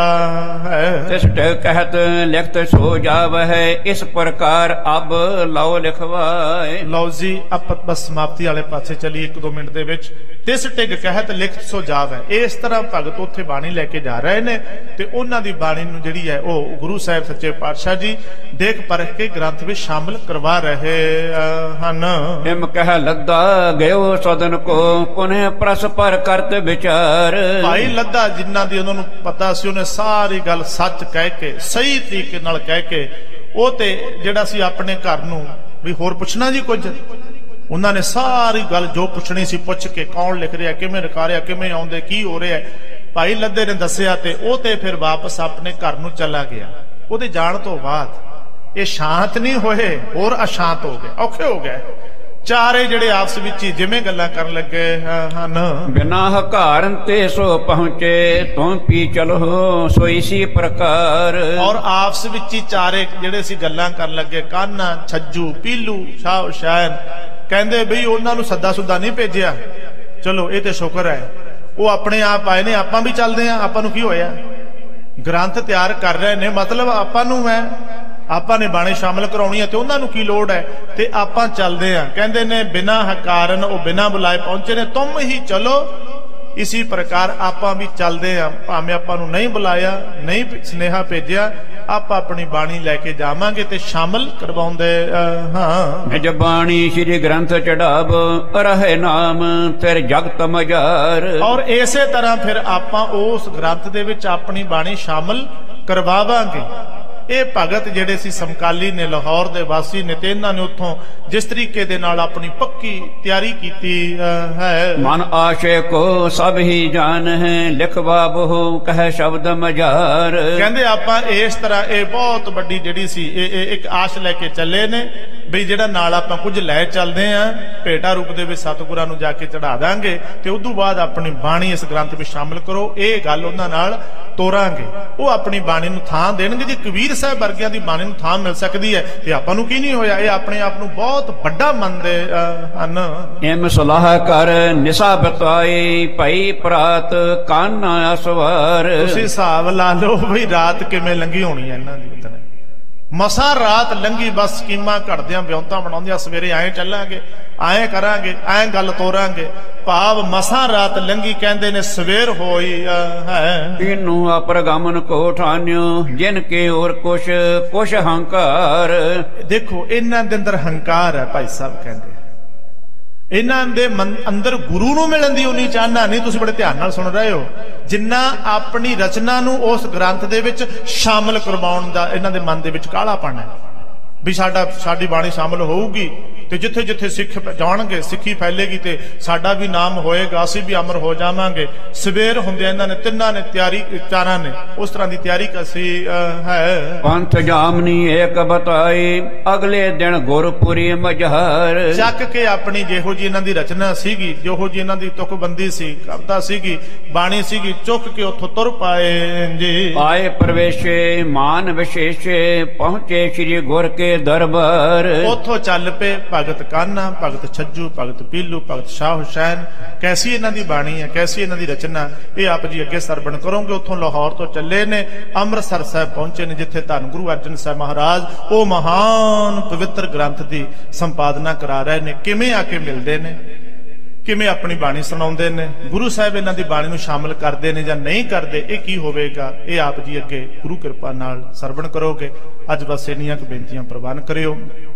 ਹੈ, ਤਿਸ ਕਹਿਤ ਲਿਖਤ ਸੋ ਜਾਵਹਿ ਇਸ ਪ੍ਰਕਾਰ ਅਬ ਲਓ ਲਿਖਵਾਏ। ਲਓ ਜੀ ਆਪਾਂ ਬਸ ਸਮਾਪਤੀ ਵਾਲੇ ਪਾਸੇ ਚਲੀ 1-2 ਮਿੰਟ ਦੇ ਵਿੱਚ। ਤਿਸ ਟਿਗ ਕਹਿਤ ਲਿਖਤ ਸੋ ਜਾਵਹਿ, ਇਸ ਤਰ੍ਹਾਂ ਭਗਤ ਉੱਥੇ ਬਾਣੀ ਲੈ ਕੇ ਜਾ ਰਹੇ ਨੇ, ਤੇ ਉਹਨਾਂ ਦੀ ਬਾਣੀ ਨੂੰ ਜਿਹੜੀ ਹੈ ਉਹ ਗੁਰੂ ਸਾਹਿਬ ਸੱਚੇ ਪਾਤਸ਼ਾਹ ਜੀ ਦੇਖ ਪਰਖ ਕੇ ਗ੍ਰੰਥ ਵਿੱਚ ਸ਼ਾਮਲ ਕਰਵਾ ਰਹੇ ਹਨ। ਹਿਮ ਕਹਿ ਲੱਦਾ ਗਇਓ ਸਦਨ ਕੋ ਪੁਨः ਪ੍ਰਸ ਪਰ ਕਰਤ ਵਿਚਾਰ। ਭਾਈ ਲੱਦਾ ਜਿਨ੍ਹਾਂ ਦੀ ਉਹਨਾਂ ਨੂੰ ਪਤਾ ਸੀ, ਉਹਨੇ ਸਾਰੀ ਗੱਲ ਸੱਚ ਕਹਿ ਕੇ ਸਹੀ ਤਰੀਕੇ ਨਾਲ ਕਹਿ ਕੇ, ਉਹ ਤੇ ਜਿਹੜਾ ਸੀ ਆਪਣੇ ਘਰ ਨੂੰ ਵੀ ਹੋਰ ਪੁੱਛਣਾ ਜੀ ਕੁਝ, ਉਹਨਾਂ ਨੇ ਸਾਰੀ ਗੱਲ ਜੋ ਪੁੱਛਣੀ ਸੀ ਪੁੱਛ ਕੇ, ਕੌਣ ਲਿਖ ਰਿਹਾ, ਕਿਵੇਂ ਲਿਖਾ ਰਿਹਾ, ਕਿਵੇਂ ਆਉਂਦੇ, ਕੀ ਹੋ ਰਿਹਾ, ਭਾਈ ਲੱਦੇ ਨੇ ਦੱਸਿਆ, ਤੇ ਉਹ ਤੇ ਫਿਰ ਵਾਪਸ ਆਪਣੇ ਘਰ ਨੂੰ ਚਲਾ ਗਿਆ। ਉਹਦੇ ਜਾਣ ਤੋਂ ਬਾਅਦ ਇਹ ਸ਼ਾਂਤ ਨਹੀਂ ਹੋਏ, ਹੋਰ ਅਸ਼ਾਂਤ ਹੋ ਗਏ, ਔਖੇ ਹੋ ਗਏ। ਚਾਰੇ ਜਿਹੜੇ ਆਪਸ ਵਿੱਚ ਹੀ ਜਿਵੇਂ ਗੱਲਾਂ ਕਰਨ ਲੱਗੇ ਹਨ। ਬਿਨਾ ਹਕਾਰਨ ਤੇ ਸੋ ਪਹੁੰਚੇ ਤੂੰ ਪੀ ਚਲੋ ਸੋ ਇਸੀ ਪ੍ਰਕਾਰ। ਔਰ ਆਪਸ ਵਿੱਚ ਹੀ ਚਾਰੇ ਜਿਹੜੇ ਸੀ ਗੱਲਾਂ ਕਰਨ ਲੱਗੇ, ਕਾਨਾ, ਛੱਜੂ, ਪੀਲੂ, ਸ਼ਾਹ ਹੁਸੈਨ, ਕਹਿੰਦੇ ਬਈ ਉਹਨਾਂ ਨੂੰ ਸੱਦਾ ਸੁੱਦਾ ਨਹੀਂ ਭੇਜਿਆ, ਚਲੋ ਇਹ ਤੇ ਸ਼ੁਕਰ ਹੈ, ਉਹ ਆਪਣੇ ਆਪ ਆਏ ਨੇ, ਆਪਾਂ ਵੀ ਚੱਲਦੇ ਆਂ, ਆਪਾਂ ਨੂੰ ਕੀ ਹੋਇਆ, ਗ੍ਰੰਥ ਤਿਆਰ ਕਰ ਰਹੇ ਨੇ, ਮਤਲਬ ਆਪਾਂ ਨੂੰ ਹੈ, ਆਪਾਂ ਨੇ ਬਾਣੀ ਸ਼ਾਮਲ ਕਰਾਉਣੀ ਹੈ, ਤੇ ਉਹਨਾਂ ਨੂੰ ਕੀ ਲੋੜ ਹੈ, ਤੇ ਆਪਾਂ ਚੱਲਦੇ ਆਂ। ਕਹਿੰਦੇ ਨੇ ਬਿਨਾ ਹਕਾਰਨ, ਉਹ ਬਿਨਾ ਬੁਲਾਏ ਪਹੁੰਚੇ ਨੇ, ਤੁਮ ਹੀ ਚਲੋ ਇਸੀ ਪ੍ਰਕਾਰ ਆਪਾਂ ਵੀ ਚੱਲਦੇ ਆਂ, ਭਾਵੇਂ ਆਪਾਂ ਨੂੰ ਨਹੀਂ ਬੁਲਾਇਆ, ਨਹੀਂ ਸੁਨੇਹਾ ਭੇਜਿਆ, ਆਪਾਂ ਆਪਣੀ ਬਾਣੀ ਲੈ ਕੇ ਜਾਵਾਂਗੇ ਤੇ ਸ਼ਾਮਲ ਕਰਵਾਉਂਦੇ ਹਾਂ। ਨਿਜ ਬਾਣੀ ਸ਼੍ਰੀ ਗ੍ਰੰਥ ਚੜਾਵ ਰਹੇ ਨਾਮ ਤੇਰੇ ਜਗਤ ਮਝਾਰ। ਔਰ ਇਸੇ ਤਰ੍ਹਾਂ ਫਿਰ ਆਪਾਂ ਉਸ ਗ੍ਰੰਥ ਦੇ ਵਿੱਚ ਆਪਣੀ ਬਾਣੀ ਸ਼ਾਮਲ ਕਰਵਾਵਾਂਗੇ। ਇਹ ਭਗਤ ਜਿਹੜੇ ਸੀ ਸਮਕਾਲੀ ਨੇ, ਲਾਹੌਰ ਦੇ ਵਾਸੀ ਨੇ, ਤੇ ਇਹਨਾਂ ਨੇ ਉੱਥੋਂ ਜਿਸ ਤਰੀਕੇ ਦੇ ਨਾਲ ਆਪਣੀ ਪੱਕੀ ਤਿਆਰੀ ਕੀਤੀ ਹੈ। ਮਨ ਆਸ਼ੇ ਕੋ ਸਭ ਹੀ ਜਾਣ ਹੈ ਲਿਖਵਾ ਬਹੁ ਕਹਿ ਸ਼ਬਦ ਮਝਾਰ। ਕਹਿੰਦੇ ਆਪਾਂ ਇਸ ਤਰ੍ਹਾਂ ਇਹ ਬਹੁਤ ਵੱਡੀ ਜਿਹੜੀ ਸੀ ਇਹ ਇੱਕ ਆਸ਼ ਲੈ ਕੇ ਚੱਲੇ ਨੇ, ਬਈ ਜਿਹੜਾ ਨਾਲ ਆਪਾਂ ਕੁਝ ਲੈ ਚੱਲਦੇ ਆਂ, ਭੇਟਾ ਰੂਪ ਦੇ ਵਿੱਚ ਸਤਿਗੁਰਾਂ ਨੂੰ ਜਾ ਕੇ ਚੜਾ ਦਾਂਗੇ, ਤੇ ਉਦੋਂ ਬਾਅਦ ਆਪਣੀ ਬਾਣੀ ਇਸ ਗ੍ਰੰਥ ਵਿੱਚ ਸ਼ਾਮਲ ਕਰੋ। ਇਹ ਗੱਲ ਉਹਨਾਂ ਨਾਲ ਤੋਰਾਂਗੇ, ਉਹ ਆਪਣੀ ਬਾਣੀ ਨੂੰ ਥਾਂ ਦੇਣਗੇ। ਜੇ ਕਬੀਰ ਸਾਹਿਬ ਵਰਗਿਆਂ ਦੀ ਬਾਣੀ ਨੂੰ ਥਾਂ ਮਿਲ ਸਕਦੀ ਹੈ, ਤੇ ਆਪਾਂ ਨੂੰ ਕੀ ਨਹੀਂ ਹੋਇਆ। ਇਹ ਆਪਣੇ ਆਪ ਨੂੰ ਬਹੁਤ ਵੱਡਾ ਮੰਨਦੇ ਹਨ। ਇਮ ਸਲਾਹ ਕਰ ਨਿਸਾ ਬਤਾਈ ਭਈ ਪ੍ਰਾਤ ਕਾਨਾ ਅਸਵਾਰ। ਤੁਸੀਂ ਹਿਸਾਬ ਲਾ ਲਓ ਵੀ ਰਾਤ ਕਿਵੇਂ ਲੰਘੀ ਹੋਣੀ ਹੈ ਇਹਨਾਂ ਦੀ। ਮਸਾਂ ਰਾਤ ਲੰਘੀ, ਬਸ ਸਕੀਮਾਂ ਘੜਦਿਆਂ, ਵਿਉਂਤਾਂ ਬਣਾਉਂਦਿਆਂ, ਸਵੇਰੇ ਐਂ ਚੱਲਾਂਗੇ, ਐਂ ਕਰਾਂਗੇ, ਐਂ ਗੱਲ ਤੋਰਾਂਗੇ, ਭਾਵ ਮਸਾਂ ਰਾਤ ਲੰਘੀ। ਕਹਿੰਦੇ ਨੇ ਸਵੇਰ ਹੋਈ ਹੈ। ਇਹਨੂੰ ਅਪਰਗਮਨ ਕੋ ਠਾਨਿਓ ਜਿਨ ਕੇ ਹੋਰ ਕੁਛ ਹੰਕਾਰ। ਦੇਖੋ ਇਹਨਾਂ ਦੇ ਅੰਦਰ ਹੰਕਾਰ ਹੈ। ਭਾਈ ਸਾਹਿਬ ਕਹਿੰਦੇ ਇਹਨਾਂ ਦੇ ਅੰਦਰ ਗੁਰੂ ਨੂੰ ਮਿਲਣ ਦੀ ਉਨੀ ਚਾਹਨਾ ਨਹੀਂ। ਤੁਸੀਂ ਬੜੇ ਧਿਆਨ ਨਾਲ ਸੁਣ ਰਹੇ ਹੋ, ਜਿੰਨਾ ਆਪਣੀ ਰਚਨਾ ਨੂੰ ਉਸ ਗ੍ਰੰਥ ਦੇ ਵਿੱਚ ਸ਼ਾਮਲ ਕਰਵਾਉਣ ਦਾ ਇਹਨਾਂ ਦੇ ਮਨ ਦੇ ਵਿੱਚ ਕਾਹਲਾਪਣ ਹੈ, ਵੀ ਸਾਡੀ ਬਾਣੀ ਸ਼ਾਮਲ ਹੋਊਗੀ, ਤੇ ਜਿੱਥੇ ਜਿੱਥੇ ਸਿੱਖ ਜਾਣਗੇ, ਸਿੱਖੀ ਫੈਲੇਗੀ, ਤੇ ਸਾਡਾ ਵੀ ਨਾਮ ਹੋਏਗਾ, ਅਸੀਂ ਵੀ ਅਮਰ ਹੋ ਜਾਵਾਂਗੇ। ਸਵੇਰ ਹੁੰਦਿਆਂ ਇਹਨਾਂ ਨੇ ਤਿੰਨਾਂ ਨੇ ਤਿਆਰੀ, ਚਾਰਾਂ ਨੇ ਉਸ ਤਰ੍ਹਾਂ ਦੀ ਤਿਆਰੀ ਕਸੀ ਹੈ। ਪੰਥ ਜਾਮਨੀ ਏਕ ਬਤਾਈ ਅਗਲੇ ਦਿਨ ਗੁਰਪੁਰੀ ਮਝਾਰ। ਚੱਕ ਕੇ ਆਪਣੀ ਜਿਹੋ ਜੀ ਇਹਨਾਂ ਦੀ ਰਚਨਾ ਸੀਗੀ, ਜਿਹੋ ਜੀ ਇਹਨਾਂ ਦੀ ਤੁਕਬੰਦੀ ਸੀ, ਕਵਿਤਾ ਸੀਗੀ, ਬਾਣੀ ਸੀਗੀ, ਚੁੱਕ ਕੇ ਉੱਥੋਂ ਤੁਰ ਪਾਏ ਜੀ। ਆਏ ਪ੍ਰਵੇਸ਼ੇ ਮਾਨ ਵਿਸ਼ੇਸ਼ੇ ਪਹੁੰਚੇ ਸ੍ਰੀ ਗੁਰ ਕੇ ਦਰਬਾਰ। ਉੱਥੋਂ ਚੱਲ ਪਏ ਭਗਤ ਕਾਨਾ, ਭਗਤ ਛੱਜੂ, ਭਗਤ ਪੀਲੂ, ਭਗਤ ਸ਼ਾਹ ਹੁਸੈਨ। ਕੈਸੀ ਇਹਨਾਂ ਦੀ ਬਾਣੀ ਹੈ, ਕੈਸੀ ਇਹਨਾਂ ਦੀ ਰਚਨਾ, ਇਹ ਆਪ ਜੀ ਅੱਗੇ ਸਰਵਣ ਕਰੋਗੇ। ਉੱਥੋਂ ਲਾਹੌਰ ਤੋਂ ਚੱਲੇ ਨੇ, ਅੰਮ੍ਰਿਤਸਰ ਸਾਹਿਬ ਪਹੁੰਚੇ ਨੇ, ਜਿੱਥੇ ਧੰਨ ਗੁਰੂ ਅਰਜਨ ਸਾਹਿਬ ਮਹਾਰਾਜ ਉਹ ਮਹਾਨ ਪਵਿੱਤਰ ਗ੍ਰੰਥ ਦੀ ਸੰਪਾਦਨਾ ਕਰਾ ਰਹੇ ਨੇ। ਕਿਵੇਂ ਆ ਕੇ ਮਿਲਦੇ ਨੇ, ਕਿਵੇਂ ਆਪਣੀ ਬਾਣੀ ਸੁਣਾਉਂਦੇ ਨੇ, ਗੁਰੂ ਸਾਹਿਬ ਇਹਨਾਂ ਦੀ ਬਾਣੀ ਨੂੰ ਸ਼ਾਮਲ ਕਰਦੇ ਨੇ ਜਾਂ ਨਹੀਂ ਕਰਦੇ, ਇਹ ਕੀ ਹੋਵੇਗਾ, ਇਹ ਆਪ ਜੀ ਅੱਗੇ ਗੁਰੂ ਕਿਰਪਾ ਨਾਲ ਸਰਵਣ ਕਰੋਗੇ। ਅੱਜ ਬਸ ਇੰਨੀਆਂ ਕੁ ਬੇਨਤੀਆਂ ਪ੍ਰਵਾਨ ਕਰਿਓ।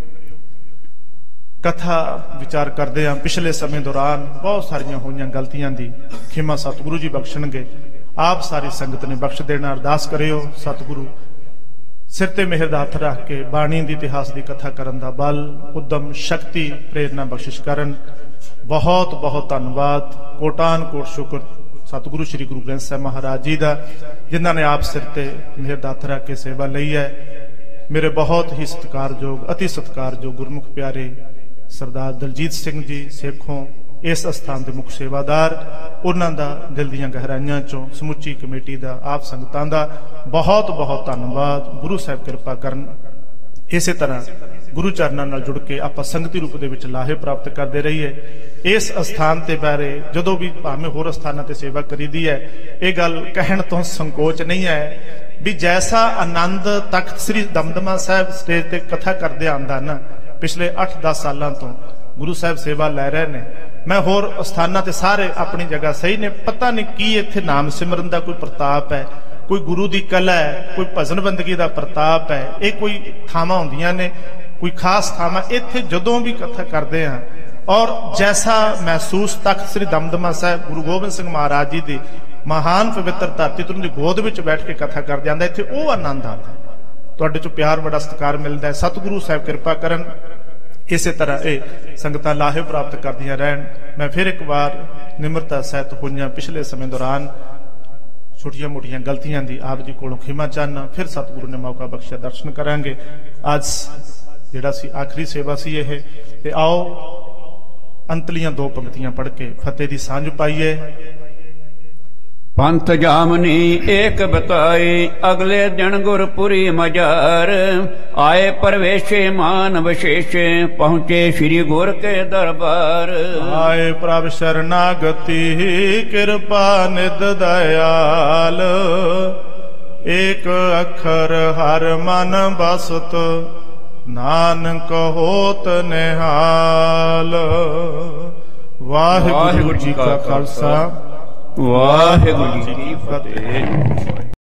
ਕਥਾ ਵਿਚਾਰ ਕਰਦੇ ਹਾਂ, ਪਿਛਲੇ ਸਮੇਂ ਦੌਰਾਨ ਬਹੁਤ ਸਾਰੀਆਂ ਹੋਈਆਂ ਗਲਤੀਆਂ ਦੀ ਖਿਮਾ ਸਤਿਗੁਰੂ ਜੀ ਬਖਸ਼ਣਗੇ, ਆਪ ਸਾਰੀ ਸੰਗਤ ਨੇ ਬਖਸ਼ ਦੇਣਾ। ਅਰਦਾਸ ਕਰਿਓ ਸਤਿਗੁਰੂ ਸਿਰ ਤੇ ਮਿਹਰ ਦਾ ਹੱਥ ਰੱਖ ਕੇ ਬਾਣੀ ਦੀ ਇਤਿਹਾਸ ਦੀ ਕਥਾ ਕਰਨ ਦਾ ਬਲ, ਉਦਮ, ਸ਼ਕਤੀ, ਪ੍ਰੇਰਨਾ ਬਖਸ਼ਿਸ਼ ਕਰਨ। ਬਹੁਤ ਬਹੁਤ ਧੰਨਵਾਦ, ਕੋਟਾਨ ਕੋਟ ਸ਼ੁਕਰ ਸਤਿਗੁਰੂ ਸ੍ਰੀ ਗੁਰੂ ਗ੍ਰੰਥ ਸਾਹਿਬ ਮਹਾਰਾਜ ਜੀ ਦਾ, ਜਿਨ੍ਹਾਂ ਨੇ ਆਪ ਸਿਰ ਤੇ ਮਿਹਰ ਦਾ ਹੱਥ ਰੱਖ ਕੇ ਸੇਵਾ ਲਈ ਹੈ। ਮੇਰੇ ਬਹੁਤ ਹੀ ਸਤਿਕਾਰਯੋਗ, ਅਤੀ ਸਤਿਕਾਰਯੋਗ ਗੁਰਮੁਖ ਪਿਆਰੇ ਸਰਦਾਰ ਦਲਜੀਤ ਸਿੰਘ ਜੀ ਸੇਖੋਂ ਇਸ ਅਸਥਾਨ ਦੇ ਮੁੱਖ ਸੇਵਾਦਾਰ, ਉਹਨਾਂ ਦਾ ਦਿਲ ਦੀਆਂ ਗਹਿਰਾਈਆਂ ਚੋਂ ਸਮੁੱਚੀ ਕਮੇਟੀ ਦਾ, ਆਪ ਸੰਗਤਾਂ ਦਾ ਬਹੁਤ ਬਹੁਤ ਧੰਨਵਾਦ। ਗੁਰੂ ਸਾਹਿਬ ਕਿਰਪਾ ਕਰਨ। ਇਸੇ ਤਰ੍ਹਾਂ ਗੁਰੂ ਚਰਨਾਂ ਨਾਲ ਜੁੜ ਕੇ ਆਪਾਂ ਸੰਗਤੀ ਰੂਪ ਦੇ ਵਿੱਚ ਲਾਹੇ ਪ੍ਰਾਪਤ ਕਰਦੇ ਰਹੀਏ। ਇਸ ਅਸਥਾਨ ਤੇ ਬਾਰੇ ਜਦੋਂ ਵੀ ਭਾਵੇਂ ਹੋਰ ਅਸਥਾਨਾਂ ਤੇ ਸੇਵਾ ਕਰੀਦੀ ਹੈ, ਇਹ ਗੱਲ ਕਹਿਣ ਤੋਂ ਸੰਕੋਚ ਨਹੀਂ ਹੈ ਵੀ ਜੈਸਾ ਆਨੰਦ ਤਖਤ ਸ੍ਰੀ ਦਮਦਮਾ ਸਾਹਿਬ ਸਟੇਜ ਤੇ ਕਥਾ ਕਰਦੇ ਆਂਦਾ ਨਾ, ਪਿਛਲੇ 8-10 ਸਾਲਾਂ ਤੋਂ ਗੁਰੂ ਸਾਹਿਬ ਸੇਵਾ ਲੈ ਰਹੇ ਨੇ। ਮੈਂ ਹੋਰ ਅਸਥਾਨਾਂ ਤੇ ਸਾਰੇ ਆਪਣੀ ਜਗ੍ਹਾ ਸਹੀ ਨੇ, ਪਤਾ ਨਹੀਂ ਕੀ ਇੱਥੇ ਨਾਮ ਸਿਮਰਨ ਦਾ ਕੋਈ ਪ੍ਰਤਾਪ ਹੈ, ਕੋਈ ਗੁਰੂ ਦੀ ਕਲਾ ਹੈ, ਕੋਈ ਭਜਨ ਬੰਦਗੀ ਦਾ ਪ੍ਰਤਾਪ ਹੈ। ਇਹ ਕੋਈ ਥਾਵਾਂ ਹੁੰਦੀਆਂ ਨੇ, ਕੋਈ ਖਾਸ ਥਾਵਾਂ। ਇੱਥੇ ਜਦੋਂ ਵੀ ਕਥਾ ਕਰਦੇ ਹਾਂ ਔਰ ਜੈਸਾ ਮਹਿਸੂਸ ਤਖਤ ਸ੍ਰੀ ਦਮਦਮਾ ਸਾਹਿਬ ਗੁਰੂ ਗੋਬਿੰਦ ਸਿੰਘ ਮਹਾਰਾਜ ਜੀ ਦੀ ਮਹਾਨ ਪਵਿੱਤਰ ਧਰਤੀ ਤੋਂ ਦੀ ਗੋਦ ਵਿੱਚ ਬੈਠ ਕੇ ਕਥਾ ਕਰ ਜਾਂਦਾ, ਇੱਥੇ ਉਹ ਆਨੰਦ ਆਉਂਦਾ। ਤੁਹਾਡੇ ਚੋਂ ਪਿਆਰ, ਬੜਾ ਸਤਿਕਾਰ ਮਿਲਦਾ ਹੈ। ਸਤਿਗੁਰੂ ਸਾਹਿਬ ਕਿਰਪਾ ਕਰਨ। ਇਸੇ ਤਰ੍ਹਾਂ ਇਹ ਸੰਗਤਾਂ ਲਾਹੇ ਪ੍ਰਾਪਤ ਕਰਦੀਆਂ ਰਹਿਣ। ਮੈਂ ਫਿਰ ਇੱਕ ਵਾਰ ਨਿਮਰਤਾ ਸਹਿਤ ਹੋਈਆਂ ਪਿਛਲੇ ਸਮੇਂ ਦੌਰਾਨ ਛੋਟੀਆਂ ਮੋਟੀਆਂ ਗਲਤੀਆਂ ਦੀ ਆਪ ਜੀ ਕੋਲੋਂ ਖਿਮਾ ਚਾਹਨਾ। ਫਿਰ ਸਤਿਗੁਰੂ ਨੇ ਮੌਕਾ ਬਖਸ਼ਿਆ, ਦਰਸ਼ਨ ਕਰਾਂਗੇ। ਅੱਜ ਜਿਹੜਾ ਸੀ ਆਖਰੀ ਸੇਵਾ ਸੀ ਇਹ, ਤੇ ਆਓ ਅੰਤਲੀਆਂ 2 ਪੰਕਤੀਆਂ ਪੜ੍ਹ ਕੇ ਫਤਿਹ ਦੀ ਸਾਂਝ ਪਾਈਏ। ਪੰਥ ਜਾਮਨੀ ਏਕ ਬਤਾਈ, ਅਗਲੇ ਦਿਨ ਗੁਰਪੁਰੀ ਮਜਾਰ। ਆਏ ਪਰਵੇਸ਼ੇ ਮਾਨ ਵਿਸ਼ੇਸ਼ੇ, ਪਹੁੰਚੇ ਸ੍ਰੀ ਗੁਰ ਕੇ ਦਰਬਾਰ। ਆਏ ਪ੍ਰਭ ਸ਼ਰਨਾਗਤੀ, ਕਿਰਪਾ ਨਿਧ ਦਇਆਲ। ਏਕ ਅੱਖਰ ਹਰ ਮਨ ਬਸਤ, ਨਾਨਕ ਹੋਤ ਨਿਹਾਲ। ਵਾਹਿਗੁਰੂ ਜੀ ਕਾ ਖਾਲਸਾ, ਵਾਹਿਗੁਰੂ ਜੀ ਕੀ ਫਤਿਹ।